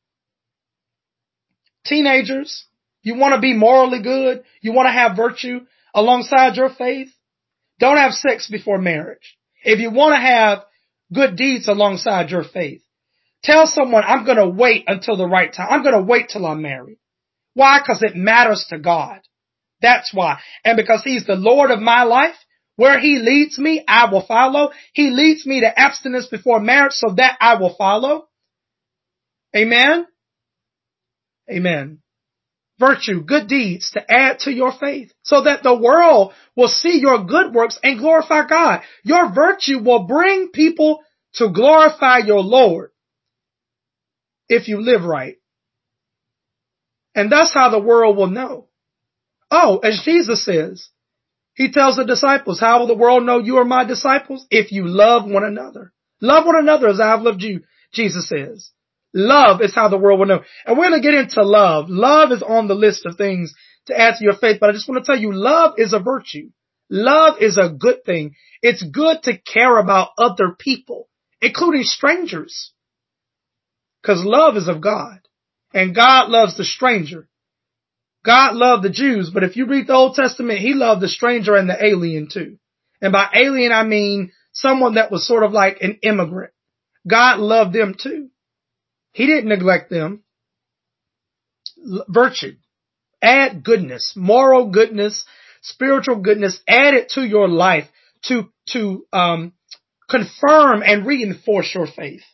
Teenagers, you want to be morally good? You want to have virtue alongside your faith? Don't have sex before marriage. If you want to have good deeds alongside your faith, tell someone, I'm going to wait until the right time. I'm going to wait till I'm married. Why? Because it matters to God. That's why. And because He's the Lord of my life, where He leads me, I will follow. He leads me to abstinence before marriage, so that I will follow. Amen? Amen. Virtue, good deeds to add to your faith so that the world will see your good works and glorify God. Your virtue will bring people to glorify your Lord if you live right. And that's how the world will know. Oh, as Jesus says, he tells the disciples, how will the world know you are my disciples? If you love one another. Love one another as I have loved you, Jesus says. Love is how the world will know. And we're going to get into love. Love is on the list of things to add to your faith. But I just want to tell you, love is a virtue. Love is a good thing. It's good to care about other people, including strangers. Because love is of God. And God loves the stranger. God loved the Jews, but if you read the Old Testament, he loved the stranger and the alien too. And by alien, I mean someone that was sort of like an immigrant. God loved them too. He didn't neglect them. Virtue. Add goodness, moral goodness, spiritual goodness. Add it to your life to, to, um, confirm and reinforce your faith.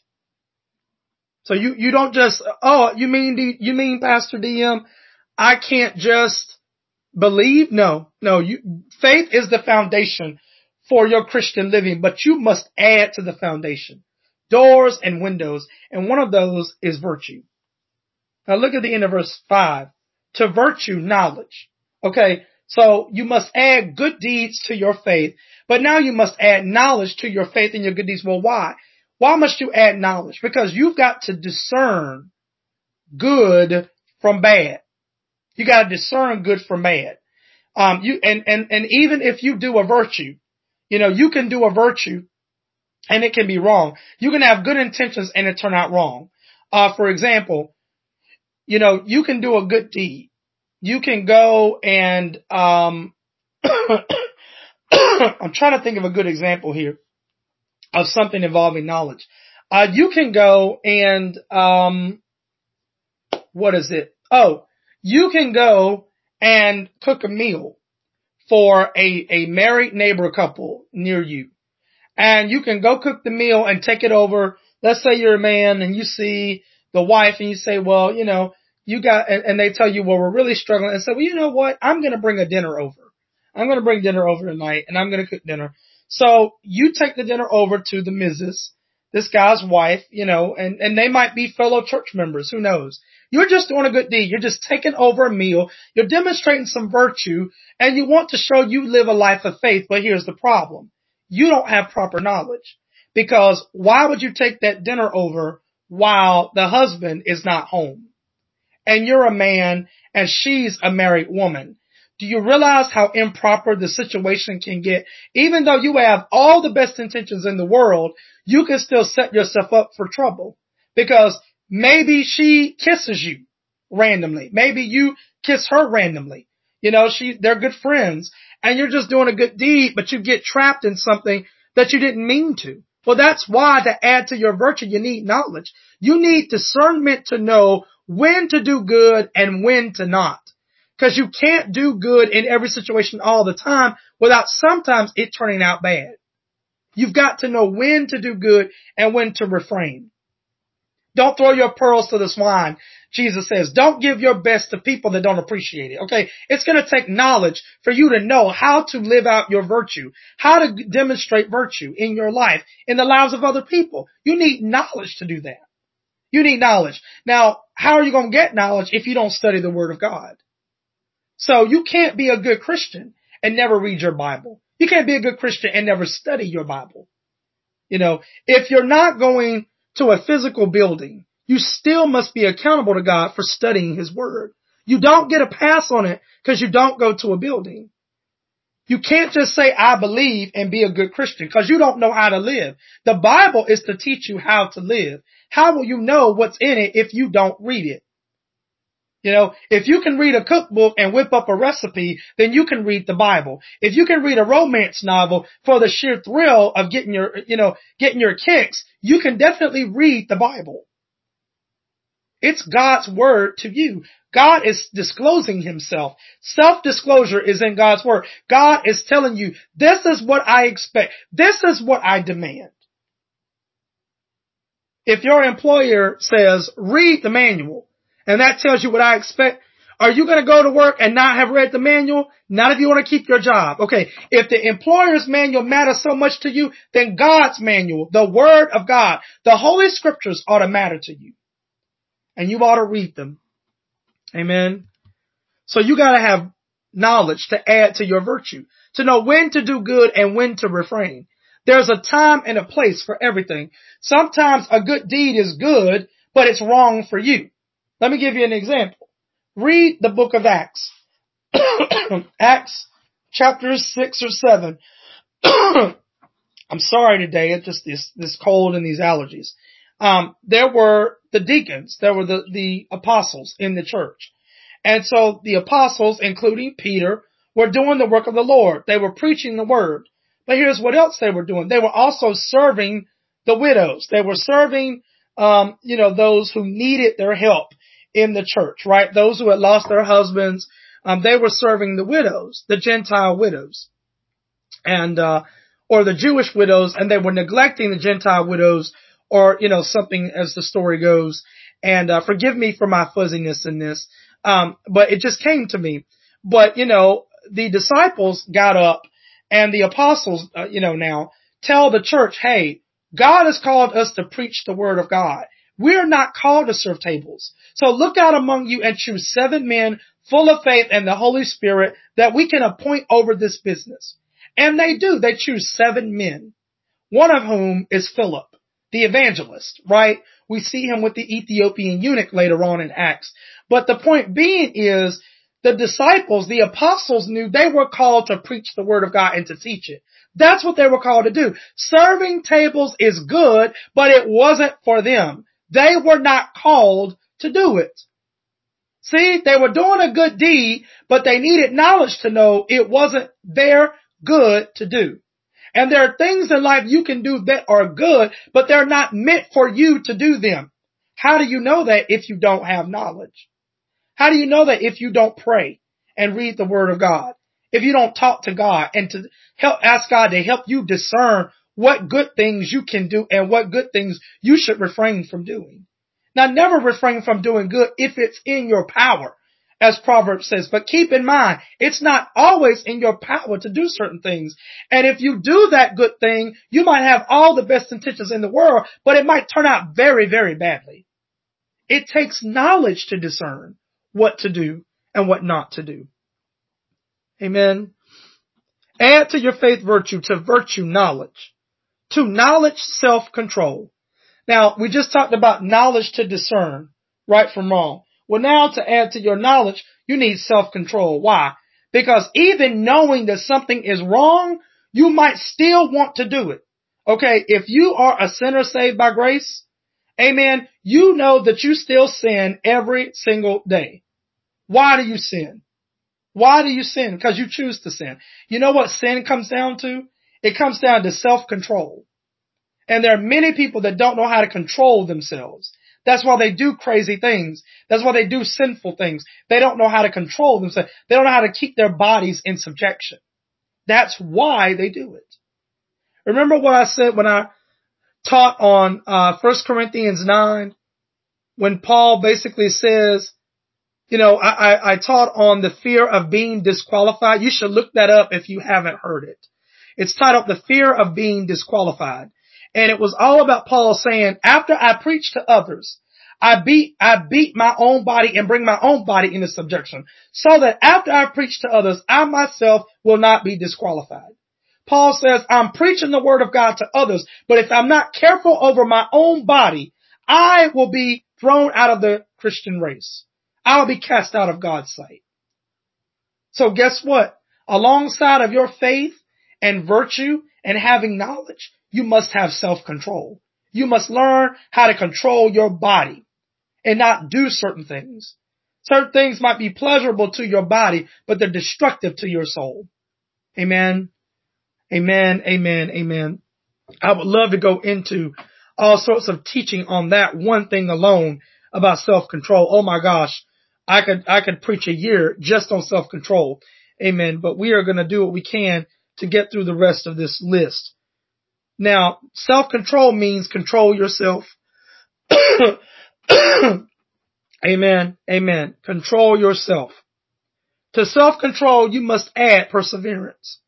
So you, you don't just, oh, you mean, you mean Pastor D M, I can't just believe? No, no, you, faith is the foundation for your Christian living, but you must add to the foundation. Doors and windows, and one of those is virtue. Now look at the end of verse five. To virtue, knowledge. Okay, so you must add good deeds to your faith, but now you must add knowledge to your faith and your good deeds. Well, why? Why must you add knowledge? Because you've got to discern good from bad. You got to discern good from bad. Um, you, and, and, and even if you do a virtue, you know, you can do a virtue and it can be wrong. You can have good intentions and it turn out wrong. Uh, for example, you know, you can do a good deed. You can go and, um, I'm trying to think of a good example here of something involving knowledge. Uh, you can go and, um, what is it? Oh, you can go and cook a meal for a, a married neighbor couple near you. And you can go cook the meal and take it over. Let's say you're a man and you see the wife and you say, well, you know, you got, and, and they tell you, well, we're really struggling. And say, well, you know what? I'm going to bring a dinner over. I'm going to bring dinner over tonight and I'm going to cook dinner. So you take the dinner over to the missus, this guy's wife, you know, and, and they might be fellow church members. Who knows? You're just doing a good deed. You're just taking over a meal. You're demonstrating some virtue and you want to show you live a life of faith. But here's the problem. You don't have proper knowledge, because why would you take that dinner over while the husband is not home and you're a man and she's a married woman? Do you realize how improper the situation can get? Even though you have all the best intentions in the world, you can still set yourself up for trouble, because maybe she kisses you randomly. Maybe you kiss her randomly. You know, she, they're good friends and you're just doing a good deed, but you get trapped in something that you didn't mean to. Well, that's why, to add to your virtue, you need knowledge. You need discernment to know when to do good and when to not. Because you can't do good in every situation all the time without sometimes it turning out bad. You've got to know when to do good and when to refrain. Don't throw your pearls to the swine. Jesus says, don't give your best to people that don't appreciate it. Okay. It's going to take knowledge for you to know how to live out your virtue, how to demonstrate virtue in your life, in the lives of other people. You need knowledge to do that. You need knowledge. Now, how are you going to get knowledge if you don't study the Word of God? So you can't be a good Christian and never read your Bible. You can't be a good Christian and never study your Bible. You know, if you're not going to a physical building, you still must be accountable to God for studying His Word. You don't get a pass on it because you don't go to a building. You can't just say, I believe, and be a good Christian, because you don't know how to live. The Bible is to teach you how to live. How will you know what's in it if you don't read it? You know, if you can read a cookbook and whip up a recipe, then you can read the Bible. If you can read a romance novel for the sheer thrill of getting your, you know, getting your kicks, you can definitely read the Bible. It's God's word to you. God is disclosing Himself. Self-disclosure is in God's word. God is telling you, this is what I expect. This is what I demand. If your employer says, read the manual, And that tells you what I expect. Are you going to go to work and not have read the manual? Not if you want to keep your job. Okay. If the employer's manual matters so much to you, then God's manual, the word of God, the Holy Scriptures ought to matter to you. And you ought to read them. Amen. So you got to have knowledge to add to your virtue, to know when to do good and when to refrain. There's a time and a place for everything. Sometimes a good deed is good, but it's wrong for you. Let me give you an example. Read the book of Acts. Acts chapter six or seven. I'm sorry today. It's just this, this cold and these allergies. Um, there were the deacons. There were the, the apostles in the church. And so the apostles, including Peter, were doing the work of the Lord. They were preaching the word. But here's what else they were doing. They were also serving the widows. They were serving, um, you know, those who needed their help in the church, right? Those who had lost their husbands. Um, they were serving the widows, the Gentile widows, and, uh, or the Jewish widows, and they were neglecting the Gentile widows, or, you know, something as the story goes. And, uh, forgive me for my fuzziness in this. Um, but it just came to me. But, you know, the disciples got up and the apostles, uh, you know, now tell the church, hey, God has called us to preach the word of God. We're not called to serve tables. So look out among you and choose seven men full of faith and the Holy Spirit that we can appoint over this business. And they do. They choose seven men, one of whom is Philip, the evangelist, right? We see him with the Ethiopian eunuch later on in Acts. But the point being is the disciples, the apostles knew they were called to preach the word of God and to teach it. That's what they were called to do. Serving tables is good, but it wasn't for them. They were not called to do it. See, they were doing a good deed, but they needed knowledge to know it wasn't their good to do. And there are things in life you can do that are good, but they're not meant for you to do them. How do you know that if you don't have knowledge? How do you know that if you don't pray and read the word of God? If you don't talk to God and to help, ask God to help you discern what good things you can do and what good things you should refrain from doing. Now, never refrain from doing good if it's in your power, as Proverbs says. But keep in mind, it's not always in your power to do certain things. And if you do that good thing, you might have all the best intentions in the world, but it might turn out very, very badly. It takes knowledge to discern what to do and what not to do. Amen. Add to your faith virtue, to virtue knowledge, to knowledge self-control. Now, we just talked about knowledge to discern right from wrong. Well, now to add to your knowledge, you need self-control. Why? Because even knowing that something is wrong, you might still want to do it. Okay, if you are a sinner saved by grace, amen, you know that you still sin every single day. Why do you sin? Why do you sin? Because you choose to sin. You know what sin comes down to? It comes down to self-control. And there are many people that don't know how to control themselves. That's why they do crazy things. That's why they do sinful things. They don't know how to control themselves. They don't know how to keep their bodies in subjection. That's why they do it. Remember what I said when I taught on uh First Corinthians nine, when Paul basically says, you know, I, I, I taught on the fear of being disqualified. You should look that up if you haven't heard it. It's titled The Fear of Being Disqualified. And it was all about Paul saying, after I preach to others, I beat, I beat my own body and bring my own body into subjection so that after I preach to others, I myself will not be disqualified. Paul says, I'm preaching the word of God to others, but if I'm not careful over my own body, I will be thrown out of the Christian race. I'll be cast out of God's sight. So guess what? Alongside of your faith and virtue and having knowledge, you must have self-control. You must learn how to control your body and not do certain things. Certain things might be pleasurable to your body, but they're destructive to your soul. Amen. Amen. Amen. Amen. I would love to go into all sorts of teaching on that one thing alone about self-control. Oh my gosh. I could, I could preach a year just on self-control. Amen. But we are going to do what we can to get through the rest of this list. Now, self-control means control yourself. Amen. Amen. Control yourself. To self-control, you must add perseverance.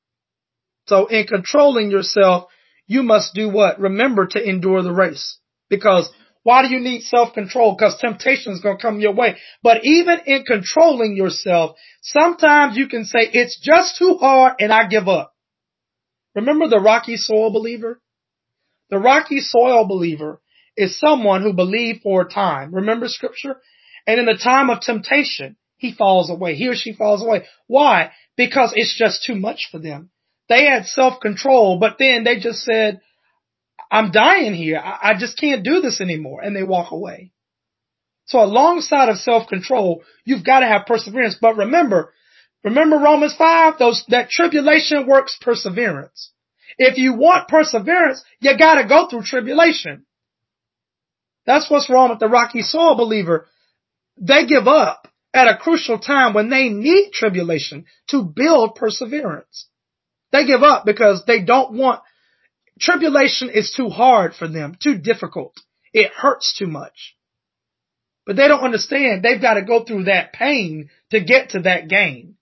So in controlling yourself, you must do what? Remember to endure the race. Because why do you need self-control? Because temptation is going to come your way. But even in controlling yourself, sometimes you can say, it's just too hard and I give up. Remember the rocky soil believer? The rocky soil believer is someone who believed for a time. Remember scripture? And in the time of temptation, he falls away. He or she falls away. Why? Because it's just too much for them. They had self-control, but then they just said, I'm dying here. I, I just can't do this anymore. And they walk away. So alongside of self-control, you've got to have perseverance. But remember, remember Romans five, those, that tribulation works perseverance. If you want perseverance, you got to go through tribulation. That's what's wrong with the rocky soil believer. They give up at a crucial time when they need tribulation to build perseverance. They give up because they don't want, tribulation is too hard for them, too difficult. It hurts too much. But they don't understand they've got to go through that pain to get to that gain.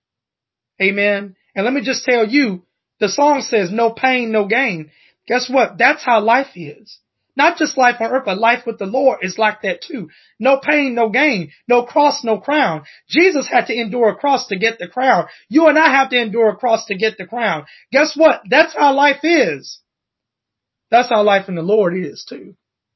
Amen. And let me just tell you, the song says no pain, no gain. Guess what? That's how life is. Not just life on earth, but life with the Lord is like that too. No pain, no gain. No cross, no crown. Jesus had to endure a cross to get the crown. You and I have to endure a cross to get the crown. Guess what? That's how life is. That's how life in the Lord is too.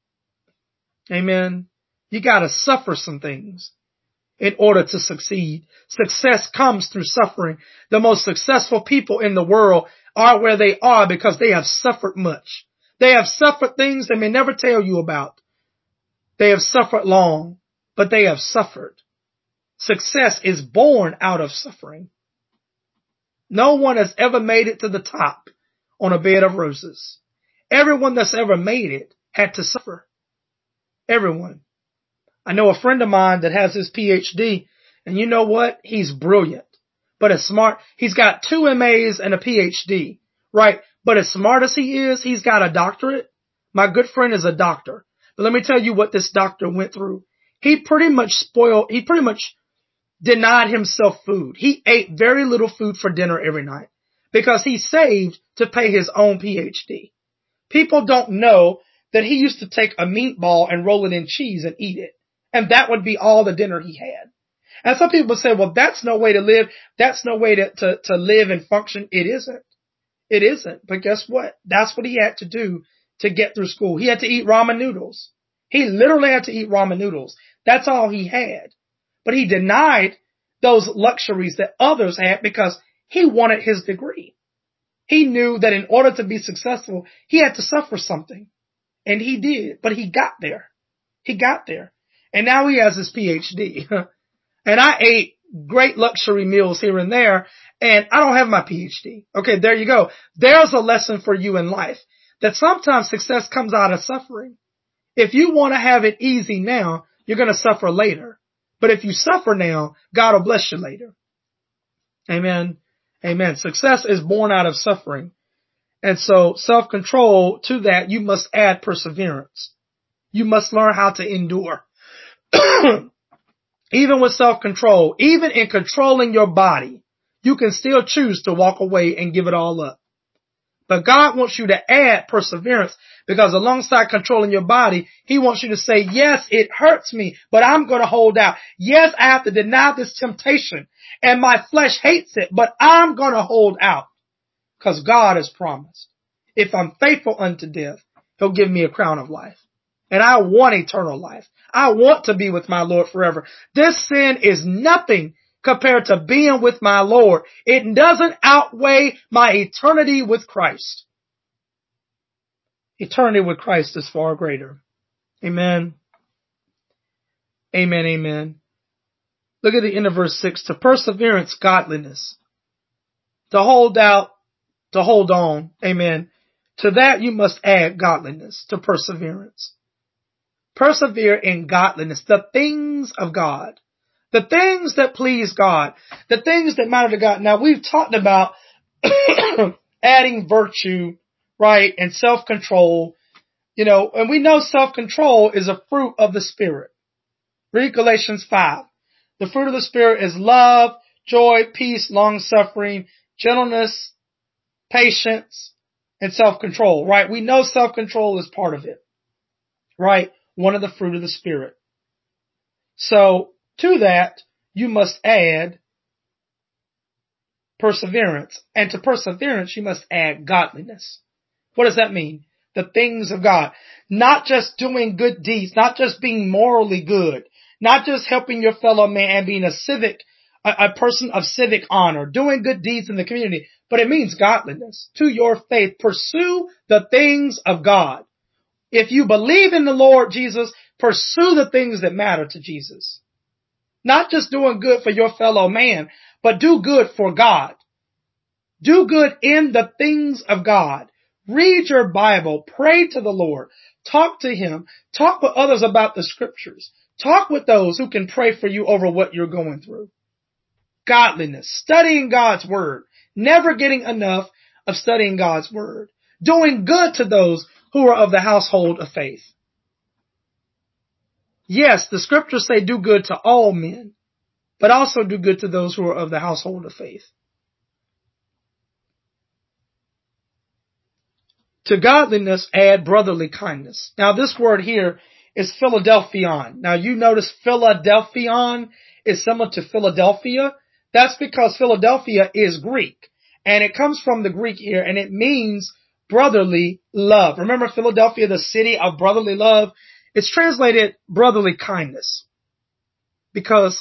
Amen. You gotta suffer some things in order to succeed. Success comes through suffering. The most successful people in the world are where they are because they have suffered much. They have suffered things they may never tell you about. They have suffered long, but they have suffered. Success is born out of suffering. No one has ever made it to the top on a bed of roses. Everyone that's ever made it had to suffer. Everyone. I know a friend of mine that has his P H D, and you know what? He's brilliant, but as smart. He's got two M As and a P H D, right? But as smart as he is, he's got a doctorate. My good friend is a doctor. But let me tell you what this doctor went through. He pretty much spoiled, he pretty much denied himself food. He ate very little food for dinner every night because he saved to pay his own P H D. People don't know that he used to take a meatball and roll it in cheese and eat it. And that would be all the dinner he had. And some people say, well, that's no way to live. That's no way to, to, to live and function. It isn't. It isn't. But guess what? That's what he had to do to get through school. He had to eat ramen noodles. He literally had to eat ramen noodles. That's all he had. But he denied those luxuries that others had because he wanted his degree. He knew that in order to be successful, he had to suffer something. And he did. But he got there. He got there. And now he has his P H D. And I ate great luxury meals here and there, and I don't have my P H D. Okay, there you go. There's a lesson for you in life, that sometimes success comes out of suffering. If you want to have it easy now, you're going to suffer later. But if you suffer now, God will bless you later. Amen. Amen. Success is born out of suffering. And so self-control, to that, you must add perseverance. You must learn how to endure. Even with self-control, even in controlling your body, you can still choose to walk away and give it all up. But God wants you to add perseverance, because alongside controlling your body, He wants you to say, yes, it hurts me, but I'm going to hold out. Yes, I have to deny this temptation and my flesh hates it, but I'm going to hold out, because God has promised, if I'm faithful unto death, He'll give me a crown of life. And I want eternal life. I want to be with my Lord forever. This sin is nothing compared to being with my Lord. It doesn't outweigh my eternity with Christ. Eternity with Christ is far greater. Amen. Amen, amen. Look at the end of verse six. To perseverance, godliness. To hold out, to hold on. Amen. To that you must add godliness, to perseverance. Persevere in godliness, the things of God, the things that please God, the things that matter to God. Now, we've talked about adding virtue, right, and self-control, you know, and we know self-control is a fruit of the Spirit, Read Galatians five. The fruit of the Spirit is love, joy, peace, long-suffering, gentleness, patience, and self-control, right? We know self-control is part of it, right? One of the fruit of the Spirit. So to that, you must add perseverance. And to perseverance, you must add godliness. What does that mean? The things of God. Not just doing good deeds, not just being morally good, not just helping your fellow man and being a civic, a, a person of civic honor, doing good deeds in the community, but it means godliness. To your faith, pursue the things of God. If you believe in the Lord Jesus, pursue the things that matter to Jesus. Not just doing good for your fellow man, but do good for God. Do good in the things of God. Read your Bible. Pray to the Lord. Talk to Him. Talk with others about the scriptures. Talk with those who can pray for you over what you're going through. Godliness. Studying God's Word. Never getting enough of studying God's Word. Doing good to those who are of the household of faith. Yes, the scriptures say do good to all men, but also do good to those who are of the household of faith. To godliness, add brotherly kindness. Now, this word here is Philadelphion. Now, you notice Philadelphion is similar to Philadelphia. That's because Philadelphia is Greek, and it comes from the Greek here, and it means brotherly love. Remember Philadelphia, the city of brotherly love? It's translated brotherly kindness because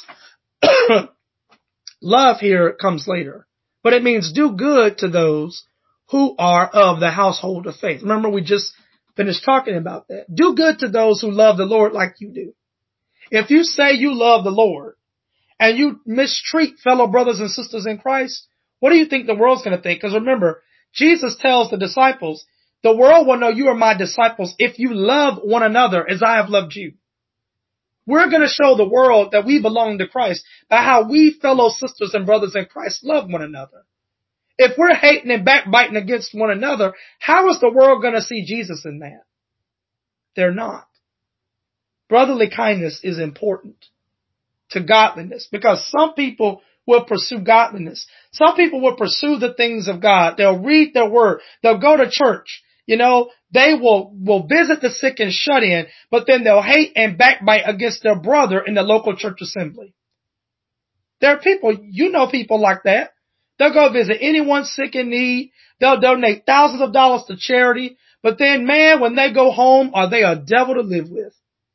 love here comes later, but it means do good to those who are of the household of faith. Remember, we just finished talking about that. Do good to those who love the Lord like you do. If you say you love the Lord and you mistreat fellow brothers and sisters in Christ, what do you think the world's going to think? Because remember, Jesus tells the disciples, the world will know you are my disciples if you love one another as I have loved you. We're going to show the world that we belong to Christ by how we fellow sisters and brothers in Christ love one another. If we're hating and backbiting against one another, how is the world going to see Jesus in that? They're not. Brotherly kindness is important to godliness because some people will pursue godliness. Some people will pursue the things of God. They'll read their word. They'll go to church. You know, they will, will visit the sick and shut in, but then they'll hate and backbite against their brother in the local church assembly. There are people, you know people like that. They'll go visit anyone sick in need. They'll donate thousands of dollars to charity. But then, man, when they go home, are they a devil to live with?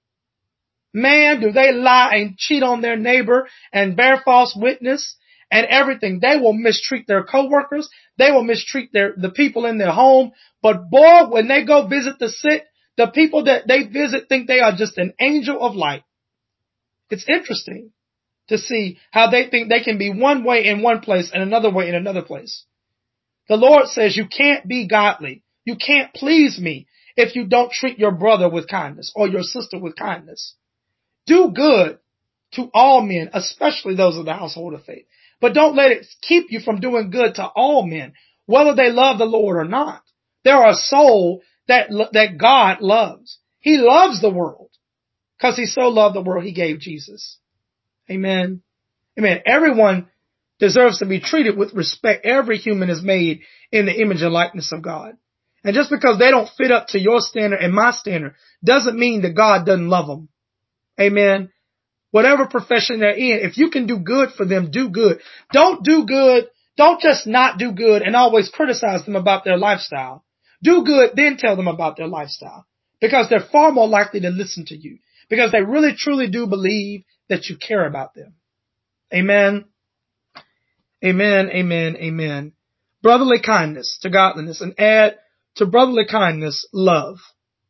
Man, do they lie and cheat on their neighbor and bear false witness and everything. They will mistreat their coworkers. They will mistreat their, the people in their home. But boy, when they go visit the sick, the people that they visit think they are just an angel of light. It's interesting to see how they think they can be one way in one place and another way in another place. The Lord says you can't be godly. You can't please me if you don't treat your brother with kindness or your sister with kindness. Do good to all men, especially those of the household of faith. But don't let it keep you from doing good to all men, whether they love the Lord or not. They're a soul that, that God loves. He loves the world because He so loved the world He gave Jesus. Amen. Amen. Everyone deserves to be treated with respect. Every human is made in the image and likeness of God. And just because they don't fit up to your standard and my standard doesn't mean that God doesn't love them. Amen. Whatever profession they're in, if you can do good for them, do good. Don't do good. Don't just not do good and always criticize them about their lifestyle. Do good, then tell them about their lifestyle. Because they're far more likely to listen to you. Because they really truly do believe that you care about them. Amen. Amen, amen, amen. Brotherly kindness to godliness, and add to brotherly kindness love.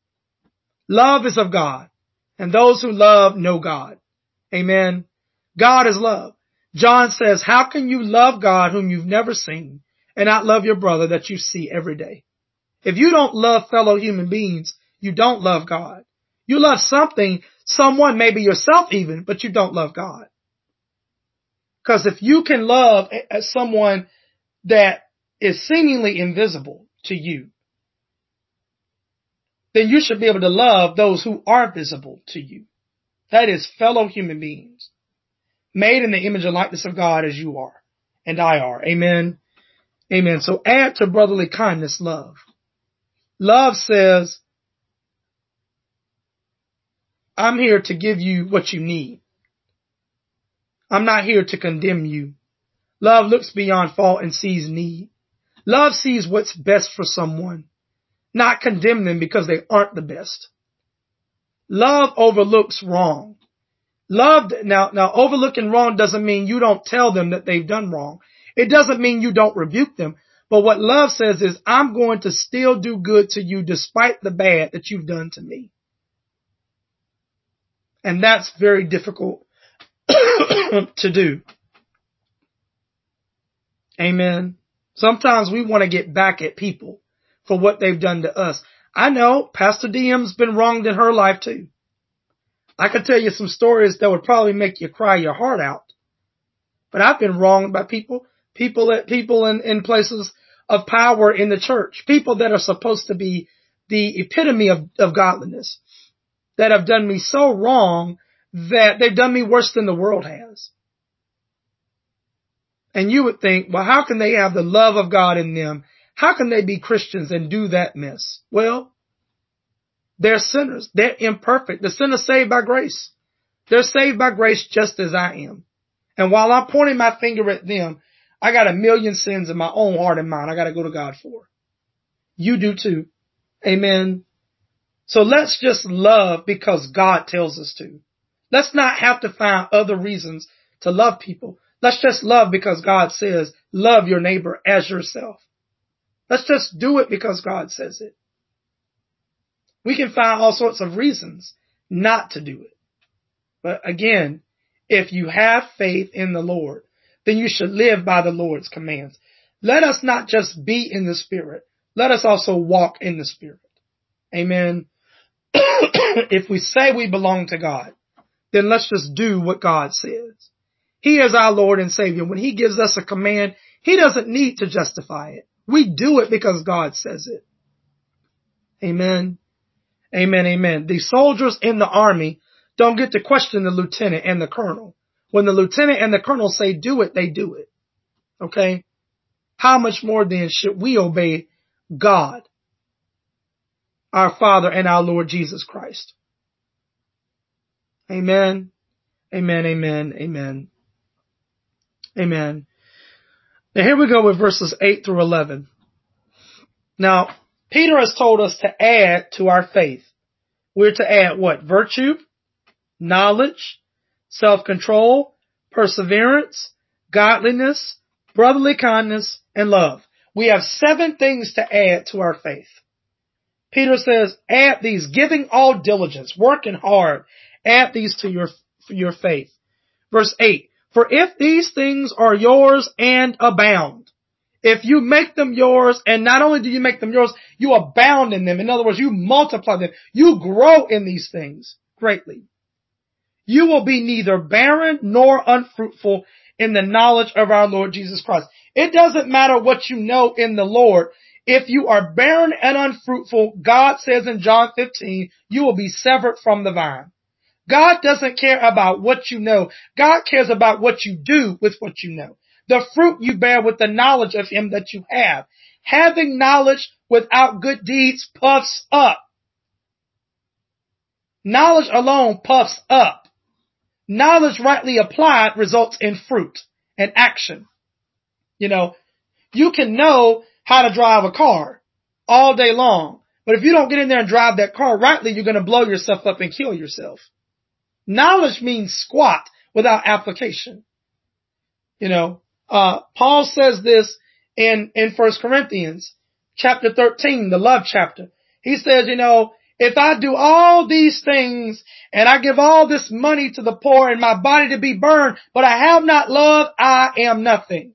Love is of God, and those who love know God. Amen. God is love. John says, how can you love God whom you've never seen and not love your brother that you see every day? If you don't love fellow human beings, you don't love God. You love something, someone, maybe yourself even, but you don't love God. Because if you can love someone that is seemingly invisible to you, then you should be able to love those who are visible to you. That is fellow human beings, made in the image and likeness of God as you are and I are. Amen. Amen. So add to brotherly kindness love. Love says, I'm here to give you what you need. I'm not here to condemn you. Love looks beyond fault and sees need. Love sees what's best for someone, not condemn them because they aren't the best. Love overlooks wrong. Love, now, now overlooking wrong doesn't mean you don't tell them that they've done wrong. It doesn't mean you don't rebuke them. But what love says is, I'm going to still do good to you despite the bad that you've done to me. And that's very difficult to do. Amen. Sometimes we want to get back at people for what they've done to us. I know Pastor D M's been wronged in her life too. I could tell you some stories that would probably make you cry your heart out. But I've been wronged by people, people at people in, in places of power in the church, people that are supposed to be the epitome of, of godliness, that have done me so wrong that they've done me worse than the world has. And you would think, well, how can they have the love of God in them? How can they be Christians and do that mess? Well, they're sinners. They're imperfect. The sinner's saved by grace. They're saved by grace just as I am. And while I'm pointing my finger at them, I got a million sins in my own heart and mind I got to go to God for. You do too. Amen. So let's just love because God tells us to. Let's not have to find other reasons to love people. Let's just love because God says, love your neighbor as yourself. Let's just do it because God says it. We can find all sorts of reasons not to do it. But again, if you have faith in the Lord, then you should live by the Lord's commands. Let us not just be in the Spirit. Let us also walk in the Spirit. Amen. If we say we belong to God, then let's just do what God says. He is our Lord and Savior. When He gives us a command, He doesn't need to justify it. We do it because God says it. Amen. Amen. Amen. The soldiers in the army don't get to question the lieutenant and the colonel. When the lieutenant and the colonel say do it, they do it. Okay? How much more then should we obey God, our Father and our Lord Jesus Christ? Amen. Amen. Amen. Amen. Amen. Now here we go with verses eight through eleven. Now, Peter has told us to add to our faith. We're to add what? Virtue, knowledge, self-control, perseverance, godliness, brotherly kindness, and love. We have seven things to add to our faith. Peter says, add these, giving all diligence, working hard, add these to your, your faith. Verse eight, for if these things are yours and abound, if you make them yours, and not only do you make them yours, you abound in them. In other words, you multiply them. You grow in these things greatly. You will be neither barren nor unfruitful in the knowledge of our Lord Jesus Christ. It doesn't matter what you know in the Lord. If you are barren and unfruitful, God says in John fifteen, you will be severed from the vine. God doesn't care about what you know. God cares about what you do with what you know. The fruit you bear with the knowledge of Him that you have. Having knowledge without good deeds puffs up. Knowledge alone puffs up. Knowledge rightly applied results in fruit and action. You know, you can know how to drive a car all day long, but if you don't get in there and drive that car rightly, you're going to blow yourself up and kill yourself. Knowledge means squat without application. You know, uh, Paul says this in, in First Corinthians chapter thirteen, the love chapter. He says, you know, if I do all these things and I give all this money to the poor and my body to be burned, but I have not love, I am nothing.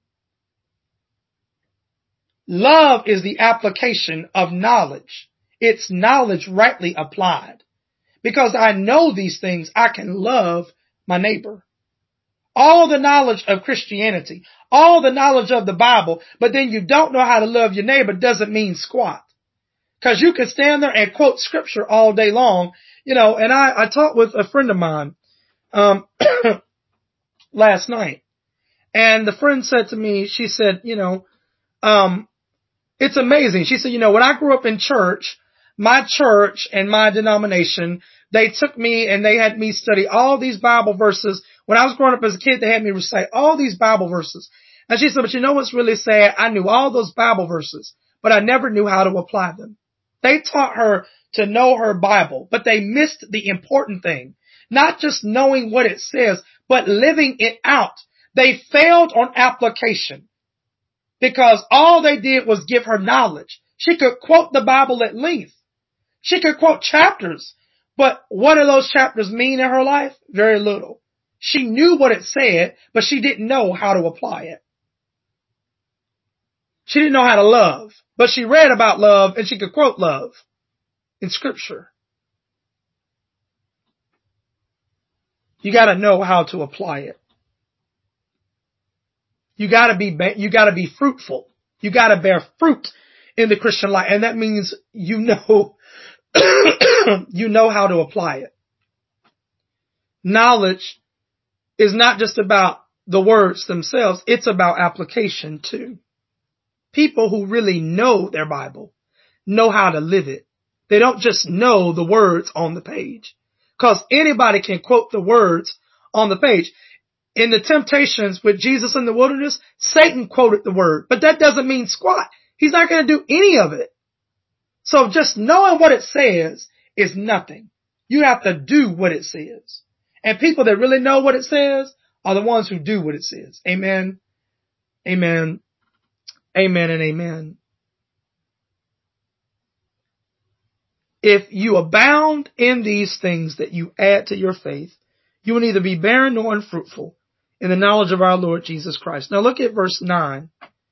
Love is the application of knowledge. It's knowledge rightly applied. Because I know these things, I can love my neighbor. All the knowledge of Christianity, all the knowledge of the Bible, but then you don't know how to love your neighbor doesn't mean squat. Because you can stand there and quote scripture all day long, you know, and I, I talked with a friend of mine um, last night. And the friend said to me, she said, you know, um, it's amazing. She said, you know, when I grew up in church, my church and my denomination, they took me and they had me study all these Bible verses. When I was growing up as a kid, they had me recite all these Bible verses. And she said, but you know what's really sad? I knew all those Bible verses, but I never knew how to apply them. They taught her to know her Bible, but they missed the important thing. Not just knowing what it says, but living it out. They failed on application because all they did was give her knowledge. She could quote the Bible at length. She could quote chapters, but what do those chapters mean in her life? Very little. She knew what it said, but she didn't know how to apply it. She didn't know how to love, but she read about love and she could quote love in scripture. You gotta know how to apply it. You gotta be, you gotta be fruitful. You gotta bear fruit in the Christian life. And that means you know, you know how to apply it. Knowledge is not just about the words themselves. It's about application too. People who really know their Bible know how to live it. They don't just know the words on the page. Because anybody can quote the words on the page. In the temptations with Jesus in the wilderness, Satan quoted the word, but that doesn't mean squat. He's not going to do any of it. So just knowing what it says is nothing. You have to do what it says. And people that really know what it says are the ones who do what it says. Amen. Amen. Amen and amen. If you abound in these things that you add to your faith, you will neither be barren nor unfruitful in the knowledge of our Lord Jesus Christ. Now look at verse nine.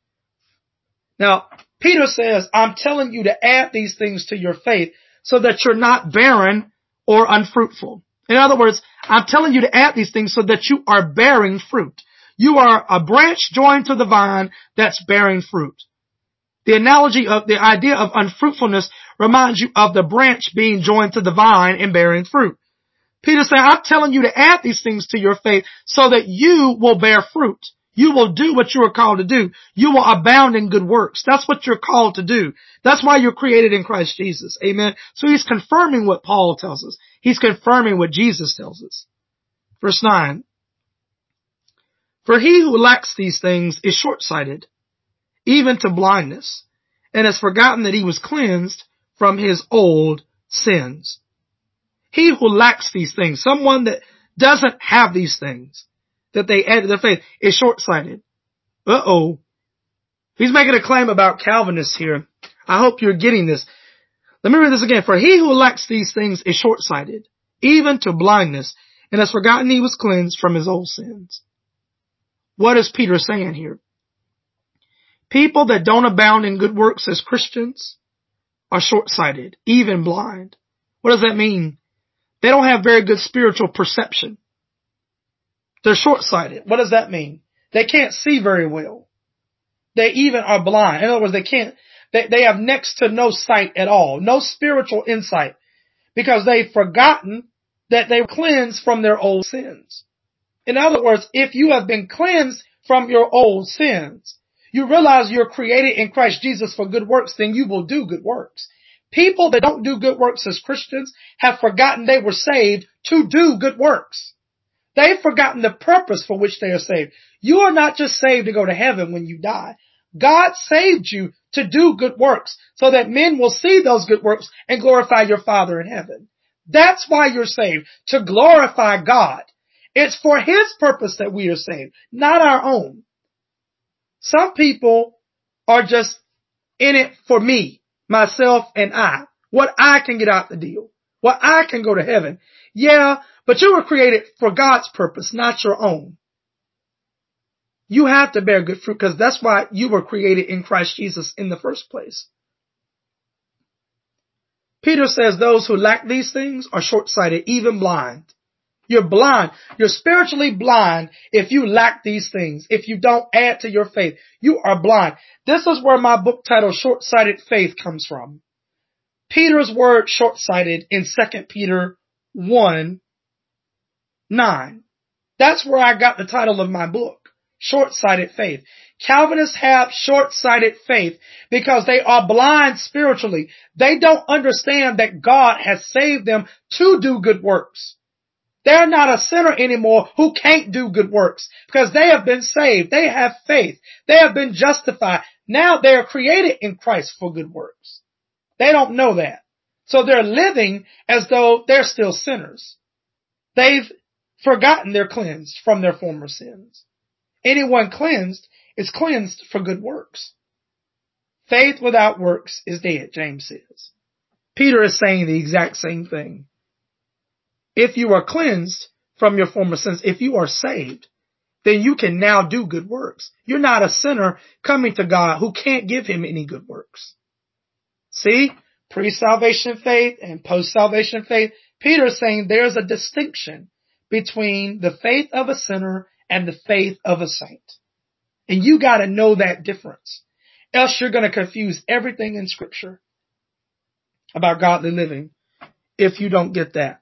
Now, Peter says, I'm telling you to add these things to your faith so that you're not barren or unfruitful. In other words, I'm telling you to add these things so that you are bearing fruit. You are a branch joined to the vine that's bearing fruit. The analogy of the idea of unfruitfulness reminds you of the branch being joined to the vine and bearing fruit. Peter said, I'm telling you to add these things to your faith so that you will bear fruit. You will do what you are called to do. You will abound in good works. That's what you're called to do. That's why you're created in Christ Jesus. Amen. So he's confirming what Paul tells us. He's confirming what Jesus tells us. Verse nine. For he who lacks these things is short-sighted, even to blindness, and has forgotten that he was cleansed from his old sins. He who lacks these things, someone that doesn't have these things, that they add to their faith, is short-sighted. Uh-oh. He's making a claim about Calvinists here. I hope you're getting this. Let me read this again. For he who lacks these things is short-sighted, even to blindness, and has forgotten he was cleansed from his old sins. What is Peter saying here? People that don't abound in good works as Christians are short-sighted, even blind. What does that mean? They don't have very good spiritual perception. They're short-sighted. What does that mean? They can't see very well. They even are blind. In other words, they can't, they, they have next to no sight at all, no spiritual insight, because they've forgotten that they were cleansed from their old sins. In other words, if you have been cleansed from your old sins, you realize you're created in Christ Jesus for good works, then you will do good works. People that don't do good works as Christians have forgotten they were saved to do good works. They've forgotten the purpose for which they are saved. You are not just saved to go to heaven when you die. God saved you to do good works so that men will see those good works and glorify your Father in heaven. That's why you're saved, to glorify God. It's for His purpose that we are saved, not our own. Some people are just in it for me, myself, and I. What I can get out the deal. What I can go to heaven. Yeah, but you were created for God's purpose, not your own. You have to bear good fruit because that's why you were created in Christ Jesus in the first place. Peter says those who lack these things are short-sighted, even blind. You're blind. You're spiritually blind if you lack these things. If you don't add to your faith, you are blind. This is where my book title, Short-Sighted Faith, comes from. Peter's word short-sighted in Second Peter one nine. That's where I got the title of my book, Short-Sighted Faith. Calvinists have short-sighted faith because they are blind spiritually. They don't understand that God has saved them to do good works. They're not a sinner anymore who can't do good works because they have been saved. They have faith. They have been justified. Now they are created in Christ for good works. They don't know that. So they're living as though they're still sinners. They've forgotten they're cleansed from their former sins. Anyone cleansed is cleansed for good works. Faith without works is dead, James says. Peter is saying the exact same thing. If you are cleansed from your former sins, if you are saved, then you can now do good works. You're not a sinner coming to God who can't give him any good works. See, pre-salvation faith and post-salvation faith. Peter is saying there's a distinction between the faith of a sinner and the faith of a saint. And you got to know that difference. Else you're going to confuse everything in Scripture about godly living if you don't get that.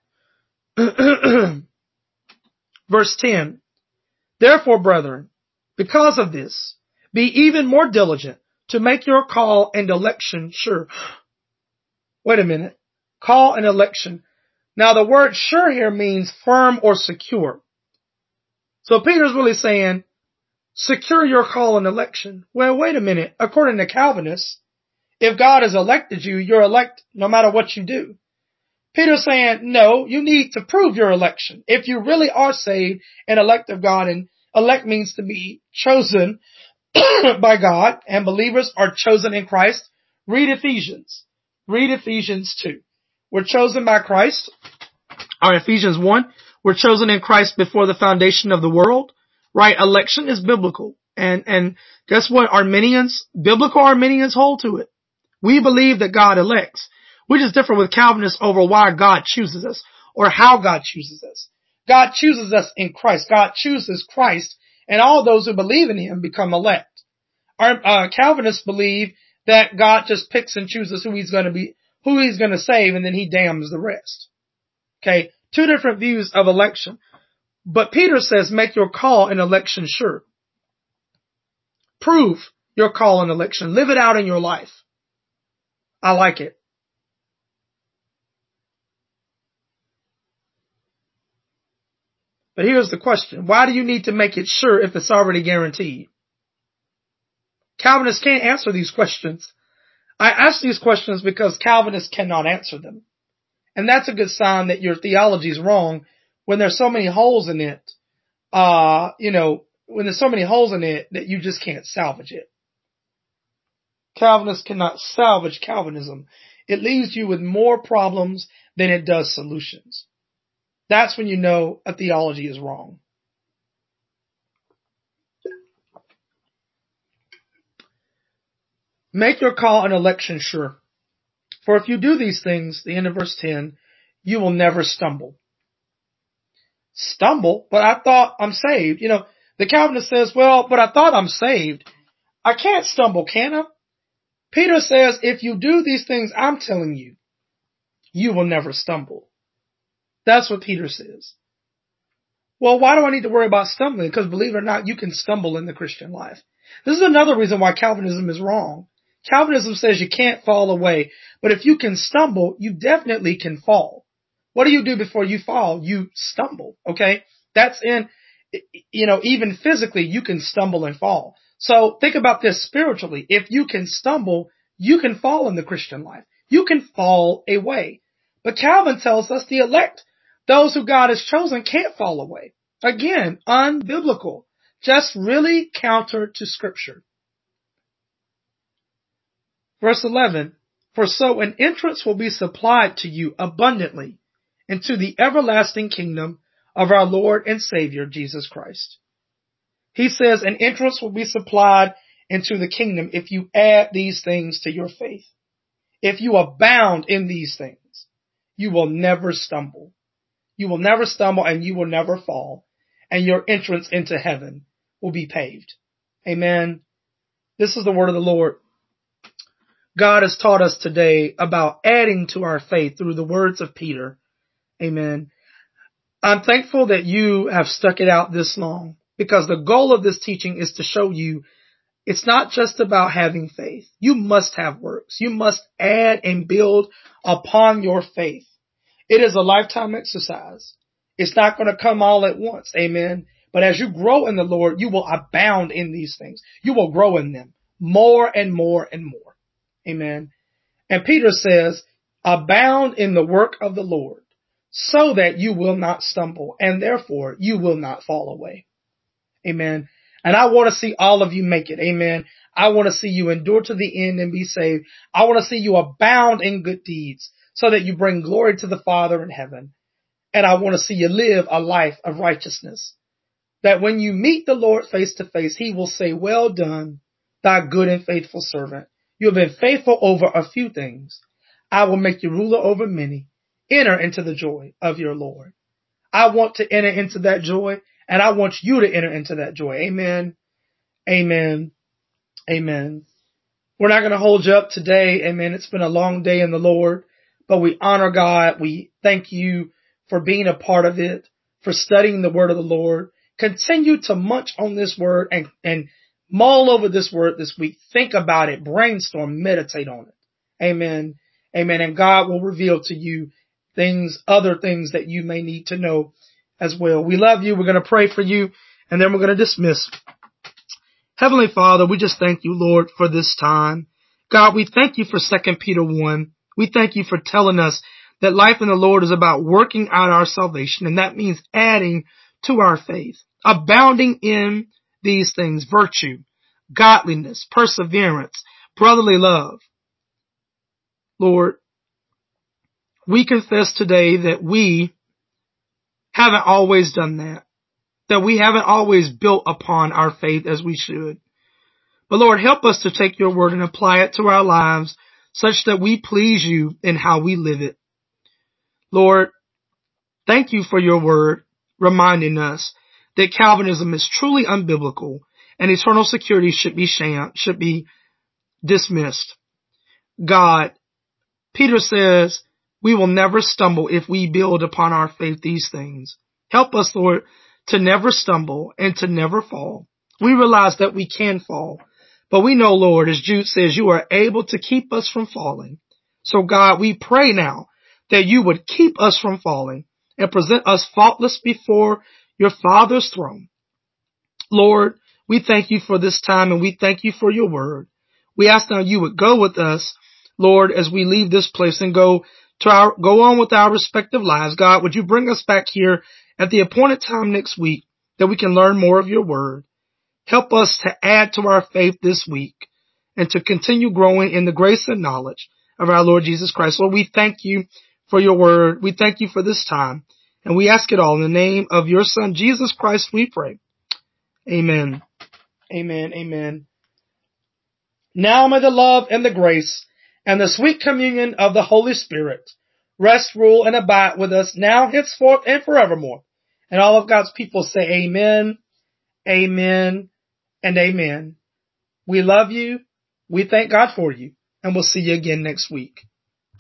Verse ten. Therefore, brethren, because of this, be even more diligent to make your call and election sure. Wait a minute. Call and election. Now the word sure here means firm or secure. So Peter's really saying, secure your call and election. Well, wait a minute. According to Calvinists, if God has elected you, you're elect no matter what you do. Peter's saying, no, you need to prove your election. If you really are saved and elect of God, and elect means to be chosen by God, and believers are chosen in Christ, read Ephesians. Read Ephesians two. We're chosen by Christ. Or Ephesians one. We're chosen in Christ before the foundation of the world. Right? Election is biblical. And, and guess what? Arminians, biblical Arminians hold to it. We believe that God elects. We're just different with Calvinists over why God chooses us or how God chooses us. God chooses us in Christ. God chooses Christ, and all those who believe in him become elect. Our uh, Calvinists believe that God just picks and chooses who he's going to be, who he's going to save, and then he damns the rest. Okay, two different views of election. But Peter says, make your call and election sure. Prove your call and election. Live it out in your life. I like it. But here's the question. Why do you need to make it sure if it's already guaranteed? Calvinists can't answer these questions. I ask these questions because Calvinists cannot answer them. And that's a good sign that your theology is wrong when there's so many holes in it. Uh, you know, when there's so many holes in it that you just can't salvage it. Calvinists cannot salvage Calvinism. It leaves you with more problems than it does solutions. That's when you know a theology is wrong. Make your call and election sure. For if you do these things, the end of verse ten, you will never stumble. Stumble? But I thought I'm saved. You know, the Calvinist says, well, but I thought I'm saved. I can't stumble, can I? Peter says, if you do these things I'm telling you, you will never stumble. That's what Peter says. Well, why do I need to worry about stumbling? Because believe it or not, you can stumble in the Christian life. This is another reason why Calvinism is wrong. Calvinism says you can't fall away, but if you can stumble, you definitely can fall. What do you do before you fall? You stumble, okay? That's in, you know, even physically, you can stumble and fall. So think about this spiritually. If you can stumble, you can fall in the Christian life. You can fall away. But Calvin tells us the elect, those who God has chosen, can't fall away. Again, unbiblical. Just really counter to Scripture. Verse eleven, for so an entrance will be supplied to you abundantly into the everlasting kingdom of our Lord and Savior, Jesus Christ. He says an entrance will be supplied into the kingdom if you add these things to your faith. If you abound in these things, you will never stumble. You will never stumble and you will never fall. And your entrance into heaven will be paved. Amen. This is the word of the Lord. God has taught us today about adding to our faith through the words of Peter. Amen. I'm thankful that you have stuck it out this long, because the goal of this teaching is to show you it's not just about having faith. You must have works. You must add and build upon your faith. It is a lifetime exercise. It's not going to come all at once. Amen. But as you grow in the Lord, you will abound in these things. You will grow in them more and more and more. Amen. And Peter says, abound in the work of the Lord, so that you will not stumble, and therefore you will not fall away. Amen. And I want to see all of you make it. Amen. I want to see you endure to the end and be saved. I want to see you abound in good deeds, so that you bring glory to the Father in heaven. And I want to see you live a life of righteousness, that when you meet the Lord face to face, he will say, well done, thy good and faithful servant. You have been faithful over a few things. I will make you ruler over many. Enter into the joy of your Lord. I want to enter into that joy, and I want you to enter into that joy. Amen. Amen. Amen. We're not going to hold you up today. Amen. It's been a long day in the Lord, but we honor God. We thank you for being a part of it, for studying the word of the Lord. Continue to munch on this word and, and mull over this word this week. Think about it, brainstorm, meditate on it. Amen. Amen. And God will reveal to you things, other things that you may need to know as well. We love you. We're going to pray for you, and then we're going to dismiss. Heavenly Father, we just thank you, Lord, for this time. God, we thank you for Second Peter one. We thank you for telling us that life in the Lord is about working out our salvation, and that means adding to our faith, abounding in these things: virtue, godliness, perseverance, brotherly love. Lord, we confess today that we haven't always done that, that we haven't always built upon our faith as we should. But Lord, help us to take your word and apply it to our lives such that we please you in how we live it. Lord, thank you for your word reminding us that Calvinism is truly unbiblical and eternal security should be sham, should be dismissed. God, Peter says we will never stumble if we build upon our faith these things. Help us, Lord, to never stumble and to never fall. We realize that we can fall, but we know, Lord, as Jude says, you are able to keep us from falling. So God, we pray now that you would keep us from falling and present us faultless before your Father's throne. Lord, we thank you for this time, and we thank you for your word. We ask now you would go with us, Lord, as we leave this place and go to our, go on with our respective lives. God, would you bring us back here at the appointed time next week that we can learn more of your word? Help us to add to our faith this week and to continue growing in the grace and knowledge of our Lord Jesus Christ. Lord, we thank you for your word. We thank you for this time, and we ask it all in the name of your Son, Jesus Christ, we pray. Amen. Amen. Amen. Now may the love and the grace and the sweet communion of the Holy Spirit rest, rule, and abide with us now, henceforth, and forevermore. And all of God's people say amen, amen, and amen. We love you. We thank God for you. And we'll see you again next week.